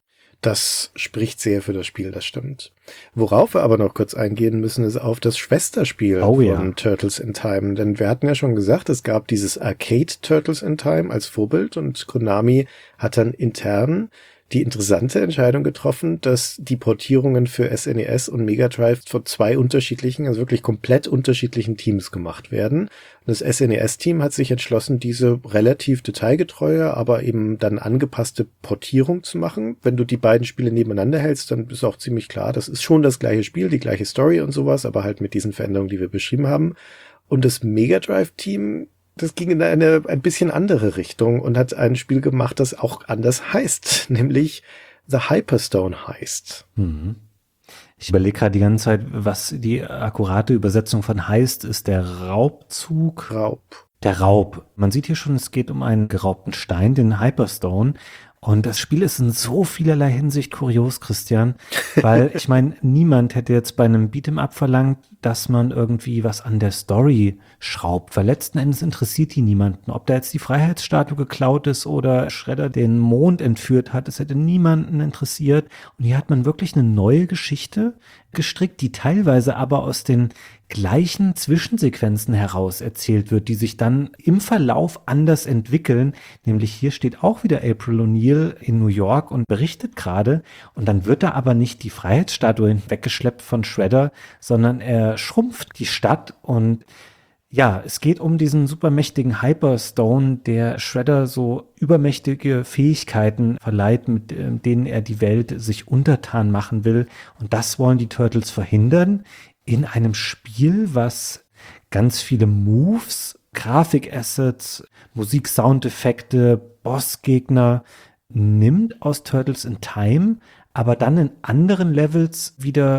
Das spricht sehr für das Spiel, das stimmt. Worauf wir aber noch kurz eingehen müssen, ist auf das Schwesterspiel von Turtles in Time. Denn wir hatten ja schon gesagt, es gab dieses Arcade Turtles in Time als Vorbild und Konami hat dann intern die interessante Entscheidung getroffen, dass die Portierungen für SNES und Mega Drive von 2 unterschiedlichen, also wirklich komplett unterschiedlichen Teams gemacht werden. Und das SNES-Team hat sich entschlossen, diese relativ detailgetreue, aber eben dann angepasste Portierung zu machen. Wenn du die beiden Spiele nebeneinander hältst, dann ist auch ziemlich klar, das ist schon das gleiche Spiel, die gleiche Story und sowas, aber halt mit diesen Veränderungen, die wir beschrieben haben. Und das Mega Drive-Team, das ging in eine ein bisschen andere Richtung und hat ein Spiel gemacht, das auch anders heißt, nämlich The Hyperstone heißt.
Mhm. Ich überlege gerade die ganze Zeit, was die akkurate Übersetzung von heißt, ist der Raubzug. Der Raub. Man sieht hier schon, es geht um einen geraubten Stein, den Hyperstone. Und das Spiel ist in so vielerlei Hinsicht kurios, Christian, weil ich meine, niemand hätte jetzt bei einem Beat'em-up verlangt, dass man irgendwie was an der Story schraubt, weil letzten Endes interessiert die niemanden. Ob da jetzt die Freiheitsstatue geklaut ist oder Shredder den Mond entführt hat, es hätte niemanden interessiert. Und hier hat man wirklich eine neue Geschichte gestrickt, die teilweise aber aus den gleichen Zwischensequenzen heraus erzählt wird, die sich dann im Verlauf anders entwickeln. Nämlich hier steht auch wieder April O'Neil in New York und berichtet gerade. Und dann wird da aber nicht die Freiheitsstatue weggeschleppt von Shredder, sondern er schrumpft die Stadt. Und ja, es geht um diesen supermächtigen Hyperstone, der Shredder so übermächtige Fähigkeiten verleiht, mit denen er die Welt sich untertan machen will. Und das wollen die Turtles verhindern in einem Spiel, was ganz viele Moves, Grafikassets, Musik, Soundeffekte, Bossgegner nimmt aus Turtles in Time, aber dann in anderen Levels wieder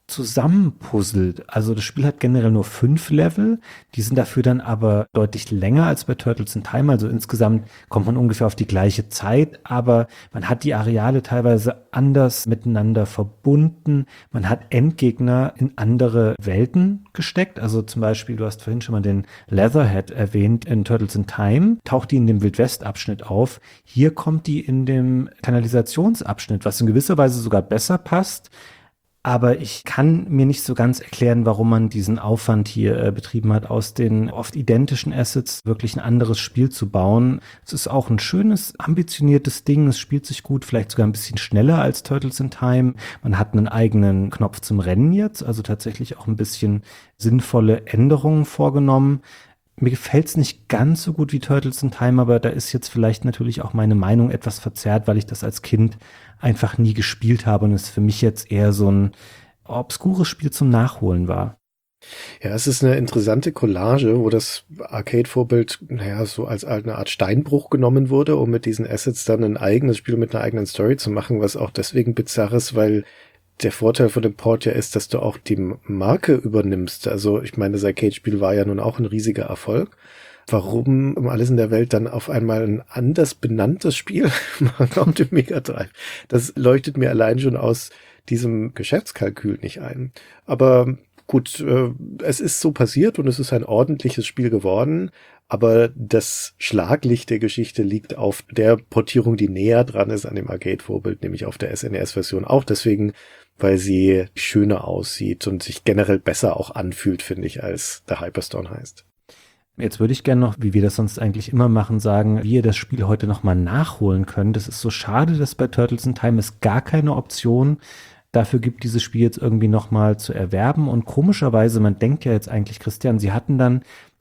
zusammenpuzzelt. Also das Spiel hat generell nur 5 Level, die sind dafür dann aber deutlich länger als bei Turtles in Time, also insgesamt kommt man ungefähr auf die gleiche Zeit, aber man hat die Areale teilweise anders miteinander verbunden, man hat Endgegner in andere Welten gesteckt, also zum Beispiel, du hast vorhin schon mal den Leatherhead erwähnt, in Turtles in Time taucht die in dem Wildwest-Abschnitt auf, hier kommt die in dem Kanalisationsabschnitt, was in gewisser Weise sogar besser passt. Aber ich kann mir nicht so ganz erklären, warum man diesen Aufwand hier betrieben hat, aus den oft identischen Assets wirklich ein anderes Spiel zu bauen. Es ist auch ein schönes, ambitioniertes Ding. Es spielt sich gut, vielleicht sogar ein bisschen schneller als Turtles in Time. Man hat einen eigenen Knopf zum Rennen jetzt, also tatsächlich auch ein bisschen sinnvolle Änderungen vorgenommen. Mir gefällt es nicht ganz so gut wie Turtles in Time, aber da ist jetzt vielleicht natürlich auch meine Meinung etwas verzerrt, weil ich das als Kind einfach nie gespielt habe und es für mich jetzt eher so ein obskures Spiel zum Nachholen war.
Ja, es ist eine interessante Collage, wo das Arcade-Vorbild, so als eine Art Steinbruch genommen wurde, um mit diesen Assets dann ein eigenes Spiel mit einer eigenen Story zu machen, was auch deswegen bizarr ist, weil der Vorteil von dem Port ja ist, dass du auch die Marke übernimmst. Also ich meine, das Arcade-Spiel war ja nun auch ein riesiger Erfolg. Warum um alles in der Welt dann auf einmal ein anders benanntes Spiel machen auf dem Mega Drive? Das leuchtet mir allein schon aus diesem Geschäftskalkül nicht ein. Aber gut, es ist so passiert und es ist ein ordentliches Spiel geworden. Aber das Schlaglicht der Geschichte liegt auf der Portierung, die näher dran ist an dem Arcade-Vorbild, nämlich auf der SNES-Version. Auch deswegen, weil sie schöner aussieht und sich generell besser auch anfühlt, finde ich, als der Hyperstone heißt.
Jetzt würde ich gerne noch, wie wir das sonst eigentlich immer machen, sagen, wie ihr das Spiel heute nochmal nachholen könnt. Es ist so schade, dass bei Turtles in Time es gar keine Option dafür gibt, dieses Spiel jetzt irgendwie nochmal zu erwerben. Und komischerweise, man denkt ja jetzt eigentlich, Christian, sie hatten dann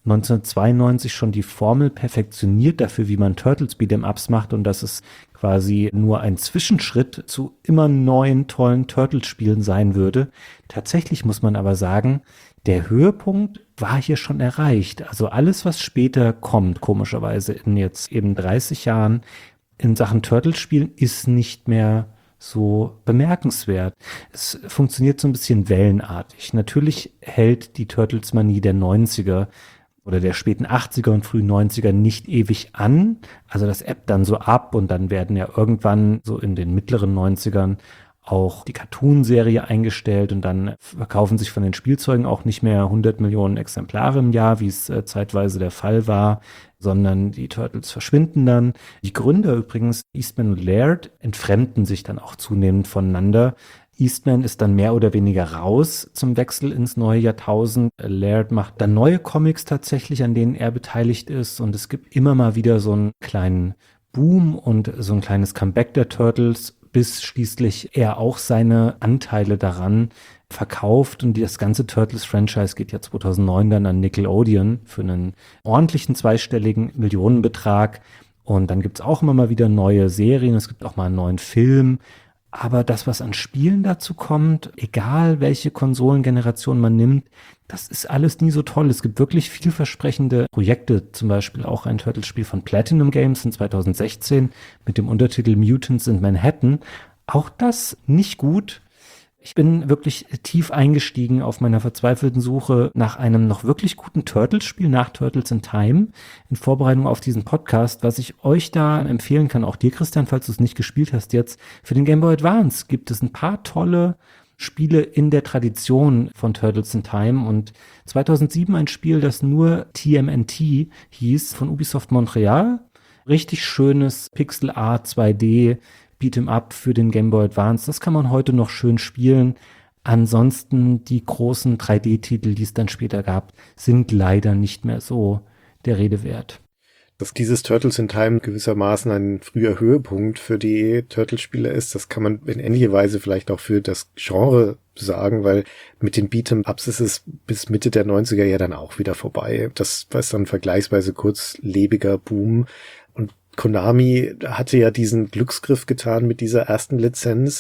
1992 schon die Formel perfektioniert dafür, wie man Turtles Beat'em-Ups macht und dass es quasi nur ein Zwischenschritt zu immer neuen, tollen Turtles-Spielen sein würde. Tatsächlich muss man aber sagen, der Höhepunkt war hier schon erreicht. Also alles, was später kommt, komischerweise in jetzt eben 30 Jahren in Sachen Turtles-Spielen, ist nicht mehr so bemerkenswert. Es funktioniert so ein bisschen wellenartig. Natürlich hält die Turtles-Manie der 90er oder der späten 80er und frühen 90er nicht ewig an. Also das ebbt dann so ab und dann werden ja irgendwann so in den mittleren 90ern auch die Cartoon-Serie eingestellt und dann verkaufen sich von den Spielzeugen auch nicht mehr 100 Millionen Exemplare im Jahr, wie es zeitweise der Fall war, sondern die Turtles verschwinden dann. Die Gründer übrigens, Eastman und Laird, entfremden sich dann auch zunehmend voneinander. Eastman ist dann mehr oder weniger raus zum Wechsel ins neue Jahrtausend. Laird macht dann neue Comics tatsächlich, an denen er beteiligt ist und es gibt immer mal wieder so einen kleinen Boom und so ein kleines Comeback der Turtles, bis schließlich er auch seine Anteile daran verkauft und das ganze Turtles-Franchise geht ja 2009 dann an Nickelodeon für einen ordentlichen zweistelligen Millionenbetrag und dann gibt's auch immer mal wieder neue Serien, es gibt auch mal einen neuen Film, aber das, was an Spielen dazu kommt, egal welche Konsolengeneration man nimmt, das ist alles nie so toll. Es gibt wirklich vielversprechende Projekte, zum Beispiel auch ein Turtles-Spiel von Platinum Games in 2016 mit dem Untertitel Mutants in Manhattan. Auch das nicht gut. Ich bin wirklich tief eingestiegen auf meiner verzweifelten Suche nach einem noch wirklich guten Turtles-Spiel nach Turtles in Time in Vorbereitung auf diesen Podcast, was ich euch da empfehlen kann, auch dir, Christian, falls du es nicht gespielt hast jetzt. Für den Game Boy Advance gibt es ein paar tolle Spiele in der Tradition von Turtles in Time und 2007 ein Spiel, das nur TMNT hieß, von Ubisoft Montreal. Richtig schönes Pixel Art 2D Beat'em Up für den Game Boy Advance. Das kann man heute noch schön spielen. Ansonsten die großen 3D-Titel, die es dann später gab, sind leider nicht mehr so der Rede wert.
Dass dieses Turtles in Time gewissermaßen ein früher Höhepunkt für die Turtles-Spiele ist, das kann man in ähnlicher Weise vielleicht auch für das Genre sagen, weil mit den Beat'em-Ups ist es bis Mitte der 90er ja dann auch wieder vorbei. Das war dann vergleichsweise kurzlebiger Boom. Und Konami hatte ja diesen Glücksgriff getan mit dieser ersten Lizenz,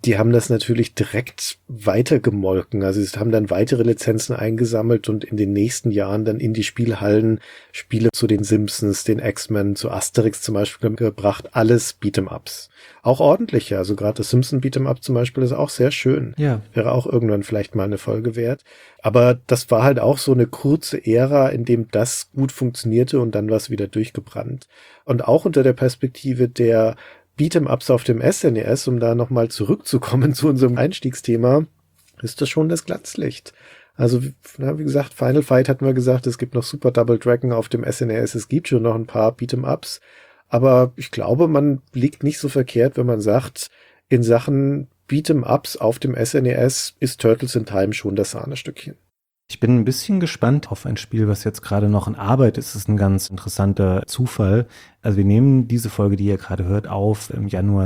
die haben das natürlich direkt weitergemolken. Also sie haben dann weitere Lizenzen eingesammelt und in den nächsten Jahren dann in die Spielhallen Spiele zu den Simpsons, den X-Men, zu Asterix zum Beispiel gebracht. Alles Beat'em-Ups. Auch ordentliche. Also gerade das Simpson Beat'em-Up zum Beispiel ist auch sehr schön.
Ja.
Wäre auch irgendwann vielleicht mal eine Folge wert. Aber das war halt auch so eine kurze Ära, in dem das gut funktionierte und dann war es wieder durchgebrannt. Und auch unter der Perspektive der Beat'em-Ups auf dem SNES, um da nochmal zurückzukommen zu unserem Einstiegsthema, ist das schon das Glanzlicht. Also, wie gesagt, Final Fight hatten wir gesagt, es gibt noch Super Double Dragon auf dem SNES, es gibt schon noch ein paar Beat'em-Ups, aber ich glaube, man liegt nicht so verkehrt, wenn man sagt, in Sachen Beat'em-Ups auf dem SNES ist Turtles in Time schon das Sahnestückchen.
Ich bin ein bisschen gespannt auf ein Spiel, was jetzt gerade noch in Arbeit ist. Das ist ein ganz interessanter Zufall. Also wir nehmen diese Folge, die ihr gerade hört, auf im Januar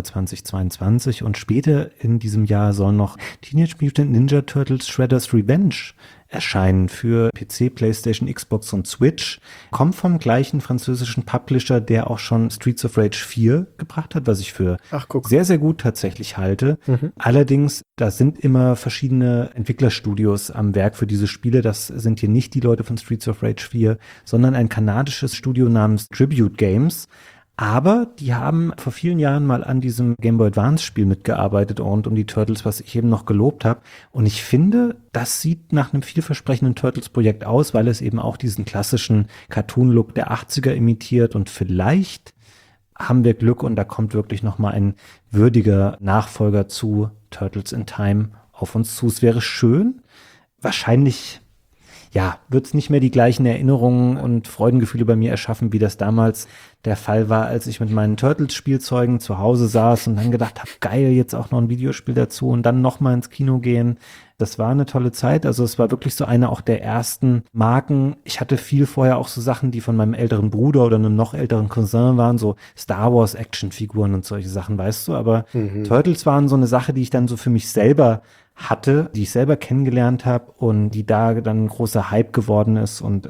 2022 und später in diesem Jahr soll noch Teenage Mutant Ninja Turtles Shredder's Revenge erscheinen für PC, PlayStation, Xbox und Switch. Kommt vom gleichen französischen Publisher, der auch schon Streets of Rage 4 gebracht hat, was ich für sehr, sehr gut tatsächlich halte. Allerdings, da sind immer verschiedene Entwicklerstudios am Werk für diese Spiele. Das sind hier nicht die Leute von Streets of Rage 4, sondern ein kanadisches Studio namens Tribute Games. Aber die haben vor vielen Jahren mal an diesem Game Boy Advance Spiel mitgearbeitet rund um die Turtles, was ich eben noch gelobt habe. Und ich finde, das sieht nach einem vielversprechenden Turtles-Projekt aus, weil es eben auch diesen klassischen Cartoon-Look der 80er imitiert. Und vielleicht haben wir Glück und da kommt wirklich noch mal ein würdiger Nachfolger zu Turtles in Time auf uns zu. Es wäre schön. Wahrscheinlich wird es nicht mehr die gleichen Erinnerungen und Freudengefühle bei mir erschaffen, wie das damals der Fall war, als ich mit meinen Turtles-Spielzeugen zu Hause saß und dann gedacht habe, geil, jetzt auch noch ein Videospiel dazu und dann noch mal ins Kino gehen. Das war eine tolle Zeit. Also es war wirklich so eine auch der ersten Marken. Ich hatte viel vorher auch so Sachen, die von meinem älteren Bruder oder einem noch älteren Cousin waren, so Star Wars Actionfiguren und solche Sachen, weißt du. Aber Turtles waren so eine Sache, die ich dann so für mich selber hatte, die ich selber kennengelernt habe und die da dann ein großer Hype geworden ist. Und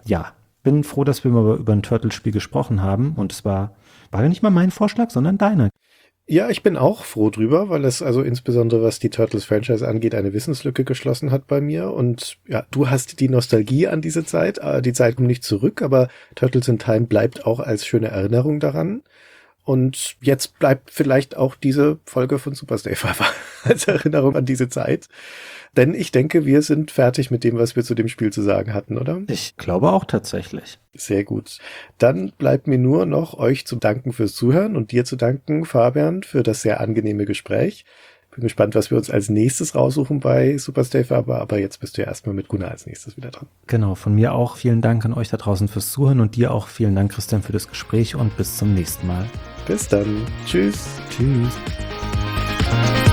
bin froh, dass wir mal über ein Turtles-Spiel gesprochen haben. Und es war ja nicht mal mein Vorschlag, sondern deiner.
Ja, ich bin auch froh drüber, weil es also insbesondere was die Turtles-Franchise angeht, eine Wissenslücke geschlossen hat bei mir. Und ja, du hast die Nostalgie an diese Zeit. Die Zeit kommt nicht zurück, aber Turtles in Time bleibt auch als schöne Erinnerung daran. Und jetzt bleibt vielleicht auch diese Folge von Super Stay Forever als Erinnerung an diese Zeit. Denn ich denke, wir sind fertig mit dem, was wir zu dem Spiel zu sagen hatten, oder?
Ich glaube auch tatsächlich.
Sehr gut. Dann bleibt mir nur noch euch zu danken fürs Zuhören und dir zu danken, Fabian, für das sehr angenehme Gespräch. Bin gespannt, was wir uns als nächstes raussuchen bei Super Stay Forever, aber jetzt bist du ja erstmal mit Gunnar als nächstes wieder dran.
Genau, von mir auch vielen Dank an euch da draußen fürs Zuhören und dir auch vielen Dank, Christian, für das Gespräch und bis zum nächsten Mal.
Bis dann. Tschüss.
Tschüss.